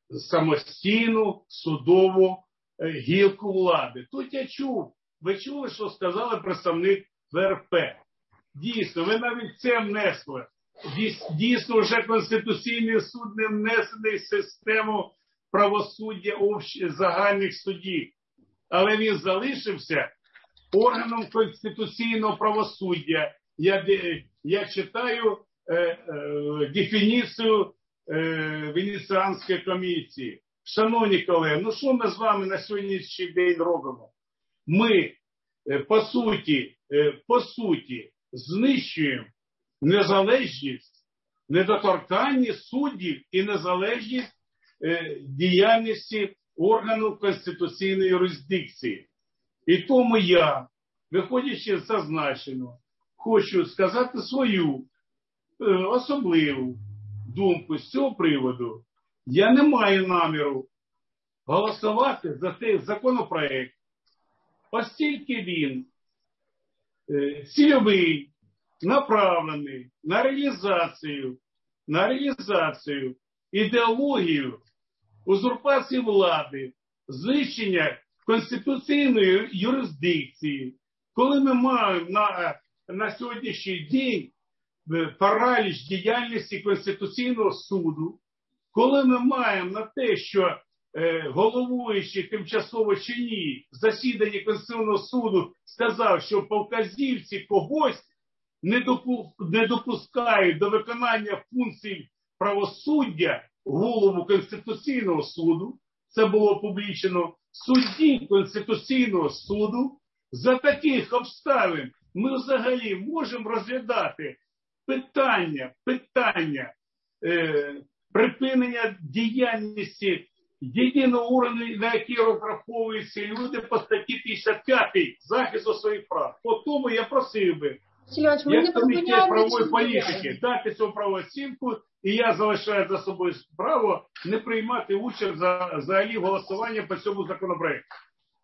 самостійну судову е, гілку влади. Тут я чув, ви чули, що сказали представник В Р П. Дійсно, ви навіть це внесли. Дійсно, вже Конституційний суд не внесений в систему правосуддя загальних судів. Але він залишився органом конституційного правосуддя. Я, я читаю е, е, дефініцію е, Венеціанської комісії. Шановні колеги, ну що ми з вами на сьогоднішній день робимо? Ми, е, по суті, е, по суті, знищуємо незалежність, недоторканність суддів і незалежність е, діяльності органу конституційної юрисдикції. І тому я, виходячи з зазначеного, хочу сказати свою е, особливу думку з цього приводу. Я не маю наміру голосувати за цей законопроект, оскільки він е, цільовий, направлений на реалізацію, на реалізацію ідеологію узурпації влади, знищення конституційної юрисдикції, коли ми маємо на, на сьогоднішній день параліч діяльності Конституційного суду, коли ми маємо на те, що е, головуючий тимчасово чи ні в засіданні Конституційного суду сказав, що по вказівці когось не допускають до виконання функцій правосуддя голову Конституційного суду, це було опублічено, судді Конституційного суду, за таких обставин ми взагалі можемо розглядати питання, питання е, припинення діяльності єдиного органу, на який розраховуються люди по статті п'ятдесят п'ять захисту своїх прав. По тому я просив би, як комітет правової політики, дати цю правову оцінку, і я залишаю за собою право не приймати участь за взагалі голосування по цьому законопроекту.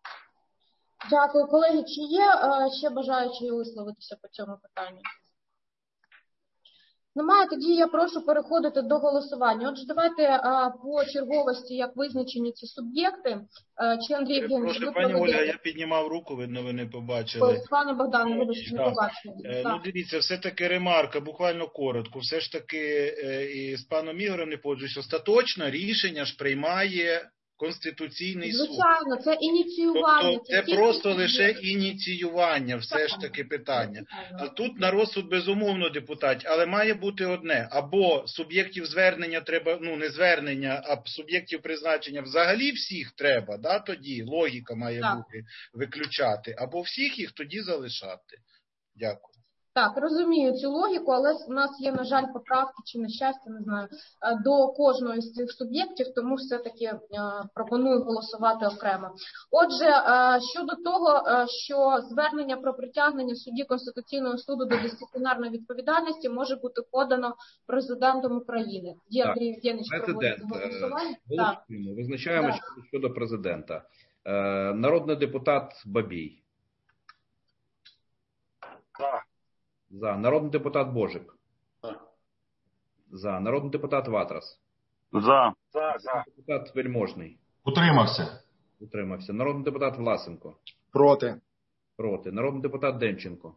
Дякую, колеги. Чи є е, ще бажаючі висловитися по цьому питанню? Немає, тоді я прошу переходити до голосування. Отже, давайте а, по черговості, як визначені ці суб'єкти. А, чи Андрій Євгенович, прошу, пані Оля, я піднімав руку, видно, ви не побачили. Ось, пане Богдане, вибачте, не побачили. Е, ну, дивіться, все-таки ремарка, буквально коротко. Все ж таки, е, і з паном Ігорем не погоджуюсь, остаточне рішення ж приймає Конституційний суд. Звичайно, це ініціювання. Тобто це, це просто лише ініціювання, все ж таки питання. А тут на розсуд безумовно депутат, але має бути одне. Або суб'єктів звернення треба, ну не звернення, а суб'єктів призначення взагалі всіх треба, да, тоді логіка має так. бути виключати, або всіх їх тоді залишати. Дякую. Так, розумію цю логіку, але у нас є, на жаль, поправки чи на щастя, не знаю, до кожного з цих суб'єктів, тому все-таки пропоную голосувати окремо. Отже, щодо того, що звернення про притягнення судді Конституційного суду до дисциплінарної відповідальності може бути подано президентом України. Є Андрій Євгенович проводить голосування. Голосуємо. Визначаємо Так. щодо президента. Народний депутат Бабій. За. За. Народний депутат Божик. За. За. Народний депутат Ватрас. За. За. За. Депутат Вельможний. Утримався. Утримався. Народний депутат Власенко. Проти. Проти. Народний депутат Демченко.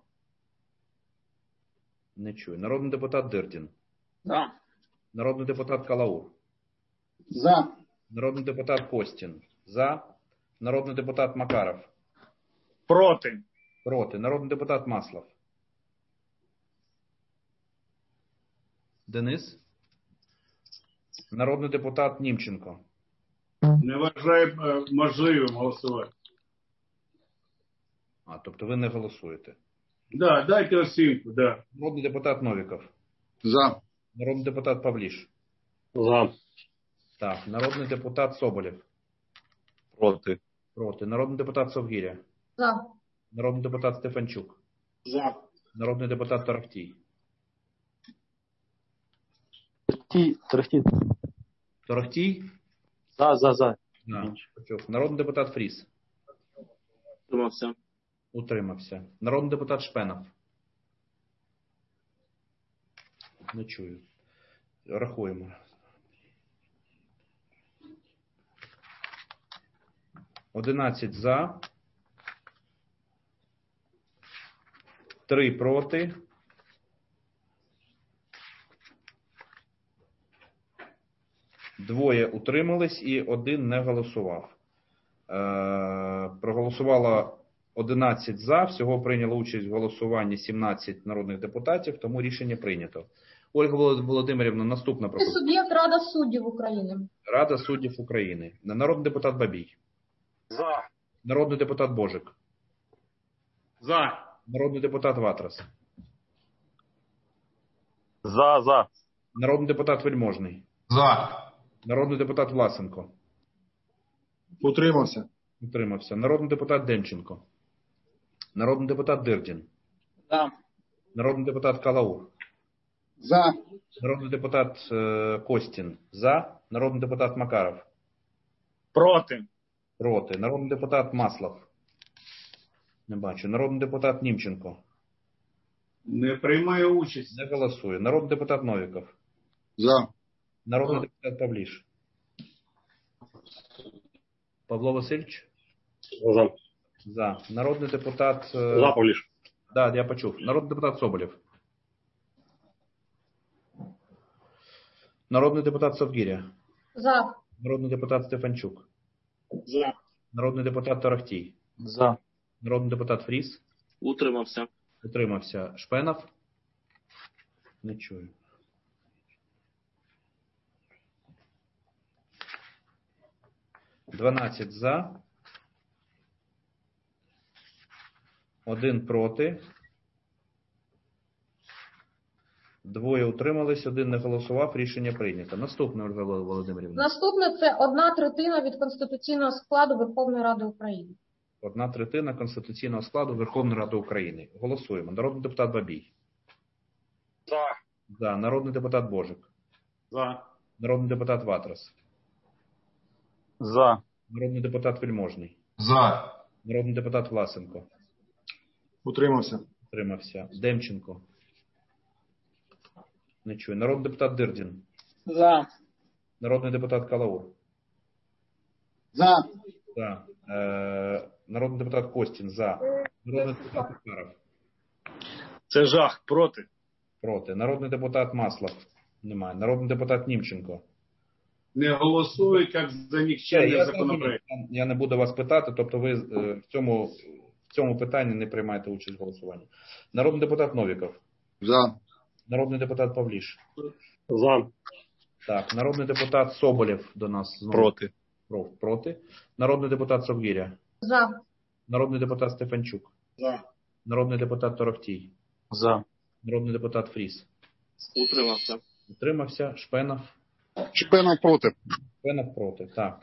Не чую. Народний депутат Дирдін. За. Народний депутат Калаур. За. Народний депутат Костін. За. Народний депутат Макаров. Проти. Проти. Народний депутат Маслов. Денис. Народний депутат Німченко. Не вважаю можливим голосувати. А, тобто ви не голосуєте. Да, дайте оцінку, да. Народний депутат Новіков. За. Народний депутат Павліш. За. Так. Народний депутат Соболєв. Проти. Проти. Народний депутат Совгиря. За. Народний депутат Стефанчук. За. Народний депутат Торохтій. Торохтій. Торохтій. Торохтій? За, за, за. Да. Почув. Народний депутат Фріс. Утримався. Утримався. Народний депутат Шпенов. Не чую. Рахуємо. Одинадцять за. Три проти. Двоє утримались і один не голосував. Е, проголосувало одинадцять за, всього прийняло участь в голосуванні сімнадцять народних депутатів, тому рішення прийнято. Ольга Володимирівна, наступна Це пропозиція. суб'єкт Рада суддів України. Рада суддів України. Народний депутат Бабій. За. Народний депутат Божик. За. Народний депутат Ватрас. За, за. Народний депутат Вельможний. За. Народний депутат Власенко. Утримався. Утримався. Народний депутат Демченко. Народний депутат Дирдін. За. Народний депутат Калаур. За. Народний депутат е, Костін. За. Народний депутат Макаров. Проти. Проти. Народний депутат Маслов. Не бачу. Народний депутат Німченко. Не приймає участь. Не голосує. Народний депутат Новіков. За. Народний депутат Павліш. Павло Васильович? За. За. Народний депутат... е, За, Павліш. Да, я почув. Народний депутат Соболєв. Народний депутат Совгиря. За. Народний депутат Стефанчук. За. Народний депутат Торохтій. За. Народний депутат Фріс. Утримався. Утримався. Шпенов. Не чую. дванадцять за. Один проти. Двоє утримались, один не голосував. Рішення прийнято. Наступне, Ольга Володимирівна. Наступне – це одна третина від конституційного складу Верховної Ради України. Одна третина конституційного складу Верховної Ради України. Голосуємо. Народний депутат Бабій. За. За. Народний депутат Божик. За. Народний депутат Ватрас. За. Народний депутат Вельможний. За. Народний депутат Власенко. Утримався. Утримався. Демченко. Не чую. Народний депутат Дирдін. За. Народний депутат Калаур. За. За. Е, народний депутат Костін. За. Народний депутат Макаров. Це жах. Проти. Проти. Народний депутат Маслов. Немає. Народний депутат Німченко. Не голосують, як за нікчемний Я, законопроект. я не буду вас питати, тобто ви е, в цьому, в цьому питанні не приймаєте участь в голосуванні. Народний депутат Новіков. За. Народний депутат Павліш. За. Так, народний депутат Соболєв до нас знову. Проти. Про- Проти. Народний депутат Совгиря. За. Народний депутат Стефанчук. За. Народний депутат Торохтій. За. Народний депутат Фріс. Утримався. Утримався. Шпенов. Шпенов проти. Шпенов проти. Так.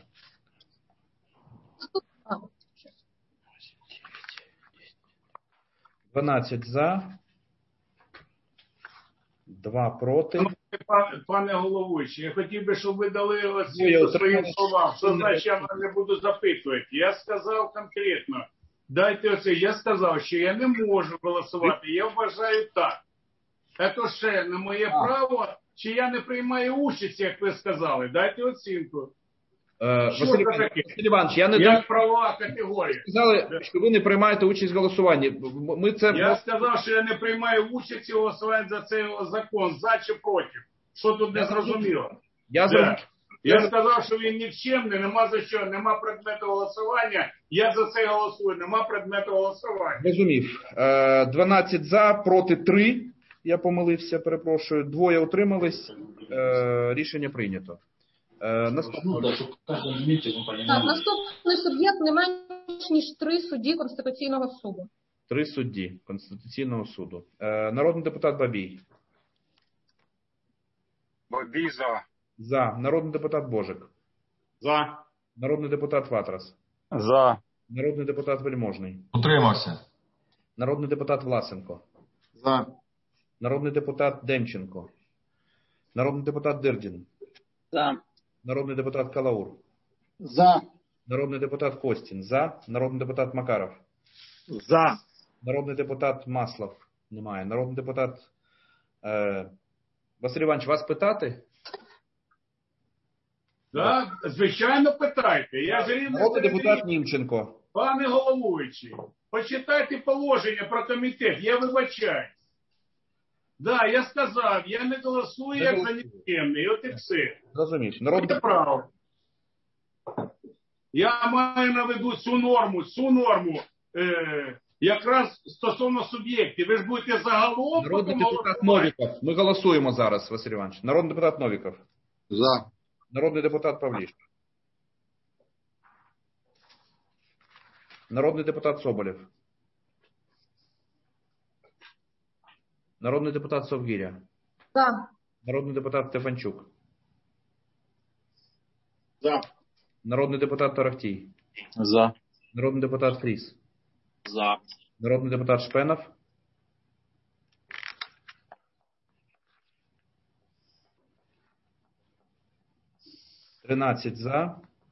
дванадцять за. два проти. Пане, пане головуючий, я хотів би, щоб ви дали Ну, я оцінку отримав. своїм словам. Що значить, я вас не буду запитувати. Я сказав конкретно, дайте оце. Я сказав, що я не можу голосувати. Я вважаю так. Це ще не моє право, чи я не приймаю участь, як ви сказали. Дайте оцінку. Е, Що Василь це Іванович, таке? Василь Іванович, я не Як так правова категорія. сказали, що ви не приймаєте участь в голосуванні. Ми це Я сказав, що я не приймаю участь у голосуванні за цей закон, за чи проти. Що тут не зрозуміло? Я Да. зрозумів. Я сказав, що він нікчемний, нема за що, нема предмету голосування. Я за це голосую, нема предмету голосування. Розумів. Е, дванадцять за, проти три. Я помилився, перепрошую. Двоє утримались. Е, рішення прийнято. Е, наступне. Так, наступний суб'єкт не менш ніж три судді Конституційного суду. Три судді Конституційного суду. Е, народний депутат Бабій. Бабій за. За. Народний депутат Божик. За. Народний депутат Ватрас. За. Народний депутат Вельможний. Утримався. Народний депутат Власенко. За. Народний депутат Демченко. Народний депутат Дирдін. За. Народний депутат Калаур. За. Народний депутат Костін. За. Народний депутат Макаров. За. Народний депутат Маслов. Немає. Народний депутат е... Василь Іванович, вас питати? Так, звичайно, питайте. Я ж рівно Народний серед депутат рівних. Німченко. Пане головуючий, почитайте положення про комітет, я вибачаюсь. Да, я сказав, я не голосую Не як за голосую. нікчемний, от і все. Зрозумів. Народний Це право. Я маю на виду цю норму, цю норму, е, якраз стосовно суб'єктів. Ви ж будете загалом Народний потім депутат голосувати. Новіков. Ми голосуємо зараз, Василь Іванович. Народний депутат Новіков. За. Народний депутат Павліш. Народний депутат Соболєв. Народний депутат Совгиря. За. Народний депутат Стефанчук. За. Народний депутат Торохтій. За. Народний депутат Фріс. За. Народний депутат Шпенов. тринадцять за.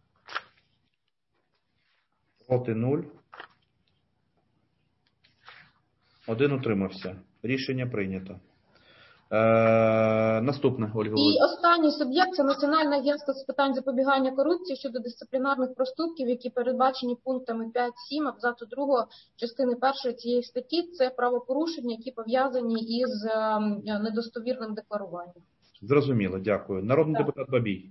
Проти нуль. Один утримався. Рішення прийнято. Е, наступне, Ольга І Володимирівна. останній суб'єкт – це Національне агентство з питань запобігання корупції щодо дисциплінарних проступків, які передбачені пунктами п'ять-сім абзацу другого частини першої цієї статті. Це правопорушення, які пов'язані із е, недостовірним декларуванням. Зрозуміло, дякую. Народний Так. депутат Бабій.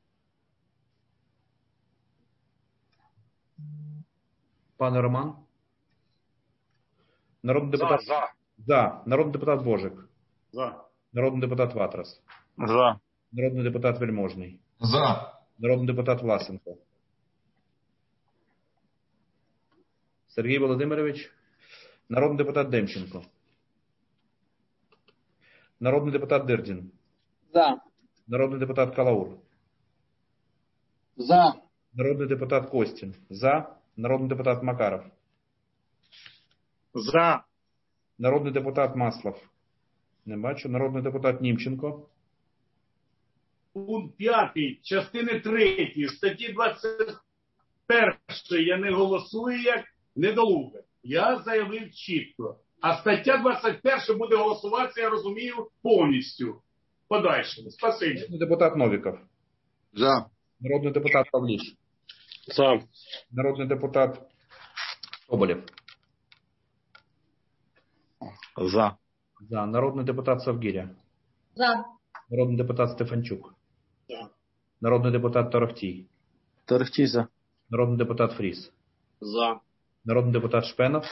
Пане Роман. Народний депутат. За. За. За. Народний депутат Божик. За. Народний депутат Ватрас. За. Народний депутат Вельможний. За. Народний депутат Власенко. Сергій Володимирович. Народний депутат Демченко. Народний депутат Дирдін. За. Народний депутат Калаур. За. Народний депутат Костін. За. Народний депутат Макаров. За. Народний депутат Маслов. Не бачу. Народний депутат Німченко. Пункт п'ятий, частини третьої, статті двадцять першої я не голосую як недолуге. Я заявив чітко. А стаття двадцять перша буде голосуватися, я розумію, повністю. Подальше. Спасибі. Народний депутат Новіков. За. Народний депутат Павліш. За. Народний депутат Соболєв. За. За. Народний депутат Совгиря. За. Народний депутат Стефанчук. За. Народний депутат Торохтій. Торохтій за. Народний депутат Фріс. За. Народний депутат Шпенов.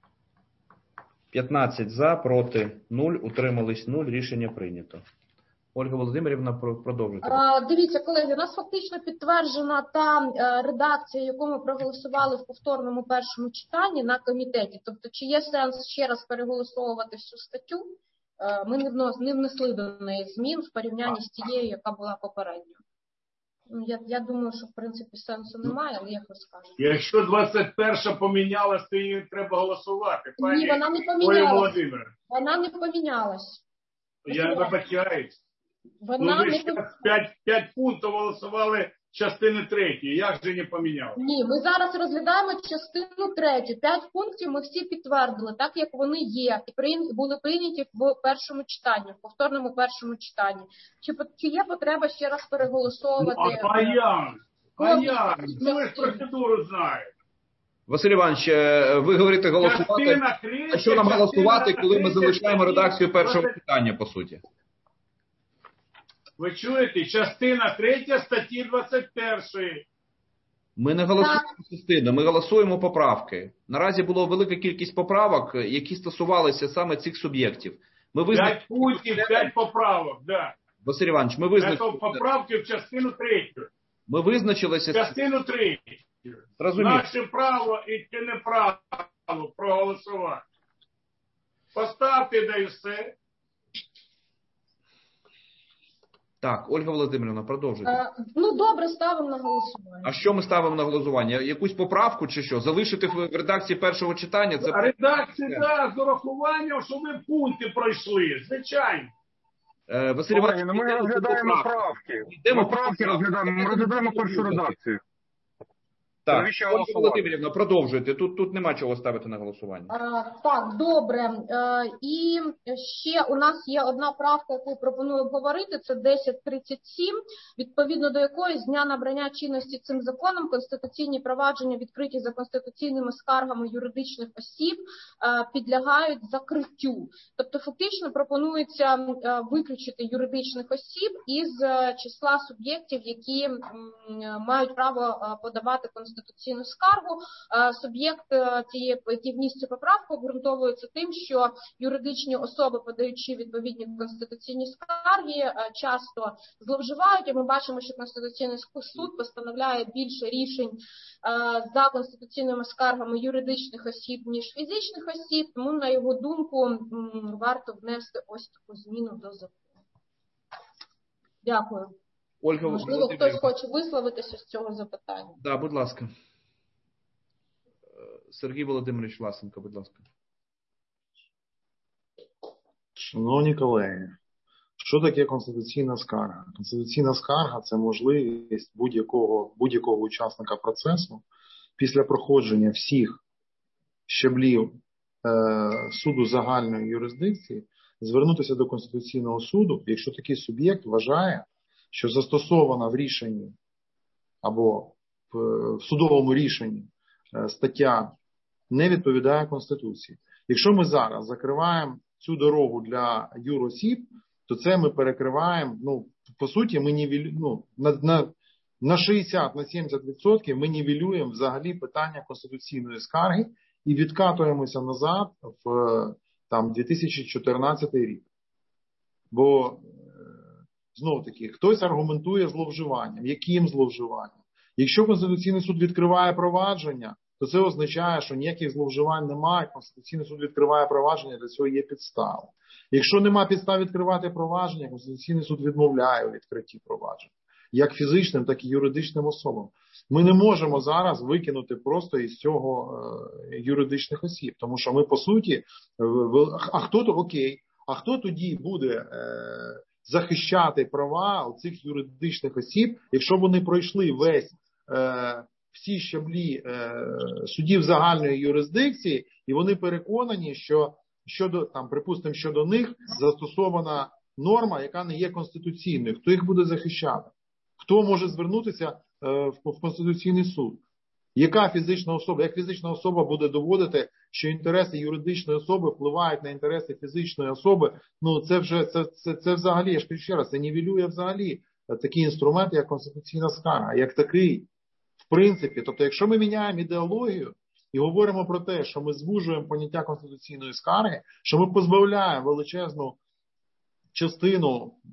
п'ятнадцять за, проти нуль, утримались нуль, рішення прийнято. Ольга Володимирівна, продовжуйте. Дивіться, колеги, у нас фактично підтверджена та редакція, яку ми проголосували в повторному першому читанні на комітеті. Тобто, чи є сенс ще раз переголосовувати всю статтю? Ми не, внос, не внесли до неї змін в порівнянні з тією, яка була попередньо. Я, я думаю, що в принципі сенсу немає, але як ви скажете. Якщо двадцять перша помінялась, то її треба голосувати. Пані Ні, вона не помінялась. Вона не помінялась. Я вибачаюсь. Вона ну, ви не... зараз п'ять пунктів голосували частини третьої. Як же не помінялось? Ні, ми зараз розглядаємо частину третю. П'ять пунктів ми всі підтвердили, так як вони є. І прийня... були прийняті в першому читанні, в повторному першому читанні. Чи, чи є потреба ще раз переголосовувати? Ну, а я? А я? Ну, ви ж процедуру знаєте. Василь Іванович, ви говорите голосувати. А що нам голосувати, коли ми залишаємо редакцію першого питання, по суті? Ви чуєте? Частина третя статті двадцять першої. Ми не голосуємо частину, ми голосуємо поправки. Наразі було велика кількість поправок, які стосувалися саме цих суб'єктів. Ми визнач... П'ять пунктів, п'ять поправок, да. Василь Іванович, ми визначилися. Це поправки в частину третю. Ми визначилися. В частину третю. Зрозуміло. Наше право і чи не право проголосувати. Поставте, да і все. Так, Ольга Володимирівна, продовжуйте. Е, ну, добре, ставимо на голосування. А що ми ставимо на голосування? Якусь поправку чи що? Залишити в редакції першого читання? Це... Редакція, так, з урахуванням, що ви пункти пройшли, звичайно. Е, Василь Іванович, ми розглядаємо правки. Ми правки розглядаємо, ми розглядаємо першу редакцію. Так, Ольга Володимирівна, продовжуйте. Тут, тут нема чого ставити на голосування. А, так, добре. А, і ще у нас є одна правка, яку пропоную обговорити, це десять тридцять сім, відповідно до якої з дня набрання чинності цим законом конституційні провадження, відкриті за конституційними скаргами юридичних осіб, а, підлягають закриттю. Тобто фактично пропонується а, виключити юридичних осіб із а, числа суб'єктів, які м, мають право а, подавати конституційні конституційну скаргу. Суб'єкт цієї, який вніс цю поправку, обґрунтовується тим, що юридичні особи, подаючи відповідні конституційні скарги, часто зловживають, і ми бачимо, що Конституційний суд постановляє більше рішень за конституційними скаргами юридичних осіб, ніж фізичних осіб, тому, на його думку, варто внести ось таку зміну до закону. Дякую. Ольга, можливо, хтось хоче висловитися з цього запитання. Так, да, будь ласка. Сергій Володимирович Власенко, будь ласка. Шановні колеги, що таке конституційна скарга? Конституційна скарга – це можливість будь-якого, будь-якого учасника процесу після проходження всіх щаблів е, суду загальної юрисдикції звернутися до Конституційного суду, якщо такий суб'єкт вважає, що застосована в рішенні або в судовому рішенні стаття не відповідає Конституції. Якщо ми зараз закриваємо цю дорогу для юросіб, то це ми перекриваємо, ну, по суті, ми нівелю, ну, на, на, на шістдесят на сімдесят відсотків ми нівелюємо взагалі питання конституційної скарги і відкатуємося назад в там, дві тисячі чотирнадцятий рік. Бо знову таки, хтось аргументує зловживанням. Яким зловживанням? Якщо Конституційний суд відкриває провадження, то це означає, що ніяких зловживань немає. Конституційний суд відкриває провадження, для цього є підстави. Якщо немає підстав відкривати провадження, Конституційний суд відмовляє у відкритті провадження. Як фізичним, так і юридичним особам. Ми не можемо зараз викинути просто із цього е, юридичних осіб. Тому що ми, по суті, е, а хто то окей, а хто тоді буде е, захищати права цих юридичних осіб, якщо вони пройшли весь е, всі щаблі е, судів загальної юрисдикції, і вони переконані, що щодо там, припустимо, щодо них застосована норма, яка не є конституційною. Хто їх буде захищати? Хто може звернутися е, в, в Конституційний суд? Яка фізична особа, як фізична особа буде доводити, що інтереси юридичної особи впливають на інтереси фізичної особи? Ну, це вже, це, це, це взагалі, я ж кажу ще раз, це нівелює взагалі такий інструмент, як конституційна скарга, як такий, в принципі. Тобто, якщо ми міняємо ідеологію і говоримо про те, що ми звужуємо поняття конституційної скарги, що ми позбавляємо величезну частину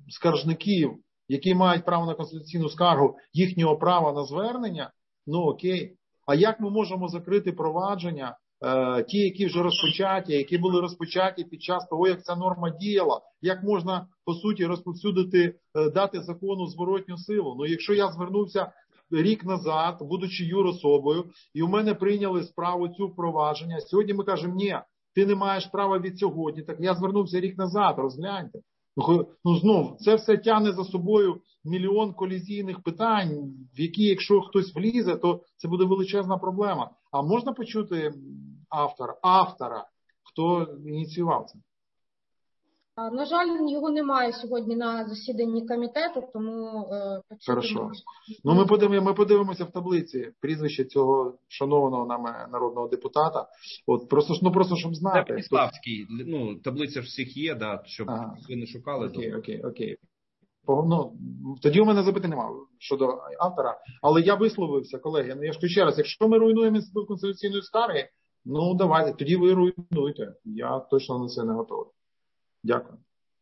скаржників, які мають право на конституційну скаргу, їхнього права на звернення, ну окей. А як ми можемо закрити провадження, е, ті, які вже розпочаті, які були розпочаті під час того, як ця норма діяла? Як можна, по суті, розповсюдити, е, дати закону зворотню силу? Ну, якщо я звернувся рік назад, будучи юрособою, і у мене прийняли справу цю впровадження, сьогодні ми кажемо, ні, ти не маєш права від сьогодні, так я звернувся рік назад, розгляньте. Ну, ну знов, це все тягне за собою мільйон колізійних питань, в які, якщо хтось влізе, то це буде величезна проблема. А можна почути автора, автора, хто ініціював це? На жаль, його немає сьогодні на засіданні комітету, тому... Хорошо. Ну, ми подивимося, ми подивимося в таблиці прізвище цього шанованого нами народного депутата. От просто, ну, просто щоб знати. Це Пеніславський. Ну, таблиця ж всіх є, да, щоб ага. ви не шукали. Окей, то... окей, окей. Ну, тоді у мене запитань немає щодо автора. Але я висловився, колеги. Ну, я ж ще раз, якщо ми руйнуємо інститут конституційної скарги, ну, давайте, тоді ви руйнуйте. Я точно на це не готовий. Дякую.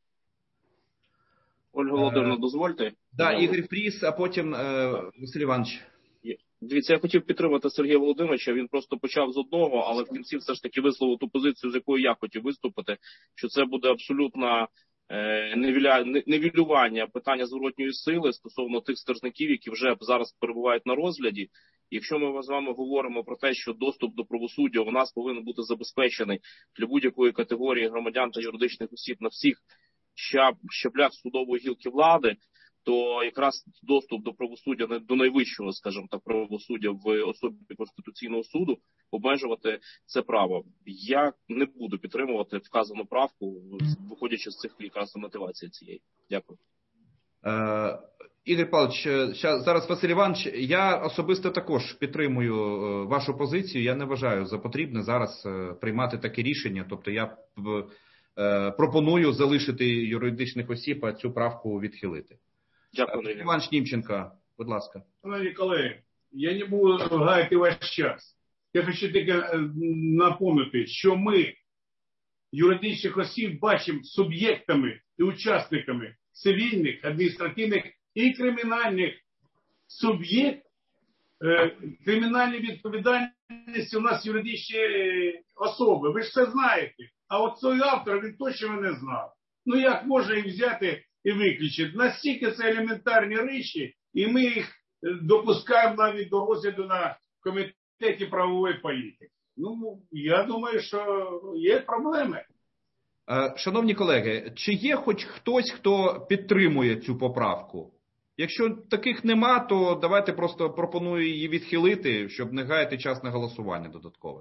Ольга Володимирівна, дозвольте. Да, Ігор Фріс, а потім е, Василь Іванович. Дивіться, я хотів підтримати Сергія Володимировича, він просто почав з одного, але в кінці все ж таки висловив ту позицію, з якою я хотів виступити, що це буде абсолютно е, невіля, невілювання питання зворотньої сили стосовно тих скаржників, які вже зараз перебувають на розгляді. Якщо ми з вами говоримо про те, що доступ до правосуддя у нас повинен бути забезпечений для будь-якої категорії громадян та юридичних осіб на всіх щаблях судової гілки влади, то якраз доступ до правосуддя, до найвищого, скажімо так, правосуддя в особі Конституційного суду, обмежувати це право. Я не буду підтримувати вказану правку, виходячи з цих якраз мотивацій цієї. Дякую. Е, Ігор Павлович, зараз Василь Іванович, я особисто також підтримую вашу позицію. Я не вважаю за потрібне зараз приймати таке рішення. Тобто я е, пропоную залишити юридичних осіб, а цю правку відхилити. Дякую, Андрій. Іванович Німченко, будь ласка. Шановні колеги, я не буду гаяти ваш час. Я хочу тільки напомнити, що ми юридичних осіб бачимо суб'єктами і учасниками цивільних, адміністративних і кримінальних суб'єкт. Кримінальні відповідальності у нас юридичні особи. Ви ж це знаєте. А от цей автор, він точно не знав. Ну як можна їх взяти і виключити? Настільки це елементарні речі, і ми їх допускаємо навіть до розгляду на комітеті правової політики. Ну, я думаю, що є проблеми. Шановні колеги, чи є хоч хтось, хто підтримує цю поправку? Якщо таких нема, то давайте просто пропоную її відхилити, щоб не гаяти час на голосування додаткове.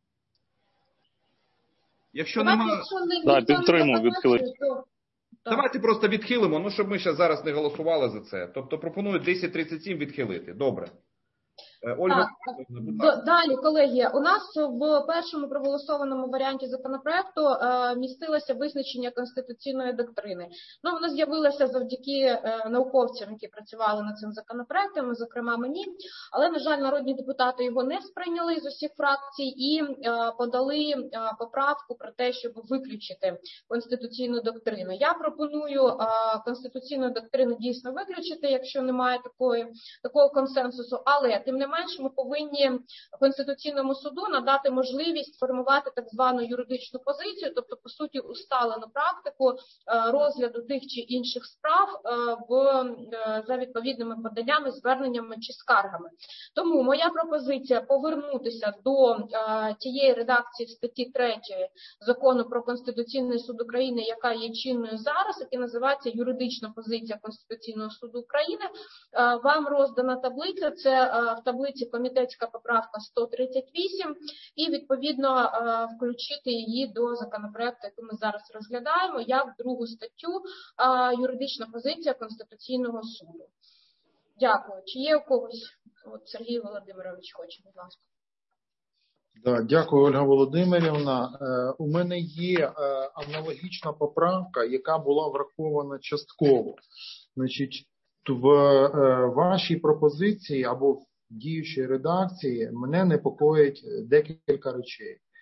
Якщо нема... Так, підтримую відхилити. Давайте просто відхилимо, ну щоб ми ще зараз не голосували за це. Тобто пропоную десять тридцять сім відхилити. Добре. Ольга, так, далі, колеги, у нас в першому проголосованому варіанті законопроекту е, містилося визначення конституційної доктрини. Ну, воно з'явилося завдяки е, науковцям, які працювали над цим законопроектом, зокрема мені, але, на жаль, народні депутати його не сприйняли з усіх фракцій і е, подали е, поправку про те, щоб виключити конституційну доктрину. Я пропоную е, конституційну доктрину дійсно виключити, якщо немає такої, такого консенсусу, але тим не менш, ми повинні Конституційному суду надати можливість формувати так звану юридичну позицію, тобто, по суті, усталену практику розгляду тих чи інших справ в, за відповідними поданнями, зверненнями чи скаргами. Тому моя пропозиція повернутися до тієї редакції статті третьої Закону про Конституційний суд України, яка є чинною зараз, яка називається юридична позиція Конституційного суду України. Вам роздана таблиця, це в таблиці комітетська поправка сто тридцять вісім, і відповідно включити її до законопроекту, який ми зараз розглядаємо, як другу статтю юридична позиція Конституційного суду. Дякую. Чи є у когось? От Сергій Володимирович хоче, будь ласка. Да, дякую, Ольга Володимирівна. Е, у мене є е, аналогічна поправка, яка була врахована частково. Значить, в е, вашій пропозиції або в діючій редакції мене непокоїть декілька речей.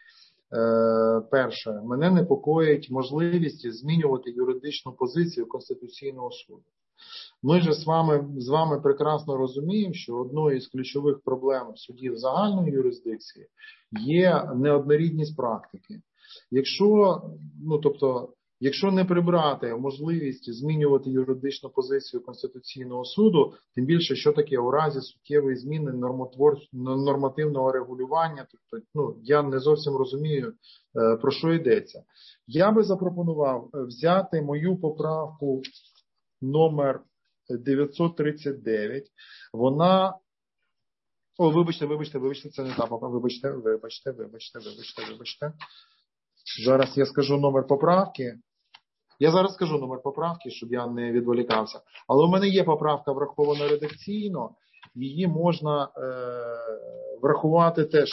Перше, мене непокоїть можливість змінювати юридичну позицію Конституційного суду. Ми ж з вами, з вами прекрасно розуміємо, що одною із ключових проблем судів загальної юрисдикції є неоднорідність практики. Якщо, ну, тобто, якщо не прибрати можливість змінювати юридичну позицію Конституційного суду, тим більше, що таке у разі суттєвої зміни нормативного регулювання, тобто, ну, я не зовсім розумію, про що йдеться. Я би запропонував взяти мою поправку номер дев'ятсот тридцять дев'ять. Вона... О, вибачте, вибачте, вибачте, це не та поправка. Вибачте, вибачте, вибачте, вибачте, вибачте. Зараз я скажу номер поправки. Я зараз скажу номер поправки, щоб я не відволікався. Але у мене є поправка врахована редакційно. Її можна е, врахувати теж.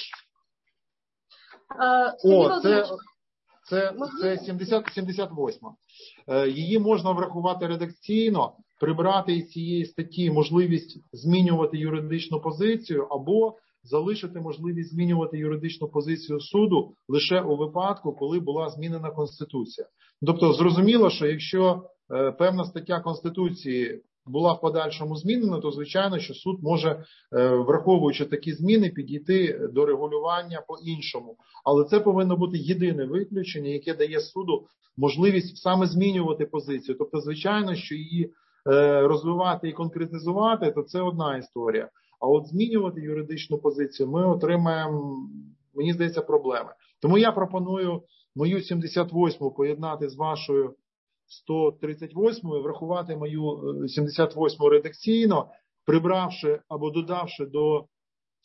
Е, О, це, це, це сімдесят, сімдесят восьма. Е, її можна врахувати редакційно, прибрати із цієї статті можливість змінювати юридичну позицію або залишити можливість змінювати юридичну позицію суду лише у випадку, коли була змінена Конституція. Тобто зрозуміло, що якщо е, певна стаття Конституції була в подальшому змінена, то звичайно, що суд може, е, враховуючи такі зміни, підійти до регулювання по-іншому. Але це повинно бути єдине виключення, яке дає суду можливість саме змінювати позицію. Тобто, звичайно, що її е, розвивати і конкретизувати, то це одна історія. А от змінювати юридичну позицію ми отримаємо, мені здається, проблеми. Тому я пропоную мою сімдесят восьму поєднати з вашою сто тридцять восьмою, врахувати мою сімдесят восьму редакційно, прибравши або додавши до е,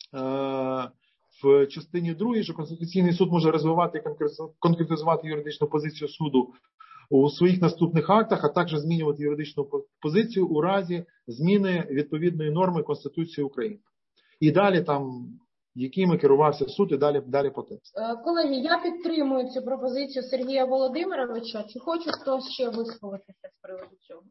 в частині другій, що Конституційний суд може розвивати і конкретизувати юридичну позицію суду у своїх наступних актах, а також змінювати юридичну позицію у разі зміни відповідної норми Конституції України. І далі там, якими керувався суд, і далі, далі по тексту. Колеги, я підтримую цю пропозицію Сергія Володимировича. Чи хоче хтось ще висловитися з приводу цього?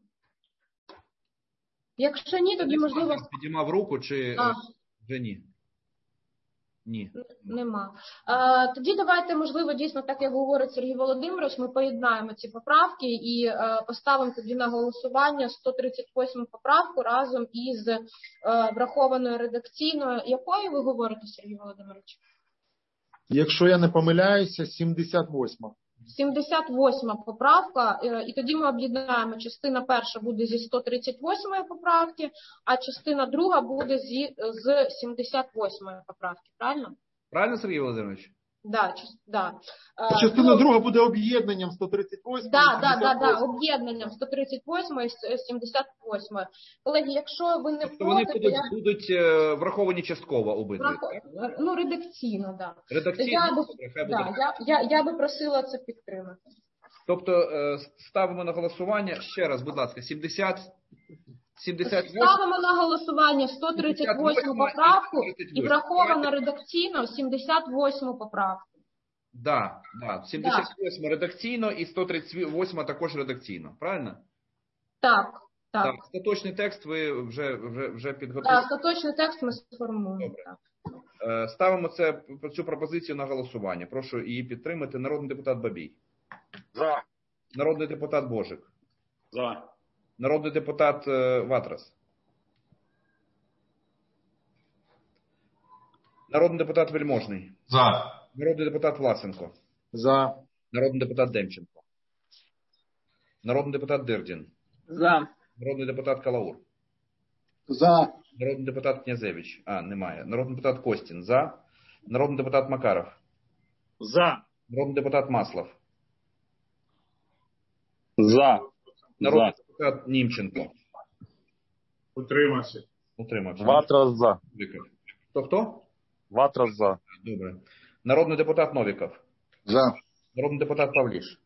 Якщо ні, тоді можливо... Підіймав руку чи а. вже ні? Ні. Нема. А, тоді давайте, можливо, дійсно, так як говорить Сергій Володимирович, ми поєднаємо ці поправки і а, поставимо тоді на голосування сто тридцять восьму поправку разом із а, врахованою редакційною. Якою ви говорите, Сергій Володимирович? Якщо я не помиляюся, сімдесят восьма. сімдесят восьма поправка, і тоді ми об'єднаємо, частина перша буде зі сто тридцять восьмої поправки, а частина друга буде зі, з сімдесят восьмої поправки, правильно? Правильно, Сергій Володимирович? Да, да. Частина ну, друга буде об'єднанням сто тридцять восьмої. Да, да, да, да, об'єднанням сто тридцять восьмої з сімдесят восьмої. Колеги, якщо ви не проти... Вони будуть, я... будуть враховані частково обидві, Врах... так? Ну, редакційно, да. Редакційно? Я би, да, я, я, я би просила це підтримати. Тобто ставимо на голосування, ще раз, будь ласка, сімдесят... сімдесят восьма... Ставимо на голосування сто тридцять восьму поправку і враховано редакційно сімдесят восьму поправку. Да, да, сімдесят восьма да. Редакційно і сто тридцять восьма також редакційно, правильно? Так, так. Так, остаточний текст ви вже, вже, вже підготували? Так, остаточний текст ми сформуємо. Добре. Так. Ставимо це, цю пропозицію на голосування. Прошу її підтримати. Народний депутат Бабій. За. Народний депутат Божик. За. Народний депутат Ватрас. Народний депутат Вельможний. За. Народний депутат Власенко. За. Народний депутат Демченко. Народний депутат Дирдін. За. Народний депутат Калаур. За. Народний депутат Князевич. А, немає. Народний депутат Костін. За. Народний депутат Макаров. За. Народний депутат Маслов. За. Народний за. Депутат Німченко. Утримався. Утримався. Ватрас за. Хто хто? Ватрас за. Добре. Народний депутат Новіков. За. Народний депутат Павліш.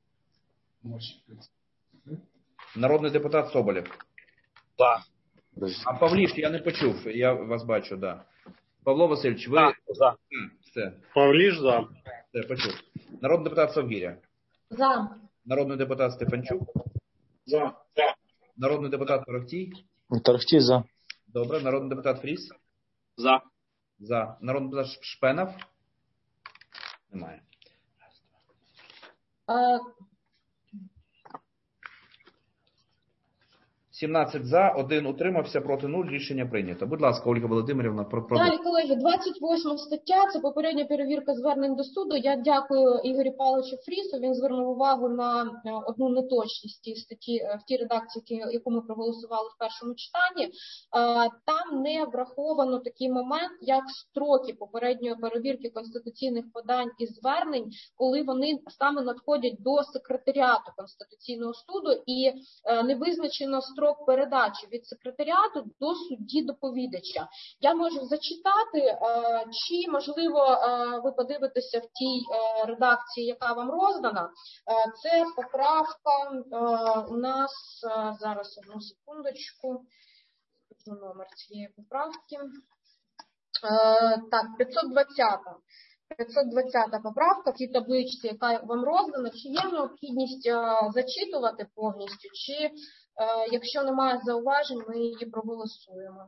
Народний депутат Соболєв. За. А Павліш, я не почув, я вас бачу, да. Павло Васильович, ви... Так, за. Все. Павліш, за. Все, почув. Народний депутат Совгіря. За. Народний депутат Стефанчук. За. Народний депутат Торохтій. Торохтій за. Добре. Народний депутат Фріс. За. За. Народний депутат Шпенов. Немає. сімнадцять за, один утримався, проти нуль, рішення прийнято. Будь ласка, Ольга Володимирівна, про Далі, колеги, двадцять восьма стаття, це попередня перевірка звернень до суду. Я дякую Ігорю Павловичу Фрісу, він звернув увагу на одну неточність в тій статті, в тій редакції, яку ми проголосували в першому читанні. Там не враховано такий момент, як строки попередньої перевірки конституційних подань і звернень, коли вони саме надходять до секретаріату Конституційного суду, і не визначено строк передачі від секретаріату до судді-доповідача. Я можу зачитати, чи, можливо, ви подивитеся в тій редакції, яка вам роздана. Це поправка у нас, зараз одну секундочку, номер цієї поправки. Так, п'ятсот двадцята. п'ятсот двадцята поправка в тій табличці, яка вам роздана. Чи є необхідність зачитувати повністю, чи якщо немає зауважень, ми її проголосуємо.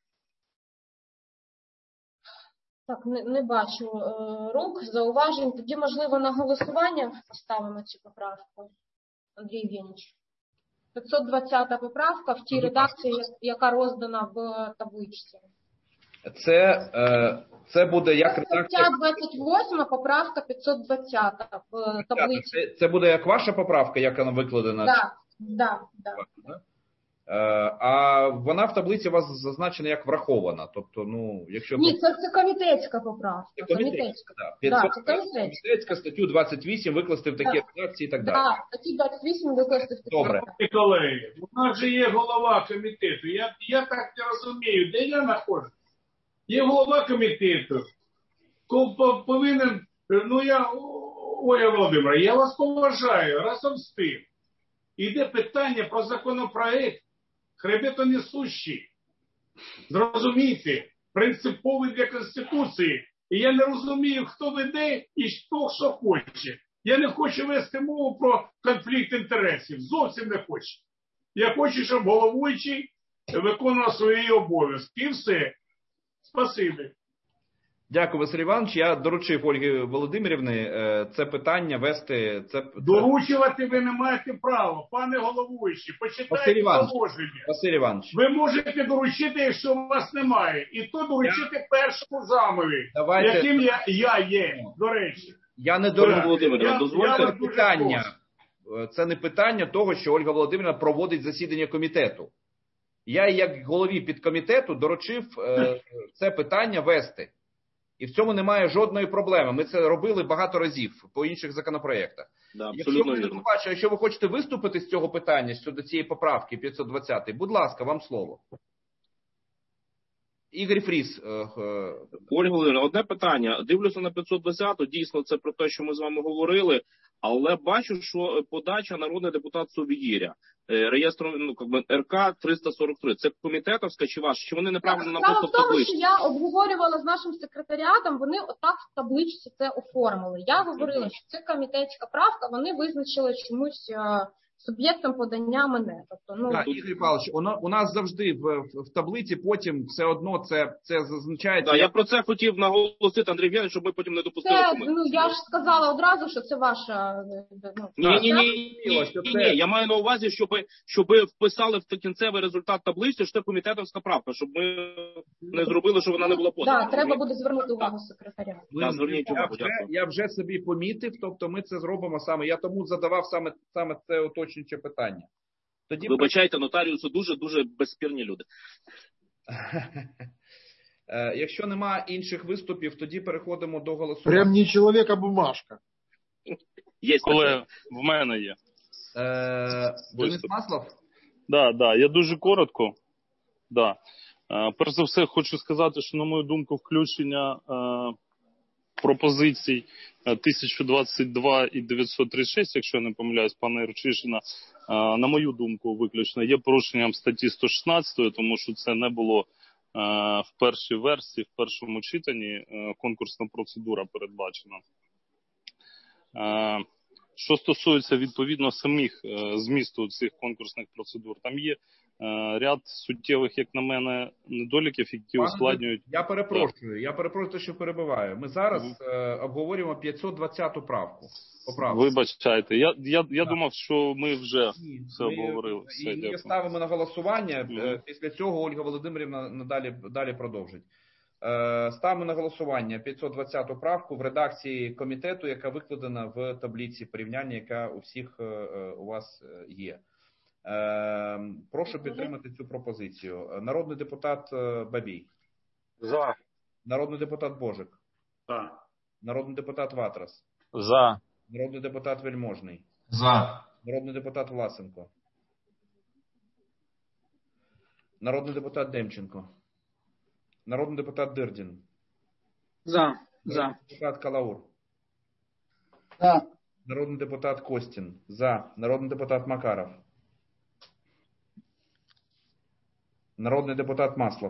Так, не, не бачу е, рук, зауважень. Тоді, можливо, на голосування поставимо цю поправку. Андрій Євгенович. п'ятсот двадцята поправка в тій редакції, яка роздана в табличці. Це, е, це буде як редакція... Стаття двадцять восьма, поправка п'ятсот двадцята в таблиці. Це, це буде як ваша поправка, як вона викладена? Так, так, так. А вона в таблиці у вас зазначена як врахована. Тобто, ну, якщо... Ні, це, це комітетська поправка. Це комітетська, комітетська. Да. п'ятсот, да, це комітетська. комітетська, статтю двадцять вісім викласти в такі редакції і так далі. Так, статтю двадцять вісім викласти в такі Добре. Добре. Колеги, у нас же є голова комітету. Я, я так не розумію, де я знаходжусь. Є голова комітету. Повинен, ну я, Оля Володимира, я вас поважаю, разом з тим. Іде питання про законопроект, хребетонесущий, зрозумійте, принциповий для Конституції. І я не розумію, хто веде і хто що хоче. Я не хочу вести мову про конфлікт інтересів. Зовсім не хочу. Я хочу, щоб головуючий виконував свої обов'язки. І все. Спасибі. Дякую, Василь Іванович. Я доручив Ольгі Володимирівні це питання вести. Це... Доручувати ви не маєте права, пане головуючий. Почитайте положення. Василь Іванович. Ви можете доручити, якщо у вас немає. І то доручити я... першому замові, Давайте... яким я, я є, до речі. Я не доручив. Дозвольте питання. Це не питання того, що Ольга Володимирівна проводить засідання комітету. Я, як голові підкомітету, доручив е, це питання вести. І в цьому немає жодної проблеми. Ми це робили багато разів по інших законопроєктах. Да, якщо, ви, бачу, якщо ви хочете виступити з цього питання, щодо цієї поправки п'ятсот двадцятої, будь ласка, вам слово. Ігор Фріс. Е, е... Ольга Володимирівна, одне питання. Дивлюся на п'ятсот двадцяту, дійсно це про те, що ми з вами говорили, але бачу, що подача народний депутат Совігіря. Реєстром, ну, как би, РК триста сорок три. Це комітетовська чи ваша? Чи вони неправильно написали в табличці? Справа в тому, що я обговорювала з нашим секретаріатом, вони отак в табличці це оформили. Я говорила, що це комітетська правка, вони визначили чомусь суб'єктом подання мене. Тобто, ну, так, Ігор Павлович, у нас завжди в, в таблиці потім все одно це, це зазначається. Так, я про це хотів наголосити, Андрій Євгенович, щоб ми потім не допустили. Це, ну, я ж сказала одразу, що це ваша... Ну, ні, ні, ні, ні, ні, ні, ні, я маю на увазі, щоб, щоб вписали в кінцевий результат таблиці, що це комітетовська правка, щоб ми не зробили, що вона не була подана. Так, треба буде звернути увагу секретаря. Так, зверніть увагу, я, вже, я вже собі помітив, тобто ми це зробимо саме. Я тому задавав саме, саме це уточнююче питання. Тоді... Вибачайте, нотаріуси дуже-дуже безспірні люди. Якщо немає інших виступів, тоді переходимо до голосування. Прям не чоловік, а бумажка. Є, коли в мене є. Е, Денис Маслов? Да, да, я дуже коротко. Да. Е, перш за все, хочу сказати, що, на мою думку, включення е, пропозицій тисяча двадцять два і дев'ятсот тридцять шість, якщо я не помиляюсь, пана Юрчишина, на мою думку, виключно є порушенням статті сто шістнадцять, тому що це не було в першій версії, в першому читанні конкурсна процедура передбачена. Що стосується відповідно самих е, змісту цих конкурсних процедур, там є е, ряд суттєвих, як на мене, недоліків, які Пане, ускладнюють. Я перепрошую, я перепрошую, що перебиваю. Ми зараз mm-hmm. е, обговорюємо п'ятсот двадцяту правку. Поправку. Вибачайте, я, я, я думав, що ми вже Ні, все ми, обговорили. Все, і дякую. ми ставимо на голосування, Mm-hmm. після цього Ольга Володимирівна надалі, далі продовжить. Е, ставимо на голосування п'ятсот двадцяту правку в редакції комітету, яка викладена в таблиці порівняння, яка у всіх е, у вас є. Е, прошу підтримати цю пропозицію. Народний депутат Бабій. За. Народний депутат Божик. За. Народний депутат Ватрас. За. Народний депутат Вельможний. За. Народний депутат Власенко. Народний депутат Демченко. Народний депутат Дирдін. За. За. Народний депутат Калаур. За. Народний депутат Костін. За. Народний депутат Макаров. Народний депутат Маслов.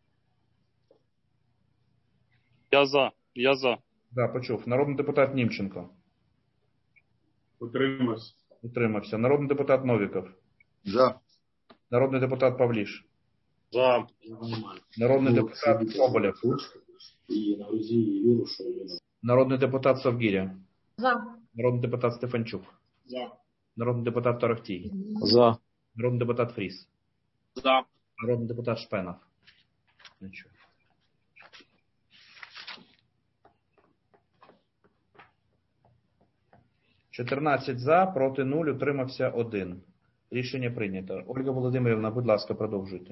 Я за. Я за. Да, почув. Народний депутат Німченко. Утримався. Утримався. Народний депутат Новіков. За. Народний депутат Павліш. За. Народний депутат Соболєв. Народний депутат Совгіря. За. Народний депутат Стефанчук. За. Народний депутат Торохтій. За. Народний депутат Фріс. За. Народний депутат Шпенов. Нічого. чотирнадцять за, проти нуль, утримався один. Рішення прийнято. Ольга Володимирівна, будь ласка, продовжуйте.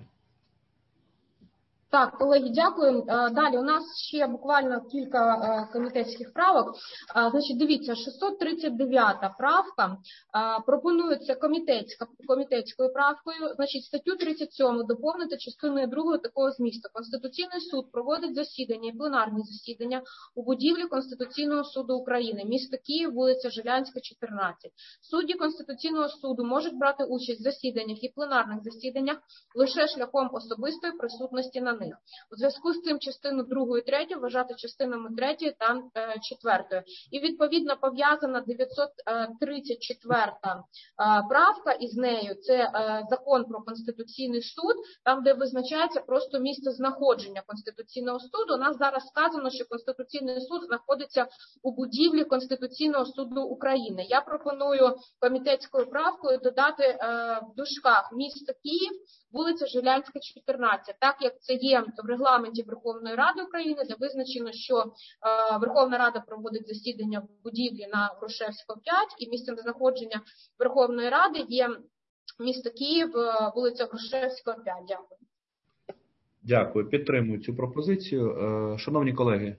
Так, колеги, дякую. Далі у нас ще буквально кілька комітетських правок. Значить, дивіться, шістсот тридцять дев'ята правка пропонується комітетська, комітетською правкою. Значить, статтю тридцять сьому доповнити частиною другою такого змісту. Конституційний суд проводить засідання і пленарні засідання у будівлі Конституційного суду України, місто Київ, вулиця Жилянська, чотирнадцять. Судді Конституційного суду можуть брати участь в засіданнях і пленарних засіданнях лише шляхом особистої присутності на них. У зв'язку з цим частину другу і третю вважати частинами третьою та е, четвертою. І відповідно пов'язана дев'ятсот тридцять четверта е, правка із нею. Це е, закон про Конституційний суд, там де визначається просто місце знаходження Конституційного суду. У нас зараз сказано, що Конституційний суд знаходиться у будівлі Конституційного суду України. Я пропоную комітетською правкою додати е, в дужках місто Київ, вулиця Жилянська, чотирнадцять, так як це є в регламенті Верховної Ради України, де визначено, що е, Верховна Рада проводить засідання в будівлі на Грушевського, п'ять, і місцем знаходження Верховної Ради є місто Київ, вулиця Грушевського, п'ять. Дякую. Дякую. Підтримую цю пропозицію. Е, шановні колеги,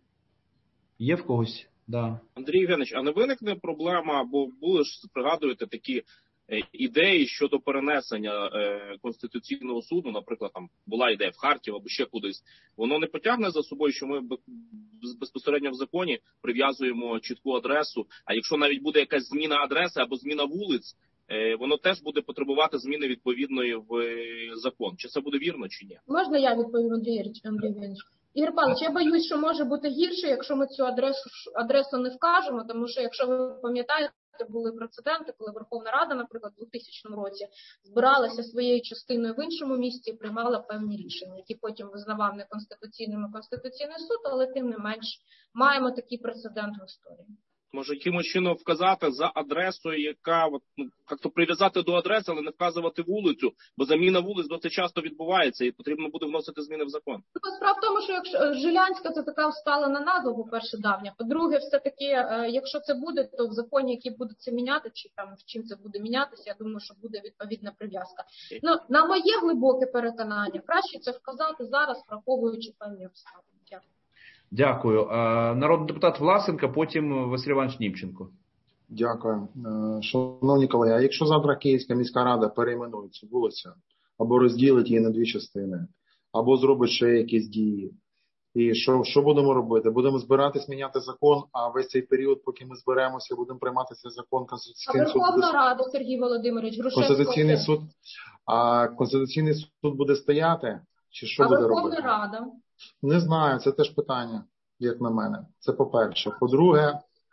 є в когось? Да. Андрій Євгенович, а не виникне проблема, бо були ж, пригадуєте, такі ідеї щодо перенесення е, Конституційного суду, наприклад, там була ідея в Харків або ще кудись, воно не потягне за собою, що ми безпосередньо в законі прив'язуємо чітку адресу, а якщо навіть буде якась зміна адреси або зміна вулиць, е, воно теж буде потребувати зміни відповідної в е, закон. Чи це буде вірно, чи ні? Можна я відповім, Андрій Євгенович? Ігор Павлович, я боюсь, що може бути гірше, якщо ми цю адресу, адресу не вкажемо, тому що, якщо ви пам'ятаєте, були прецеденти, коли Верховна Рада, наприклад, у двохтисячному році збиралася своєю частиною в іншому місті і приймала певні рішення, які потім визнавав неконституційними Конституційний суд, але тим не менш маємо такий прецедент в історії. Може, якимось чином вказати за адресою, яка, от, ну, як-то прив'язати до адреси, але не вказувати вулицю, бо заміна вулиць досить часто відбувається і потрібно буде вносити зміни в закон. Справа в тому, що якщо Жилянська це така всталена назва, по-перше, давня. По-друге, все-таки, якщо це буде, то в законі, які будуть це міняти, чи там в чим це буде мінятися, я думаю, що буде відповідна прив'язка. Ну, на моє глибоке переконання, краще це вказати зараз, враховуючи певні обставини. Дякую. Дякую. Народний депутат Власенко, потім Василь Іванович Німченко. Дякую. Шановні колеги, а якщо завтра Київська міська рада перейменує цю вулицю, або розділить її на дві частини, або зробить ще якісь дії, і що, що будемо робити? Будемо збиратись міняти закон, а весь цей період, поки ми зберемося, будемо приймати цей закон Конституційний суд. А Верховна Рада, Сергій Володимирович, Грушевського. Конституційний суд, а Конституційний суд буде стояти? Чи що а буде Верховна робити? Рада? Не знаю, це теж питання, як на мене. Це по-перше. По-друге,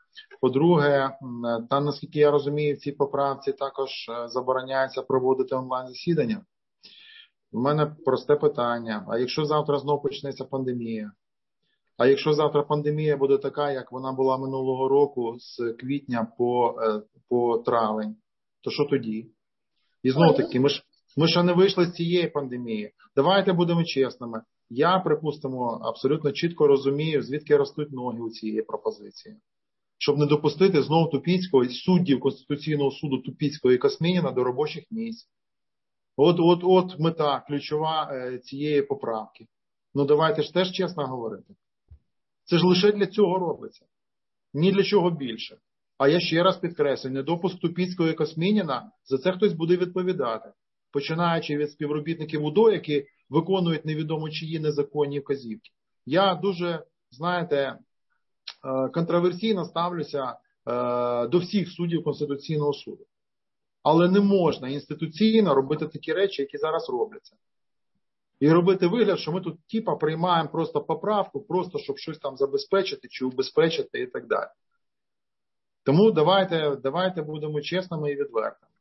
По-друге, там, наскільки я розумію, в цій поправці також забороняється проводити онлайн-засідання. У мене просте питання. А якщо завтра знов почнеться пандемія? А якщо завтра пандемія буде така, як вона була минулого року з квітня по, по травень, то що тоді? І знов таки, ми ж, ми ще не вийшли з цієї пандемії. Давайте будемо чесними. Я, припустимо, абсолютно чітко розумію, звідки ростуть ноги у цієї пропозиції. Щоб не допустити знову Тупіцького, суддів Конституційного суду Тупіцького і Космініна до робочих місць. От, от, от мета ключова е, цієї поправки. Ну давайте ж теж чесно говорити. Це ж лише для цього робиться. Ні для чого більше. А я ще раз підкреслюю, недопуск Тупіцького і Космініна, за це хтось буде відповідати. Починаючи від співробітників УДО, які виконують невідомо чиї незаконні вказівки. Я дуже, знаєте, контроверсійно ставлюся до всіх суддів Конституційного суду. Але не можна інституційно робити такі речі, які зараз робляться. І робити вигляд, що ми тут типа приймаємо просто поправку, просто щоб щось там забезпечити чи убезпечити і так далі. Тому давайте, давайте будемо чесними і відвертими.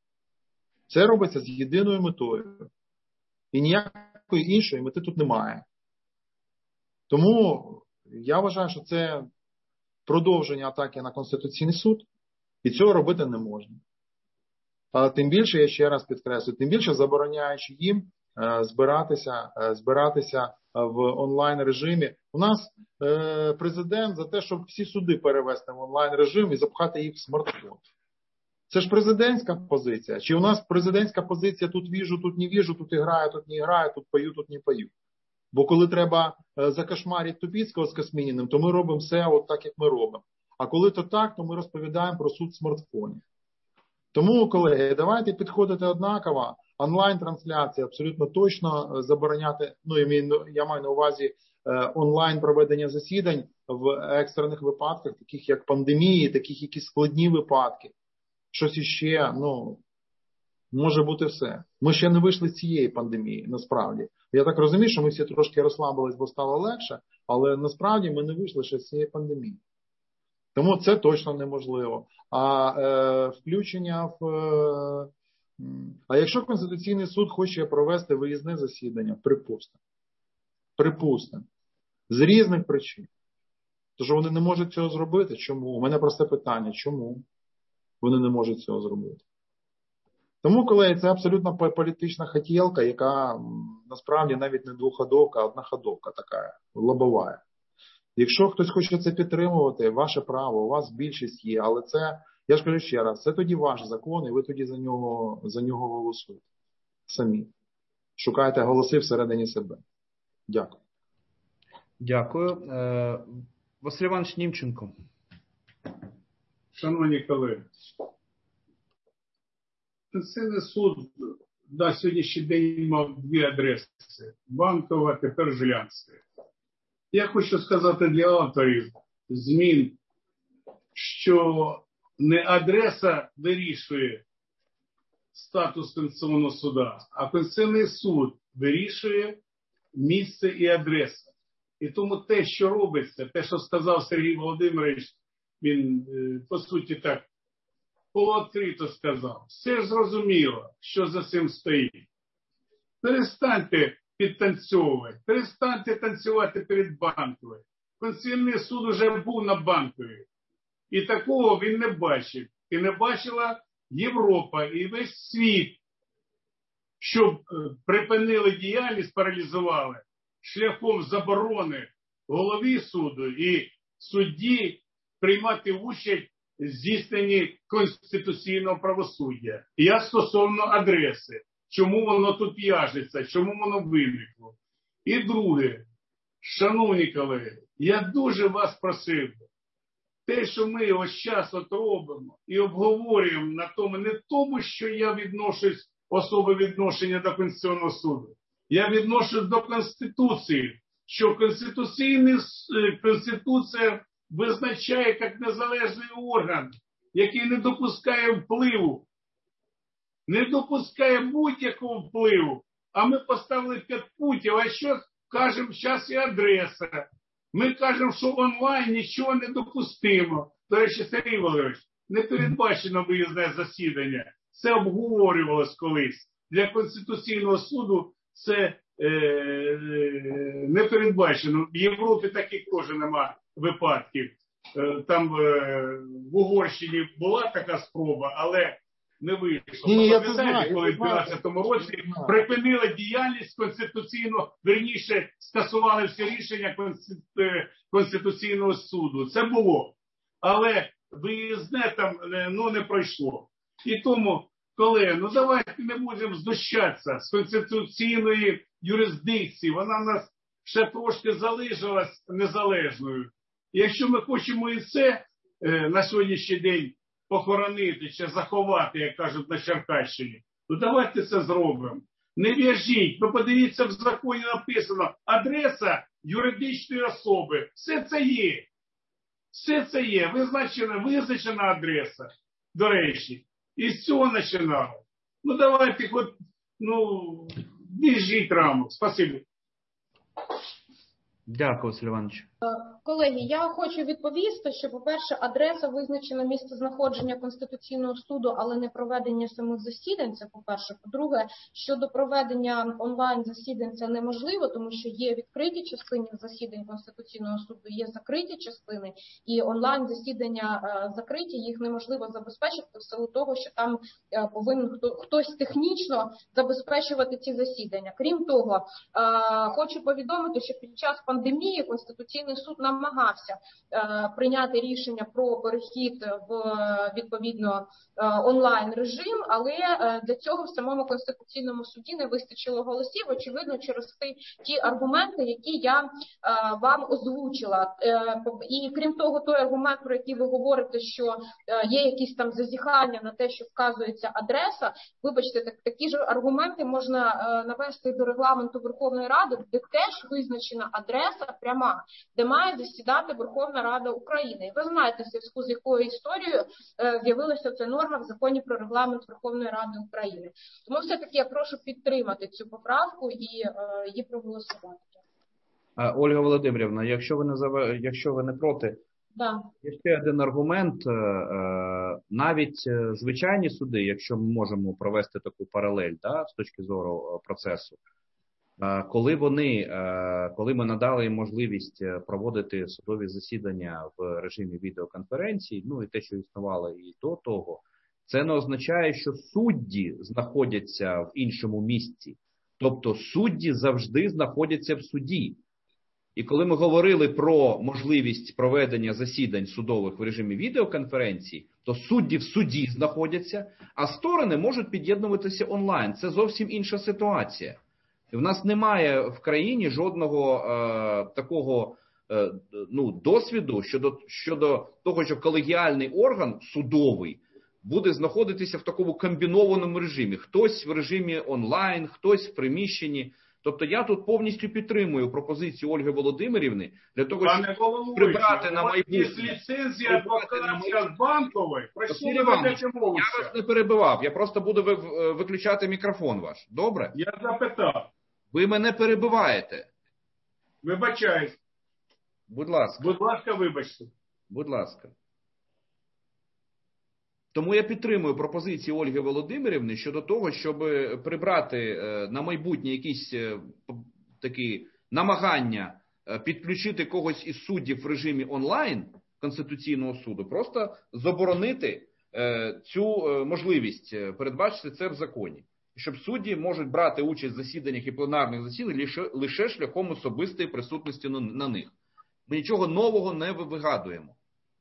Це робиться з єдиною метою. І ніякої іншої мети тут немає. Тому я вважаю, що це продовження атаки на Конституційний суд, і цього робити не можна. А тим більше, я ще раз підкреслюю, тим більше забороняючи їм збиратися, збиратися в онлайн-режимі. У нас е, президент за те, щоб всі суди перевести в онлайн-режим і запхати їх в смартфон. Це ж президентська позиція. Чи у нас президентська позиція тут віжу, тут не віжу, тут і граю, тут не граю, тут пою, тут не пою. Бо коли треба закошмарити Тупіцького з Космініним, то ми робимо все от так, як ми робимо. А коли то так, то ми розповідаємо про суд в смартфоні. Тому, колеги, давайте підходити однаково. Онлайн-трансляція абсолютно точно забороняти, ну, я маю на увазі онлайн проведення засідань в екстрених випадках, таких як пандемії, таких якісь складні випадки. Щось іще, ну, може бути все. Ми ще не вийшли з цієї пандемії, насправді. Я так розумію, що ми всі трошки розслабились, бо стало легше, але насправді ми не вийшли ще з цієї пандемії. Тому це точно неможливо. А е, включення в... Е, а якщо Конституційний суд хоче провести виїзне засідання, припустимо, припустимо, з різних причин, то що вони не можуть цього зробити? Чому? У мене просте питання. Чому вони не можуть цього зробити? Тому, колеги, це абсолютно політична хотілка, яка насправді навіть не двоходовка, а одноходовка така, лобова. Якщо хтось хоче це підтримувати, ваше право, у вас більшість є, але це, я ж кажу ще раз, це тоді ваш закон, і ви тоді за нього, за нього голосуєте. Самі. Шукайте голоси всередині себе. Дякую. Дякую. Василь Іванович Німченко. Шановні колеги, Конституційний суд на сьогоднішній день мав дві адреси. Банкова, тепер Жилянська. Я хочу сказати для авторів змін, що не адреса вирішує статус Конституційного суду, а Конституційний суд вирішує місце і адреса. І тому те, що робиться, те, що сказав Сергій Володимирович, він, по суті, так полуоткрито сказав. Все ж зрозуміло, що за цим стоїть. Перестаньте підтанцьовувати, перестаньте танцювати перед Банковою. Конституційний суд вже був на Банковій. І такого він не бачив. І не бачила Європа і весь світ, щоб припинили діяльність, паралізували шляхом заборони голові суду і судді приймати участь в здійсненні конституційного правосуддя. Я стосовно адреси. Чому воно тут в'яжеться? Чому воно виникло? І друге, шановні колеги, я дуже вас просив, те, що ми ось час от робимо і обговорюємо на тому, не тому, що я відношусь, особи відношення до Конституційного суду. Я відношусь до Конституції, що Конституційний, Конституція визначає як незалежний орган, який не допускає впливу, не допускає будь-якого впливу. А ми поставили п'ять пунктів, а що кажемо, зараз і адреса. Ми кажемо, що онлайн нічого не допустимо. До речі, Сергій Володимирович, не передбачено виїзне засідання. Це обговорювалось колись. Для Конституційного суду це е, е, не передбачено. В Європі таких теж нема випадків. Е, там е, в Угорщині була така спроба, але не вийшло. Ні, я пам'ятаєте, коли в дванадцятому році припинили діяльність конституційного, верніше скасували всі рішення Конституційного суду. Це було. Але виїзне там ну, не пройшло. І тому, колеги, ну давайте не будемо знущатися з конституційної юрисдикції. Вона в нас ще трошки залишилась незалежною. І якщо ми хочемо і це е, на сьогоднішній день похоронити чи заховати, як кажуть на Черкащині, ну давайте це зробимо. Не в'яжіть, ви подивіться, в законі написано адреса юридичної особи. Все це є. Все це є. Визначена, визначена адреса, до речі. І з цього починали. Ну давайте хоч, ну, в'яжіть рамок. Спасибо. Дякую, Василь Іванович. Колеги, я хочу відповісти, що, по-перше, адреса визначена місце знаходження Конституційного суду, але не проведення самих засідань, це по-перше. По-друге, щодо проведення онлайн-засідань це неможливо, тому що є відкриті частини засідань Конституційного суду, є закриті частини, і онлайн-засідання закриті, їх неможливо забезпечити в силу того, що там повинен хтось технічно забезпечувати ці засідання. Крім того, хочу повідомити, що під час пандемії Конституційний суд намагався е, прийняти рішення про перехід в відповідно е, онлайн режим, але е, для цього в самому Конституційному суді не вистачило голосів, очевидно, через ті, ті аргументи, які я е, вам озвучила. Е, і крім того, той аргумент, про який ви говорите, що е, є якісь там зазіхання на те, що вказується адреса, вибачте, так, такі ж аргументи можна е, навести до регламенту Верховної Ради, де теж визначена адреса пряма, де має засідати Верховна Рада України. І ви знаєте, в зв'язку з якою історією е, з'явилася ця норма в законі про регламент Верховної Ради України. Тому все-таки я прошу підтримати цю поправку і е, її проголосувати. Ольга Володимирівна, якщо ви не, зав... якщо ви не проти, да. Є ще один аргумент. Навіть звичайні суди, якщо ми можемо провести таку паралель, да, з точки зору процесу, коли вони, коли ми надали їм можливість проводити судові засідання в режимі відеоконференції, ну і те, що існувало і до того, це не означає, що судді знаходяться в іншому місці. Тобто судді завжди знаходяться в суді. І коли ми говорили про можливість проведення засідань судових в режимі відеоконференції, то судді в суді знаходяться, а сторони можуть під'єднуватися онлайн. Це зовсім інша ситуація. І в нас немає в країні жодного е, такого е, ну, досвіду щодо, щодо того, що колегіальний орган судовий буде знаходитися в такому комбінованому режимі. Хтось в режимі онлайн, хтось в приміщенні. Тобто я тут повністю підтримую пропозицію Ольги Володимирівни для того, щоб прибрати на майбутнє. Ліцензія адвокатська з банкової. Я вас не перебивав, я просто буду виключати мікрофон ваш. Добре? Я запитав. Ви мене перебиваєте. Вибачаюсь. Будь ласка. Будь ласка, вибачте. Будь ласка. Тому я підтримую пропозиції Ольги Володимирівни щодо того, щоб прибрати на майбутнє якісь такі намагання підключити когось із суддів в режимі онлайн Конституційного суду, просто заборонити цю можливість, передбачити це в законі. Щоб судді можуть брати участь в засіданнях і пленарних засіданнях лише, лише шляхом особистої присутності на, на них. Ми нічого нового не вигадуємо.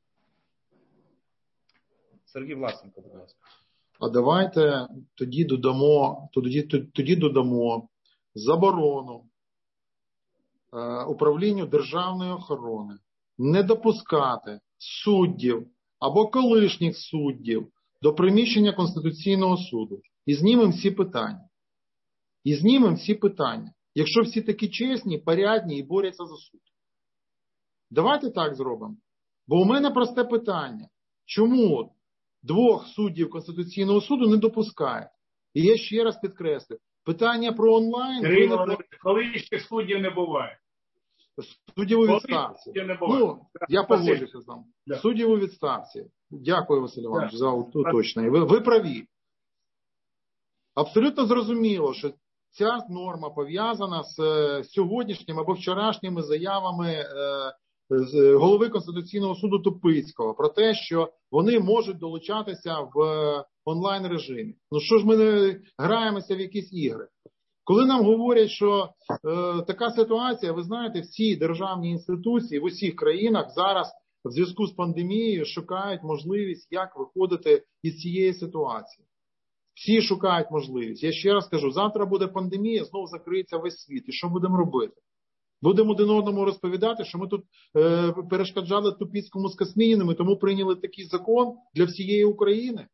Сергій Власенко, будь ласка. А давайте тоді додамо, тоді, тоді додамо заборону е, управлінню державної охорони не допускати суддів або колишніх суддів до приміщення Конституційного суду. І знімемо всі питання. І знімемо всі питання. Якщо всі такі чесні, порядні і борються за суд. Давайте так зробимо. Бо у мене просте питання. Чому двох суддів Конституційного суду не допускають? І я ще раз підкреслю. Питання про онлайн... Сергій Володимирович, колишніх суддів не буває. Суддів у відставці. Ну, я погоджуся з вами. Суддів у відставці. Дякую, Василь Іванович, за уточнення. Ви, ви праві. Абсолютно зрозуміло, що ця норма пов'язана з сьогоднішніми або вчорашніми заявами з голови Конституційного суду Тупицького про те, що вони можуть долучатися в онлайн режимі. Ну що ж ми не граємося в якісь ігри? Коли нам говорять, що е, така ситуація, ви знаєте, всі державні інституції в усіх країнах зараз в зв'язку з пандемією шукають можливість, як виходити із цієї ситуації. Всі шукають можливість. Я ще раз кажу, завтра буде пандемія, знову закриється весь світ. І що будемо робити? Будемо один одному розповідати, що ми тут е, перешкоджали Тупіцькому з Касмініним, і тому прийняли такий закон для всієї України.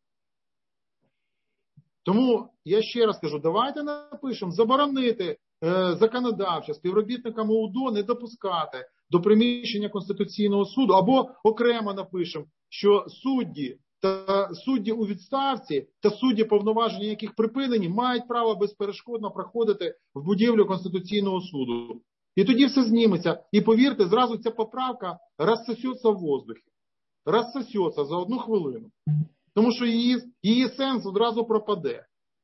Тому я ще раз кажу, давайте напишемо, заборонити е, законодавчо співробітникам УДО не допускати до приміщення Конституційного суду, або окремо напишемо, що судді та судді у відставці та судді, повноваження яких припинені, мають право безперешкодно проходити в будівлю Конституційного суду. І тоді все зніметься. І повірте, зразу ця поправка розсосеться в воздухі. Розсосеться за одну хвилину. Тому що її, її сенс одразу пропаде.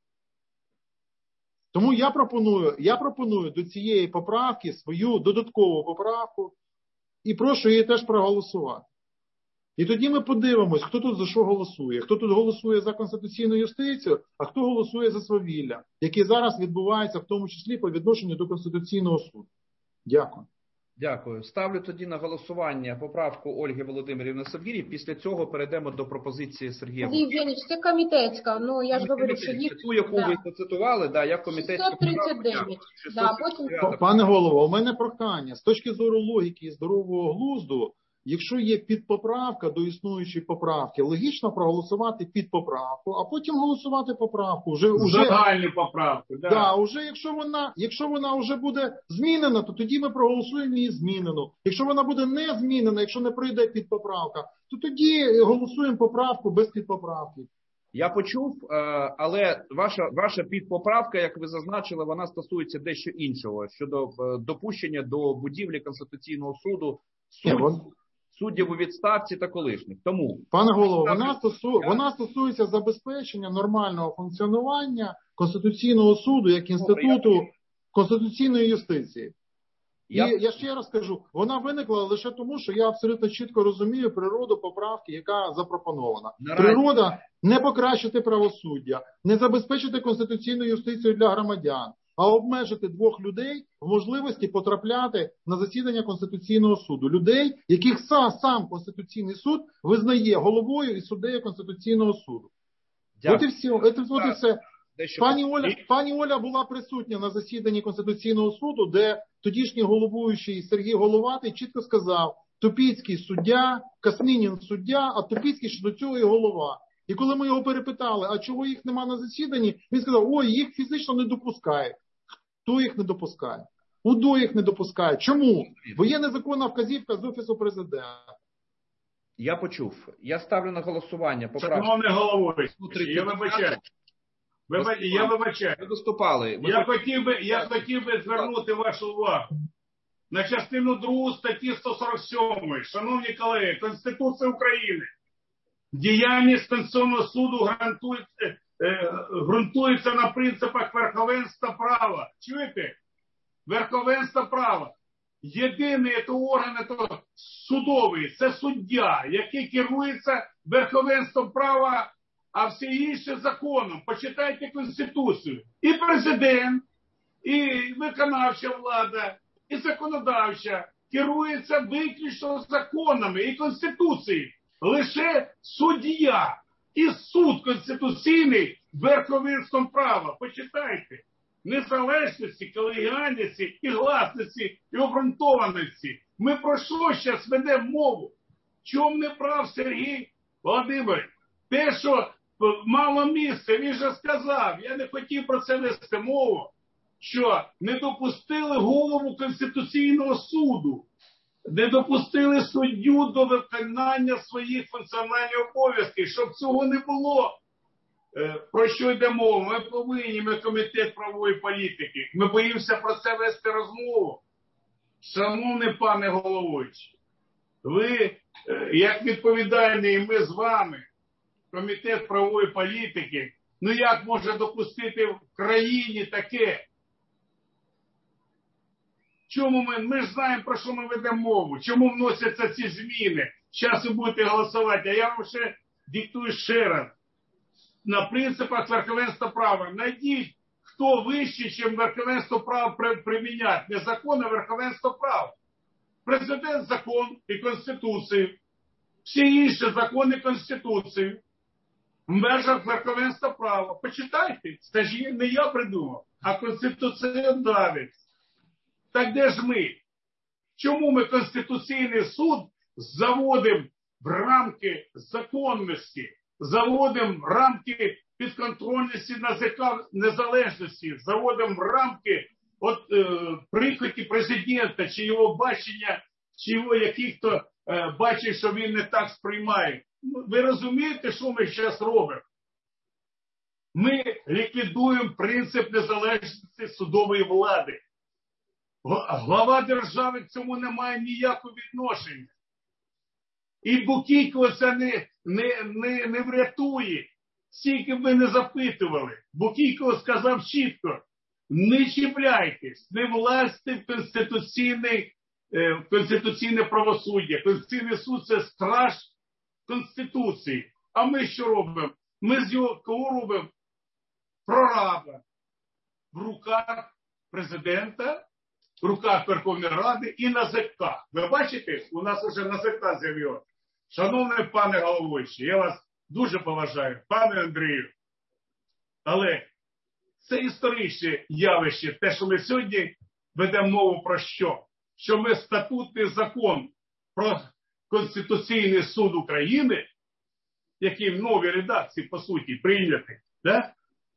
Тому я пропоную, я пропоную до цієї поправки свою додаткову поправку і прошу її теж проголосувати. І тоді ми подивимось, хто тут за що голосує. Хто тут голосує за конституційну юстицію, а хто голосує за свавілля, яке зараз відбувається в тому числі по відношенню до Конституційного суду. Дякую. Дякую. Ставлю тоді на голосування поправку Ольги Володимирівни Совгирі. Після цього перейдемо до пропозиції Сергія. Андрій Євгенович, це комітетська. Ну, я ж говорю, що їх... Ту, яку да. ви зацитували, да, як комітетська. шістсот тридцять дев'ять. Да, потім... Пане голово, у мене прохання. З точки зору логіки і здорового глузду, якщо є підпоправка до існуючої поправки, логічно проголосувати підпоправку, а потім голосувати поправку. Вже, уже, загальну поправку. Да. Да, уже якщо вона, якщо вона вже буде змінена, то тоді ми проголосуємо її змінену. Якщо вона буде не змінена, якщо не прийде підпоправка, то тоді голосуємо поправку без підпоправки. Я почув, але ваша, ваша підпоправка, як ви зазначили, вона стосується дещо іншого, щодо допущення до будівлі Конституційного суду суддів, суддів у відставці та колишніх. Тому, пане голово, вона, стосу... вона стосується забезпечення нормального функціонування Конституційного суду як інституту конституційної юстиції. Я... І я ще раз кажу, вона виникла лише тому, що я абсолютно чітко розумію природу поправки, яка запропонована. Наразі... Природа не покращити правосуддя, не забезпечити конституційну юстицію для громадян, а обмежити двох людей в можливості потрапляти на засідання Конституційного суду. Людей, яких сам, сам Конституційний суд визнає головою і суддею Конституційного суду. От і все. От і все. Пані Оля, пані Оля була присутня на засіданні Конституційного суду, де тодішній головуючий Сергій Головатий чітко сказав: Тупіцький суддя, Касмінін суддя, а Тупіцький ще до цього і голова. І коли ми його перепитали, а чого їх нема на засіданні, він сказав: ой, їх фізично не допускають. Хто їх не допускає? УДО їх не допускає. Чому? Бо є незаконна вказівка з Офісу Президента. Я почув. Я ставлю на голосування поправку. Шановний головуючий, я вибачаю. Вибачаю, я вибачаю. Ви доступали. Я хотів би, я хотів би звернути вашу увагу на частину другу статті сто сорок сьомої. Шановні колеги, Конституція України. Діяльність Конституційного суду гарантується, е, ґрунтується на принципах верховенства права. Чуєте? Верховенство права. Єдиний це орган це судовий, це суддя, який керується верховенством права, а всі інші законом. Почитайте Конституцію. І президент, і виконавча влада, і законодавча керується виключно законами і Конституцією. Лише суддя і суд конституційний верховенством права. Почитайте. Незалежності, колегіальності, і гласності, і обґрунтованості. Ми про що зараз ведемо мову? Чому не прав Сергій Володимирович? Те, що мало місця, він же сказав, я не хотів про це вести мову, що не допустили голову Конституційного суду, не допустили суддю до виконання своїх функціональних обов'язків, щоб цього не було. Про що йде мова? Ми повинні, ми комітет правової політики, ми боїмося про це вести розмову. Шановний пане головуючий, ви, як відповідальний, ми з вами, Комітет правової політики, ну як може допустити в країні таке? Чому ми, ми ж знаємо, про що ми ведемо мову, чому вносяться ці зміни. Зараз ви будете голосувати, а я вам ще диктую ще раз. На принципах верховенства права. Найдіть, хто вище, ніж верховенство права приміняти. Не закон, а верховенство права. Президент – закон і Конституцію. Всі інші закони Конституції. В межах верховенства права. Почитайте. Це ж не я придумав, а конституціонавець. Так де ж ми? Чому ми Конституційний суд заводимо в рамки законності, заводимо в рамки підконтрольності НАЗК незалежності, заводимо в рамки от, е, прихоті президента, чи його бачення, чи його яких-то е, бачить, що він не так сприймає. Ви розумієте, що ми зараз робимо? Ми ліквідуємо принцип незалежності судової влади. Глава держави к цьому не має ніякого відношення. І Букійко це не, не, не, не врятує. Скільки б ви не запитували. Букійко сказав чітко, не чіпляйтесь, не влазьте в конституційне, в конституційне правосуддя. Конституційний суд – це страж Конституції. А ми що робимо? Ми з його кого робимо? Прораба. В руках президента, в руках Верховної Ради і НАЗК. Ви бачите, у нас вже НАЗК з'явилося. Шановний пане головуючий, я вас дуже поважаю, пане Андрію. Але це історичне явище, те, що ми сьогодні ведемо мову про що? Що ми статутний закон про Конституційний суд України, який в новій редакції, по суті, прийнятий, да?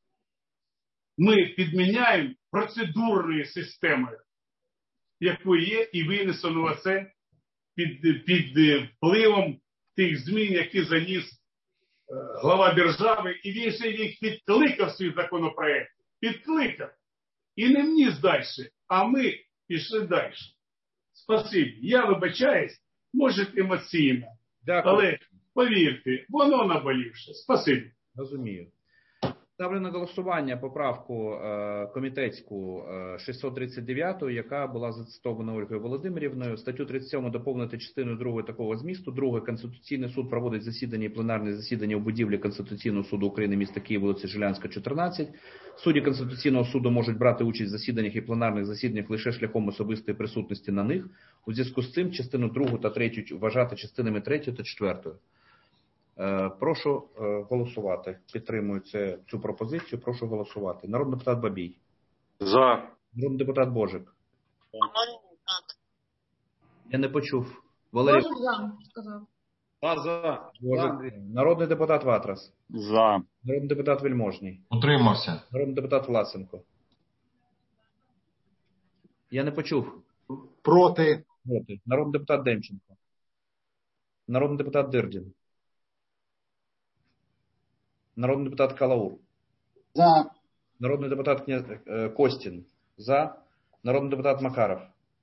Ми підміняємо процедурною системою, яку є, і винесено це під, під впливом тих змін, які заніс е, глава держави, і він ще їх підкликав свій законопроект, підкликав. І не вніс далі, а ми пішли далі. Спасибі. Я вибачаюсь, може емоційно, Дякую. Але повірте, воно наболівше. Спасибі. Розумію. Ставлю на голосування поправку е, комітетську е, шістсот тридцять дев'ять, яка була зацитована Ольгою Володимирівною. Статтю тридцять сім доповнити частиною другою такого змісту. Друге. Конституційний суд проводить засідання і пленарне засідання у будівлі Конституційного суду України, міста Київ, вулиця Жилянська, чотирнадцять. Судді Конституційного суду можуть брати участь в засіданнях і пленарних засіданнях лише шляхом особистої присутності на них. У зв'язку з цим частину другу та третю вважати частинами третьою та четвертою. Прошу голосувати. Підтримую це, цю пропозицію. Прошу голосувати. Народний депутат Бабій. За. Народний депутат Божик. Я не почув. Валерій. Божик за, сказав. За, за. Божик. Народний депутат Ватрас. За. Народний депутат Вельможний. Утримався. Народний депутат Власенко. Я не почув. Проти. Проти. Народний депутат Демченко. Народний депутат Дирдін. Народний депутат Калаур. За. Народний депутат Кня... Костін. За. Народний депутат Макаров.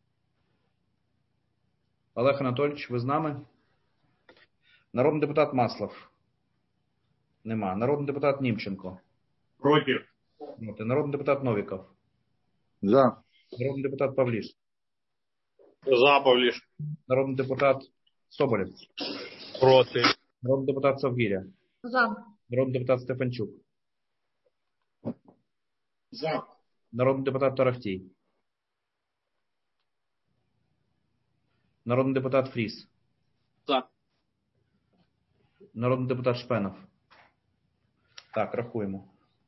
Олег Анатольович, ви з нами? Народний депутат Маслов. Нема. Народний депутат Німченко. Проти. Народний депутат Новіков. За. Народний депутат Павліш. За, Павліш. Народний депутат Соболєв. Проти. Народний депутат Совгіря. За. Народний депутат Стефанчук. За. Народний депутат Торохтій. Народний депутат Фріс. За. Народний депутат Шпенов. Так, рахуємо.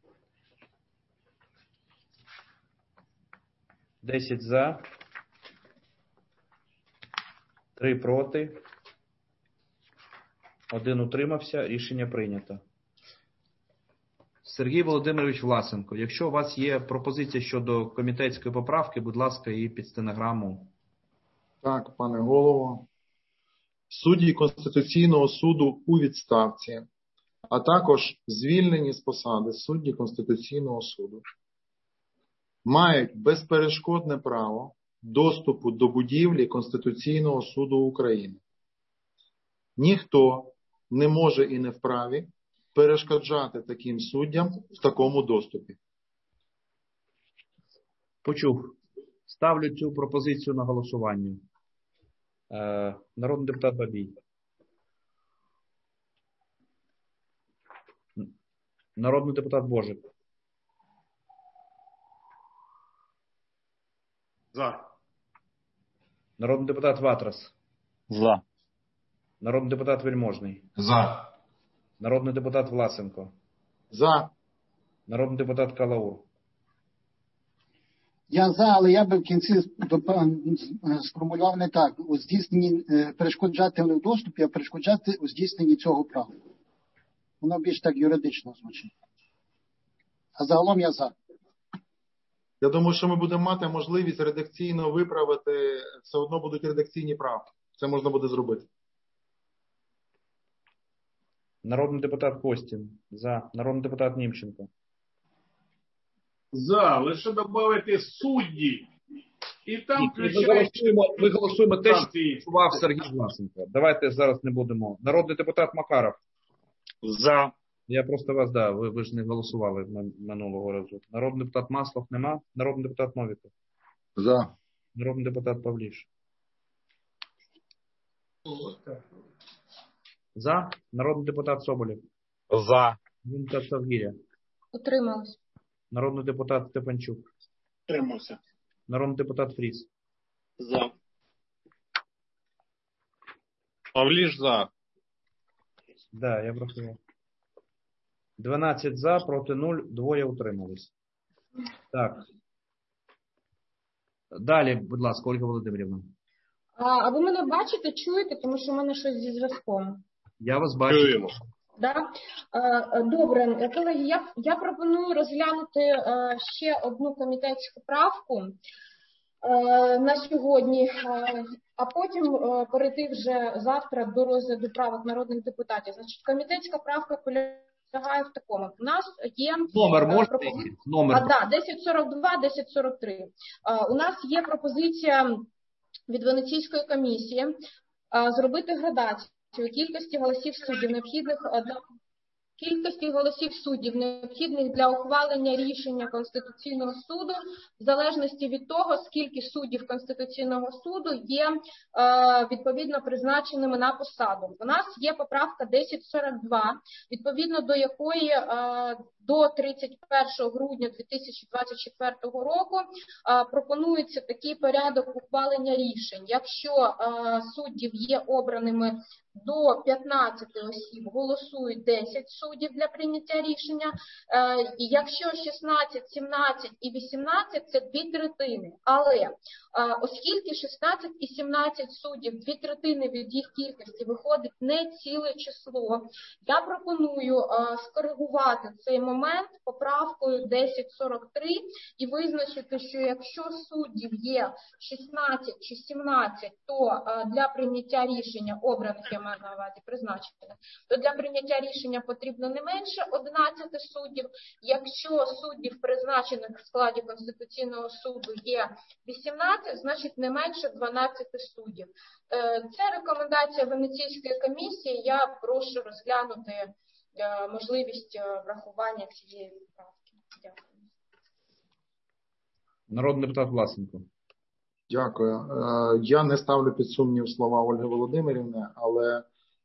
десять за. три проти. Один утримався. Рішення прийнято. Сергій Володимирович Власенко, якщо у вас є пропозиція щодо комітетської поправки, будь ласка, її під стенограму. Так, пане голово. Судді Конституційного суду у відставці, а також звільнені з посади судді Конституційного суду мають безперешкодне право доступу до будівлі Конституційного суду України. Ніхто не може і не вправі перешкоджати таким суддям в такому доступі. Почув. Ставлю цю пропозицію на голосування. Е, народний депутат Бабій. Народний депутат Божик. За. Народний депутат Ватрас. За. Народний депутат Вельможний. За. Народний депутат Власенко. За. Народний депутат Калаур. Я за, але я би в кінці сформулював не так. У здійсненні перешкоджати не в доступі, а перешкоджати у здійсненні цього права. Воно більш так юридично звучить. А загалом я за. Я думаю, що ми будемо мати можливість редакційно виправити, все одно будуть редакційні правки. Це можна буде зробити. Народний депутат Костін. За. Народний депутат Німченко. За. Лише додати судді. І там І ми голосуємо, ми голосуємо те, що голосував Сергій Власенко. Давайте зараз не будемо. Народний депутат Макаров. За. Я просто вас, да, ви, ви ж не голосували минулого разу. Народний депутат Маслов нема. Народний депутат Новіков. За. Народний депутат Павліш. За. Народний депутат Соболєв. За. Народний депутат Савгіря. Утрималась. Народний депутат Степанчук. Утримався. Народний депутат Фріс. За. Павліш за. Да, я врахував. дванадцять за, проти нуль, двоє утримались. Так. Далі, будь ласка, Ольга Володимирівна. А, а ви мене бачите, чуєте, тому що в мене щось зі зв'язком. Я вас бачу. Чуємо. Да? А, добре, колеги, я, я пропоную розглянути а, ще одну комітетську правку а, на сьогодні, а, а потім а, перейти вже завтра до розгляду правок народних депутатів. Значить, комітетська правка полягає в такому. У нас є номер можна? пропозиція. Номер. А, да, десять сорок два, десять сорок три. А, у нас є пропозиція від Венеційської комісії а, зробити градацію кількості голосів суддів, необхідних для кількості голосів суддів, необхідних для ухвалення рішення Конституційного суду, в залежності від того, скільки суддів Конституційного суду є е, відповідно призначеними на посаду. У нас є поправка десять сорок два, відповідно до якої е, до тридцять першого грудня дві тисячі двадцять четвертого року е, пропонується такий порядок ухвалення рішень. Якщо е, суддів є обраними до п'ятнадцяти осіб, голосують десять суддів для прийняття рішення. Е, і якщо шістнадцять, сімнадцять і вісімнадцять – це дві третини. Але е, оскільки шістнадцять і сімнадцять суддів, дві третини від їх кількості виходить не ціле число, я пропоную е, скоригувати цей момент поправкою десять сорок три і визначити, що якщо суддів є шістнадцять чи сімнадцять, то е, для прийняття рішення обраних, я маю на увазі призначених, то для прийняття рішення потрібно не менше одинадцяти суддів. Якщо суддів, призначених в складі Конституційного суду, є вісімнадцять, значить не менше дванадцяти суддів. Це рекомендація Венеційської комісії. Я прошу розглянути можливість врахування цієї поправки. Дякую. Народний депутат Власенко. Дякую. Я не ставлю під сумнів слова Ольги Володимирівни, але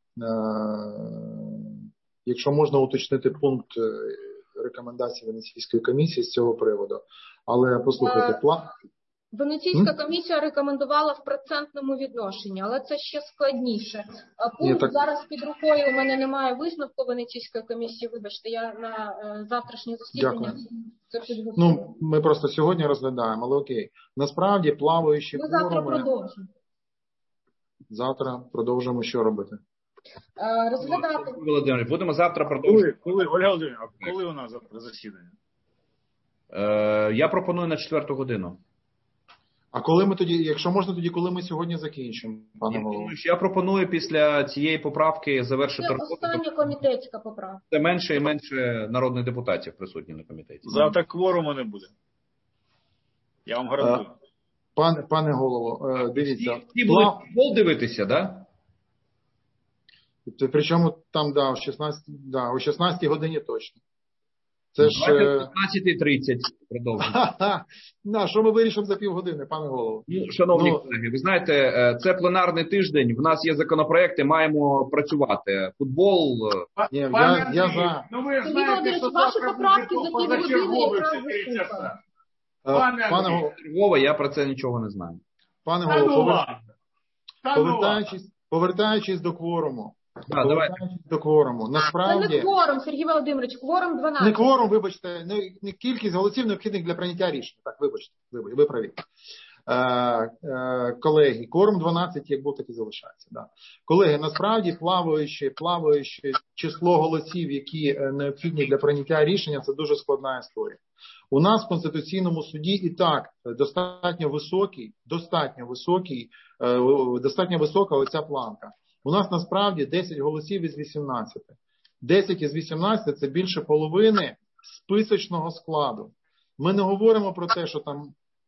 якщо можна уточнити пункт рекомендацій Венеційської комісії з цього приводу. Але послухайте, план... Венеційська комісія рекомендувала в процентному відношенні, але це ще складніше. Пункт Ні, так... зараз під рукою, у мене немає висновку Венеційської комісії, вибачте, я на е, завтрашнє засідання це підготую. Ну, ми просто сьогодні розглядаємо, але окей. Насправді плаваючі Ми завтра форуми... продовжимо. Завтра продовжимо що робити? Е, розглядати. Володимир, будемо завтра продовжувати. Коли, коли, Ольга Володимирівна, а коли у нас завтра засідання? Е, я пропоную на четверту годину. А коли ми тоді, якщо можна, тоді коли ми сьогодні закінчимо, пане голово? Я пропоную після цієї поправки завершити Це роботу. остання комітетська поправка. Це менше і менше народних депутатів присутні на комітеті. Завтра кворуму не буде. Я вам гарантую. Пане, пане голово, дивіться. Всі, всі будуть футбол дивитися, да? Причому там, да, о шістнадцятій, да, о шістнадцятій годині точно. Це ж... о шістнадцята тридцять продовжуємо. На, що ми вирішимо за півгодини, пане голово? Ну, шановні ну... колеги, ви знаєте, це пленарний тиждень, в нас є законопроекти, маємо працювати. Футбол... Ні, я, я, я за... Ну ви знаєте, що ваші поправки за півгодини якраз Пане, пане голово, я про це нічого не знаю. Пане голово, повер... повертаючись, повертаючись до кворуму. Да, повертаючись до кворуму. Насправді... Це не кворум, Сергій Володимирович, кворум дванадцять. Не кворум, вибачте, не, не кількість голосів необхідних для прийняття рішення. Так, вибачте, вибачте ви праві. Е, е, колеги, кворум дванадцять, як був, так і залишається. Да. Колеги, насправді плаваюче, плаваюче число голосів, які необхідні для прийняття рішення, це дуже складна історія. У нас в Конституційному суді і так достатньо високий, достатньо високий, достатньо висока оця планка. У нас насправді десять голосів із вісімнадцяти. десять із вісімнадцяти – це більше половини списочного складу. Ми не говоримо про те, що там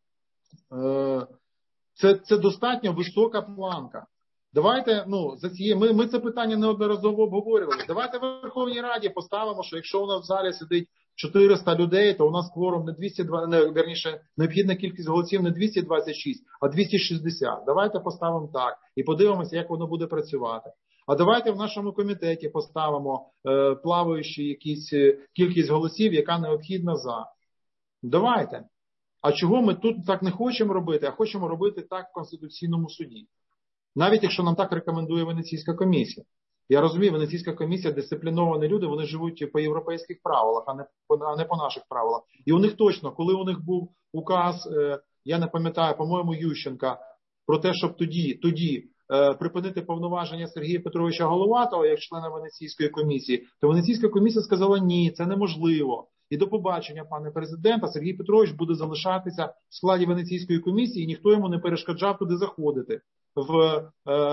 це, це достатньо висока планка. Давайте, ну, за цією, ми, ми це питання неодноразово обговорювали. Давайте в Верховній Раді поставимо, що якщо у нас в залі сидить чотириста людей, то у нас кворум не двісті двадцять, не, верніше, необхідна кількість голосів не двісті двадцять шість, а двісті шістдесят. Давайте поставимо так і подивимося, як воно буде працювати. А давайте в нашому комітеті поставимо е, плаваючі якісь е, кількість голосів, яка необхідна за. Давайте. А чого ми тут так не хочемо робити, а хочемо робити так в Конституційному суді? Навіть якщо нам так рекомендує Венеційська комісія. Я розумію, Венеційська комісія дисципліновані люди, вони живуть по європейських правилах, а не по, а не по наших правилах. І у них точно, коли у них був указ, е, я не пам'ятаю, по-моєму, Ющенка, про те, щоб тоді, тоді е, припинити повноваження Сергія Петровича Головатого як члена Венеційської комісії, то Венеційська комісія сказала, ні, це неможливо. І до побачення, пане президента, Сергій Петрович буде залишатися в складі Венеційської комісії, і ніхто йому не перешкоджав туди заходити. В, е,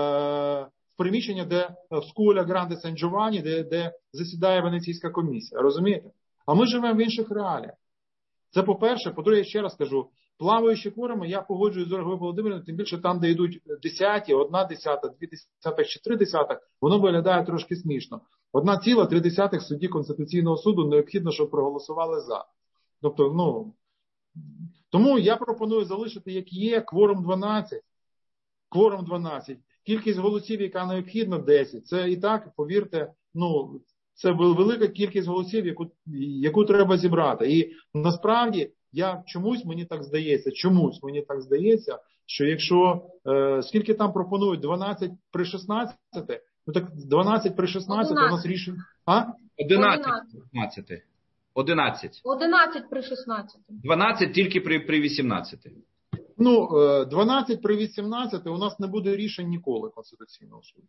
в приміщення, де в Скуля Гранде Сан-Джованні, де, де засідає Венеційська комісія. Розумієте? А ми живемо в інших реаліях. Це по-перше. По-друге, я ще раз кажу, плаваючі кворуми, я погоджуюсь з Ольгою Володимирівною, тим більше там, де йдуть десяті, одна десята, дві десятих чи три десятих, воно виглядає трошки смішно. Одна ціла, три десятих судді Конституційного суду необхідно, щоб проголосували за. Тобто, ну, тому я пропоную залишити, як є, кворум дванадцять. Кворум дванадцять. Кількість голосів, яка необхідна, десять. Це і так, повірте, ну, це велика кількість голосів, яку, яку треба зібрати. І насправді, я чомусь мені так здається, чомусь мені так здається, що якщо, е, скільки там пропонують, дванадцять при шістнадцяти, ну так дванадцять при шістнадцяти у нас рішення. А? одинадцять при шістнадцяти. одинадцять. одинадцять при шістнадцяти. дванадцять тільки при, при вісімнадцяти. Ну, дванадцять при вісімнадцяти у нас не буде рішень ніколи Конституційного суду.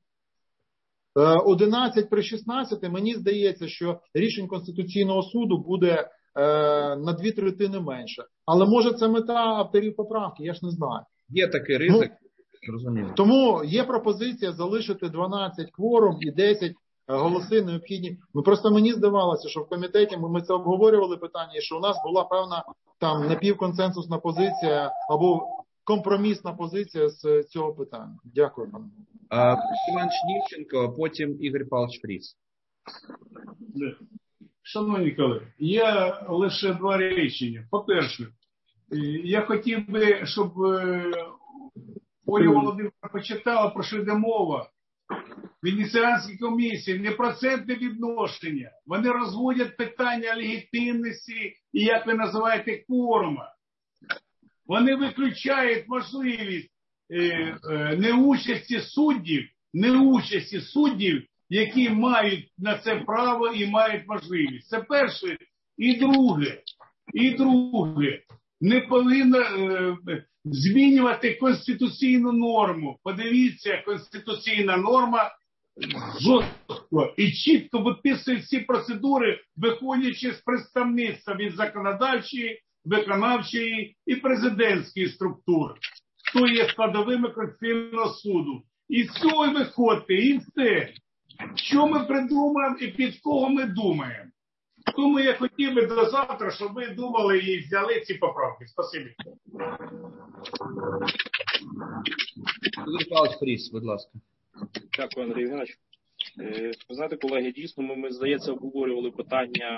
одинадцять при шістнадцяти, мені здається, що рішень Конституційного суду буде на дві третини менше. Але може це мета авторів поправки, я ж не знаю. Є такий ризик. Ну, тому є пропозиція залишити дванадцять кворум і десять голоси необхідні. Ми просто мені здавалося, що в комітеті ми, ми це обговорювали питання, і що у нас була певна там напівконсенсусна позиція або компромісна позиція з цього питання. Дякую, пане. Іван Нівченко, потім Ігор Павлович Фріс. Шановні колеги, я лише два речення. По-перше, я хотів би, щоб Оля Володимирівна почитала, про що йде мова. Венеціанські комісії, не процентне відношення. Вони розводять питання легітимності і, як ви називаєте, кворума. Вони виключають можливість е, е, неучасті суддів, неучасті суддів, які мають на це право і мають можливість. Це перше. І друге, і друге, не повинно е, змінювати конституційну норму. Подивіться, конституційна норма жорстко і чітко виписує всі процедури, виходячи з представництва від законодавчої, виконавчої і президентської структури, хто є складовими Конституційного суду. І з цього виходить, і все. Що ми придумаємо і під кого ми думаємо? Тому я хотів би до завтра, щоб ви думали і взяли ці поправки. Спасибі. Ігор Павлович Фріс, будь ласка. Дякую, Андрій Євгенович. Ви знаєте, колеги, дійсно, ми, ми, здається, обговорювали питання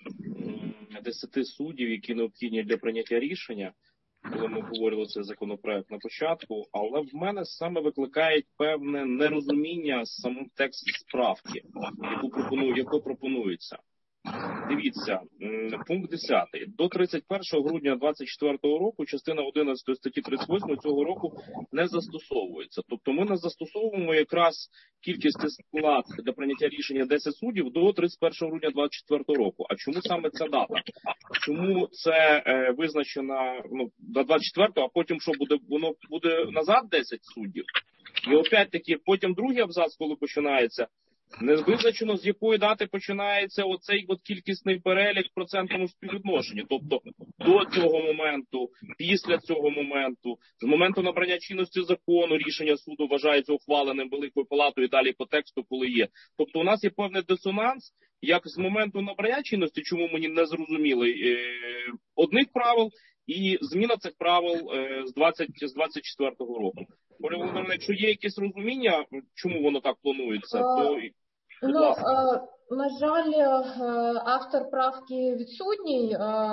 десяти суддів, які необхідні для прийняття рішення, коли ми обговорювали цей законопроект на початку, але в мене саме викликає певне нерозуміння самого тексту справки, яку пропоную, яку пропонується. Дивіться, пункт десятий. До тридцять першого грудня двадцять четвертого року частина одинадцята статті тридцять восьмої цього року не застосовується. Тобто ми не застосовуємо якраз кількість склад для прийняття рішення десять суддів до тридцять першого грудня двадцять четвертого року. А чому саме ця дата? Чому це е, визначено ну, до двадцять четвертого, а потім що буде? Воно буде назад десять суддів? І опять-таки потім другий абзац, коли починається, не визначено, з якої дати починається оцей от кількісний перелік в процентному співвідношенні. Тобто до цього моменту, після цього моменту, з моменту набрання чинності закону рішення суду вважається ухваленим Великою Палатою і далі по тексту, коли є. Тобто у нас є певний дисонанс, як з моменту набрання чинності, чому мені не зрозуміли, е, одних правил і зміна цих правил е, з двадцять четвертого року. Оля Володимирівна, якщо є якесь розуміння, чому воно так планується, то... Ну, на жаль, автор правки відсутній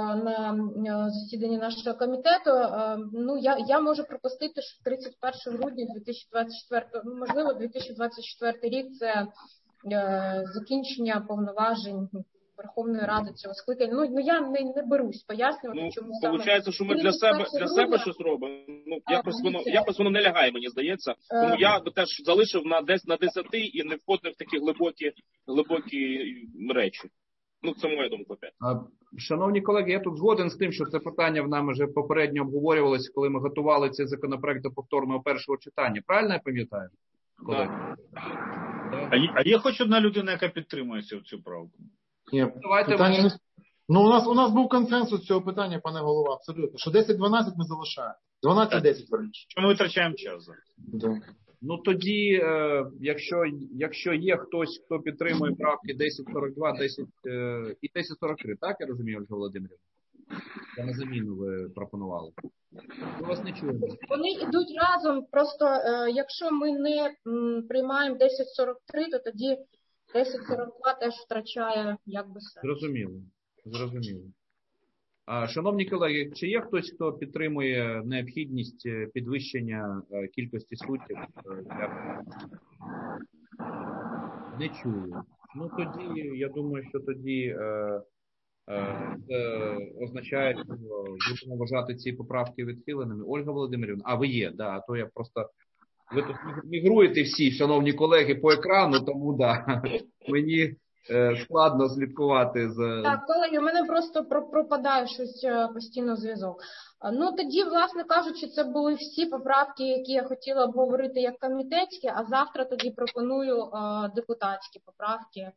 на засіданні нашого комітету. Ну, я, я можу припустити, що тридцять першого грудня дві тисячі двадцять четвертого, ну, можливо, дві тисячі двадцять четвертий рік це закінчення повноважень Верховної Ради цього скликання. Ну, ну я не, не берусь пояснювати, ну, чому саме. Виходить, що ми для себе, для себе щось робимо. Ну, якось воно, якось воно не лягає, мені здається. Тому я би теж залишив на десь на десяти і не входив в такі глибокі, глибокі речі. Ну, це моя думка. Шановні колеги, я тут згоден з тим, що це питання в нами вже попередньо обговорювалося, коли ми готували цей законопроект до повторного першого читання. Правильно я пам'ятаю? Так. А, є, а є хоч одна людина, яка підтримує цю, цю правку? Ні, питання не... Ну, у нас, у нас був консенсус цього питання, пане голова, абсолютно. Що десять дванадцять ми залишаємо. дванадцять десять, верніше. Що ми витрачаємо час? Да. Ну, тоді, е, якщо, якщо є хтось, хто підтримує правки десять сорок два десять, е, і десять сорок три, так, я розумію, Ольга Володимирівна? Я на заміну ви пропонували. Ми вас не чуємо. Вони йдуть разом, просто е, якщо ми не м, приймаємо десять сорок три, то тоді десять сорок два теж втрачає якби сенс. Зрозуміло. Зрозуміло. А, шановні колеги, чи є хтось, хто підтримує необхідність підвищення кількості суддів? Не чую. Ну тоді, я думаю, що тоді е, е, це означає, що будемо вважати ці поправки відхиленими. Ольга Володимирівна, а ви є, да, а то я просто... Ви тут мігруєте всі, шановні колеги, по екрану, тому да, мені е, складно слідкувати за... Так, колеги, у мене просто пропадає щось постійно зв'язок. Ну, тоді, власне кажучи, це були всі поправки, які я хотіла обговорити як комітетські, а завтра тоді пропоную е, депутатські поправки е,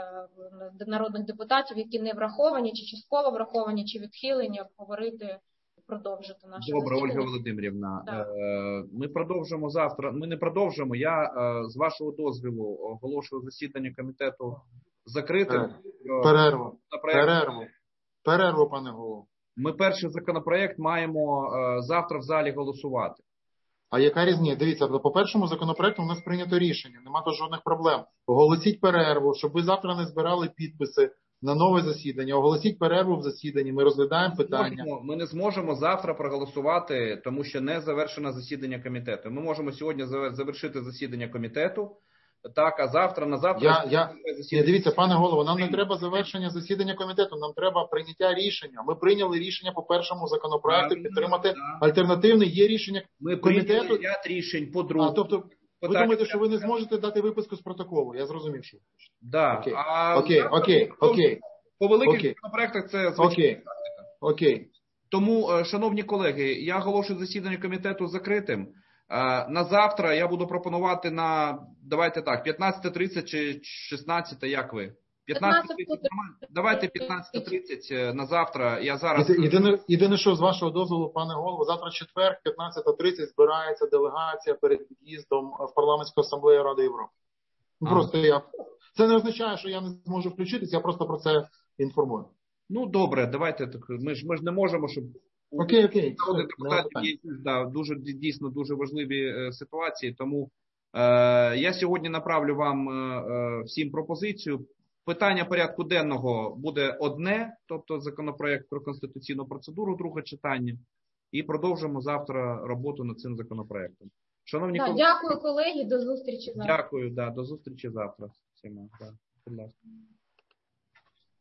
народних депутатів, які не враховані, чи частково враховані, чи відхилені, обговорити. Продовжити наше Добре, засідання. Ольга Володимирівна. Так. Ми продовжимо завтра. Ми не продовжимо. Я, з вашого дозволу, оголошую засідання комітету закритим. Перерву. Перерву. Перерву, пане голово. Ми перший законопроект маємо завтра в залі голосувати. А яка різниця? Дивіться, по першому законопроекту у нас прийнято рішення. Нема тут жодних проблем. Оголосіть перерву, щоб ви завтра не збирали підписи на нове засідання. Оголосіть перерву в засіданні, ми розглядаємо питання. Ми не зможемо завтра проголосувати, тому що не завершено засідання комітету. Ми можемо сьогодні завершити засідання комітету, так, а завтра, на завтра... Я, я, я, дивіться, пане голово, нам не треба завершення засідання комітету, нам треба прийняття рішення. Ми прийняли рішення по першому законопроекту, підтримати альтернативний, є рішення ми комітету. Ми прийняли ряд рішень по другому. А, тобто, ви думаєте, що ви не зможете дати виписку з протоколу? Я зрозумів, що. Да. Окей, а окей, окей, окей. По великих окей. законопроектах це звичайно. Окей, окей. Тому, шановні колеги, я оголошую засідання комітету закритим. На завтра я буду пропонувати на, давайте так, п'ятнадцята тридцять чи шістнадцята, як ви? п'ятнадцята тридцять, давайте п'ятнадцята тридцять на завтра. Я зараз... Єдине, єдине, що з вашого дозволу, пане голово, завтра четвер, п'ятнадцята тридцять збирається делегація перед під'їздом в парламентську асамблею Ради Європи. Просто я... Це не означає, що я не зможу включитися, я просто про це інформуємо. Ну, добре, давайте так. Ми ж, ми ж не можемо, щоб окей, окей. у депутатів є да, дуже, дійсно дуже важливі е, ситуації, тому е, я сьогодні направлю вам е, всім пропозицію. Питання порядку денного буде одне, тобто законопроект про конституційну процедуру, друге читання, і продовжимо завтра роботу над цим законопроектом. Шановні да, колеги, дякую, колеги, до зустрічі завтра. Дякую, да, до зустрічі завтра. Всіма, да, будь ласка.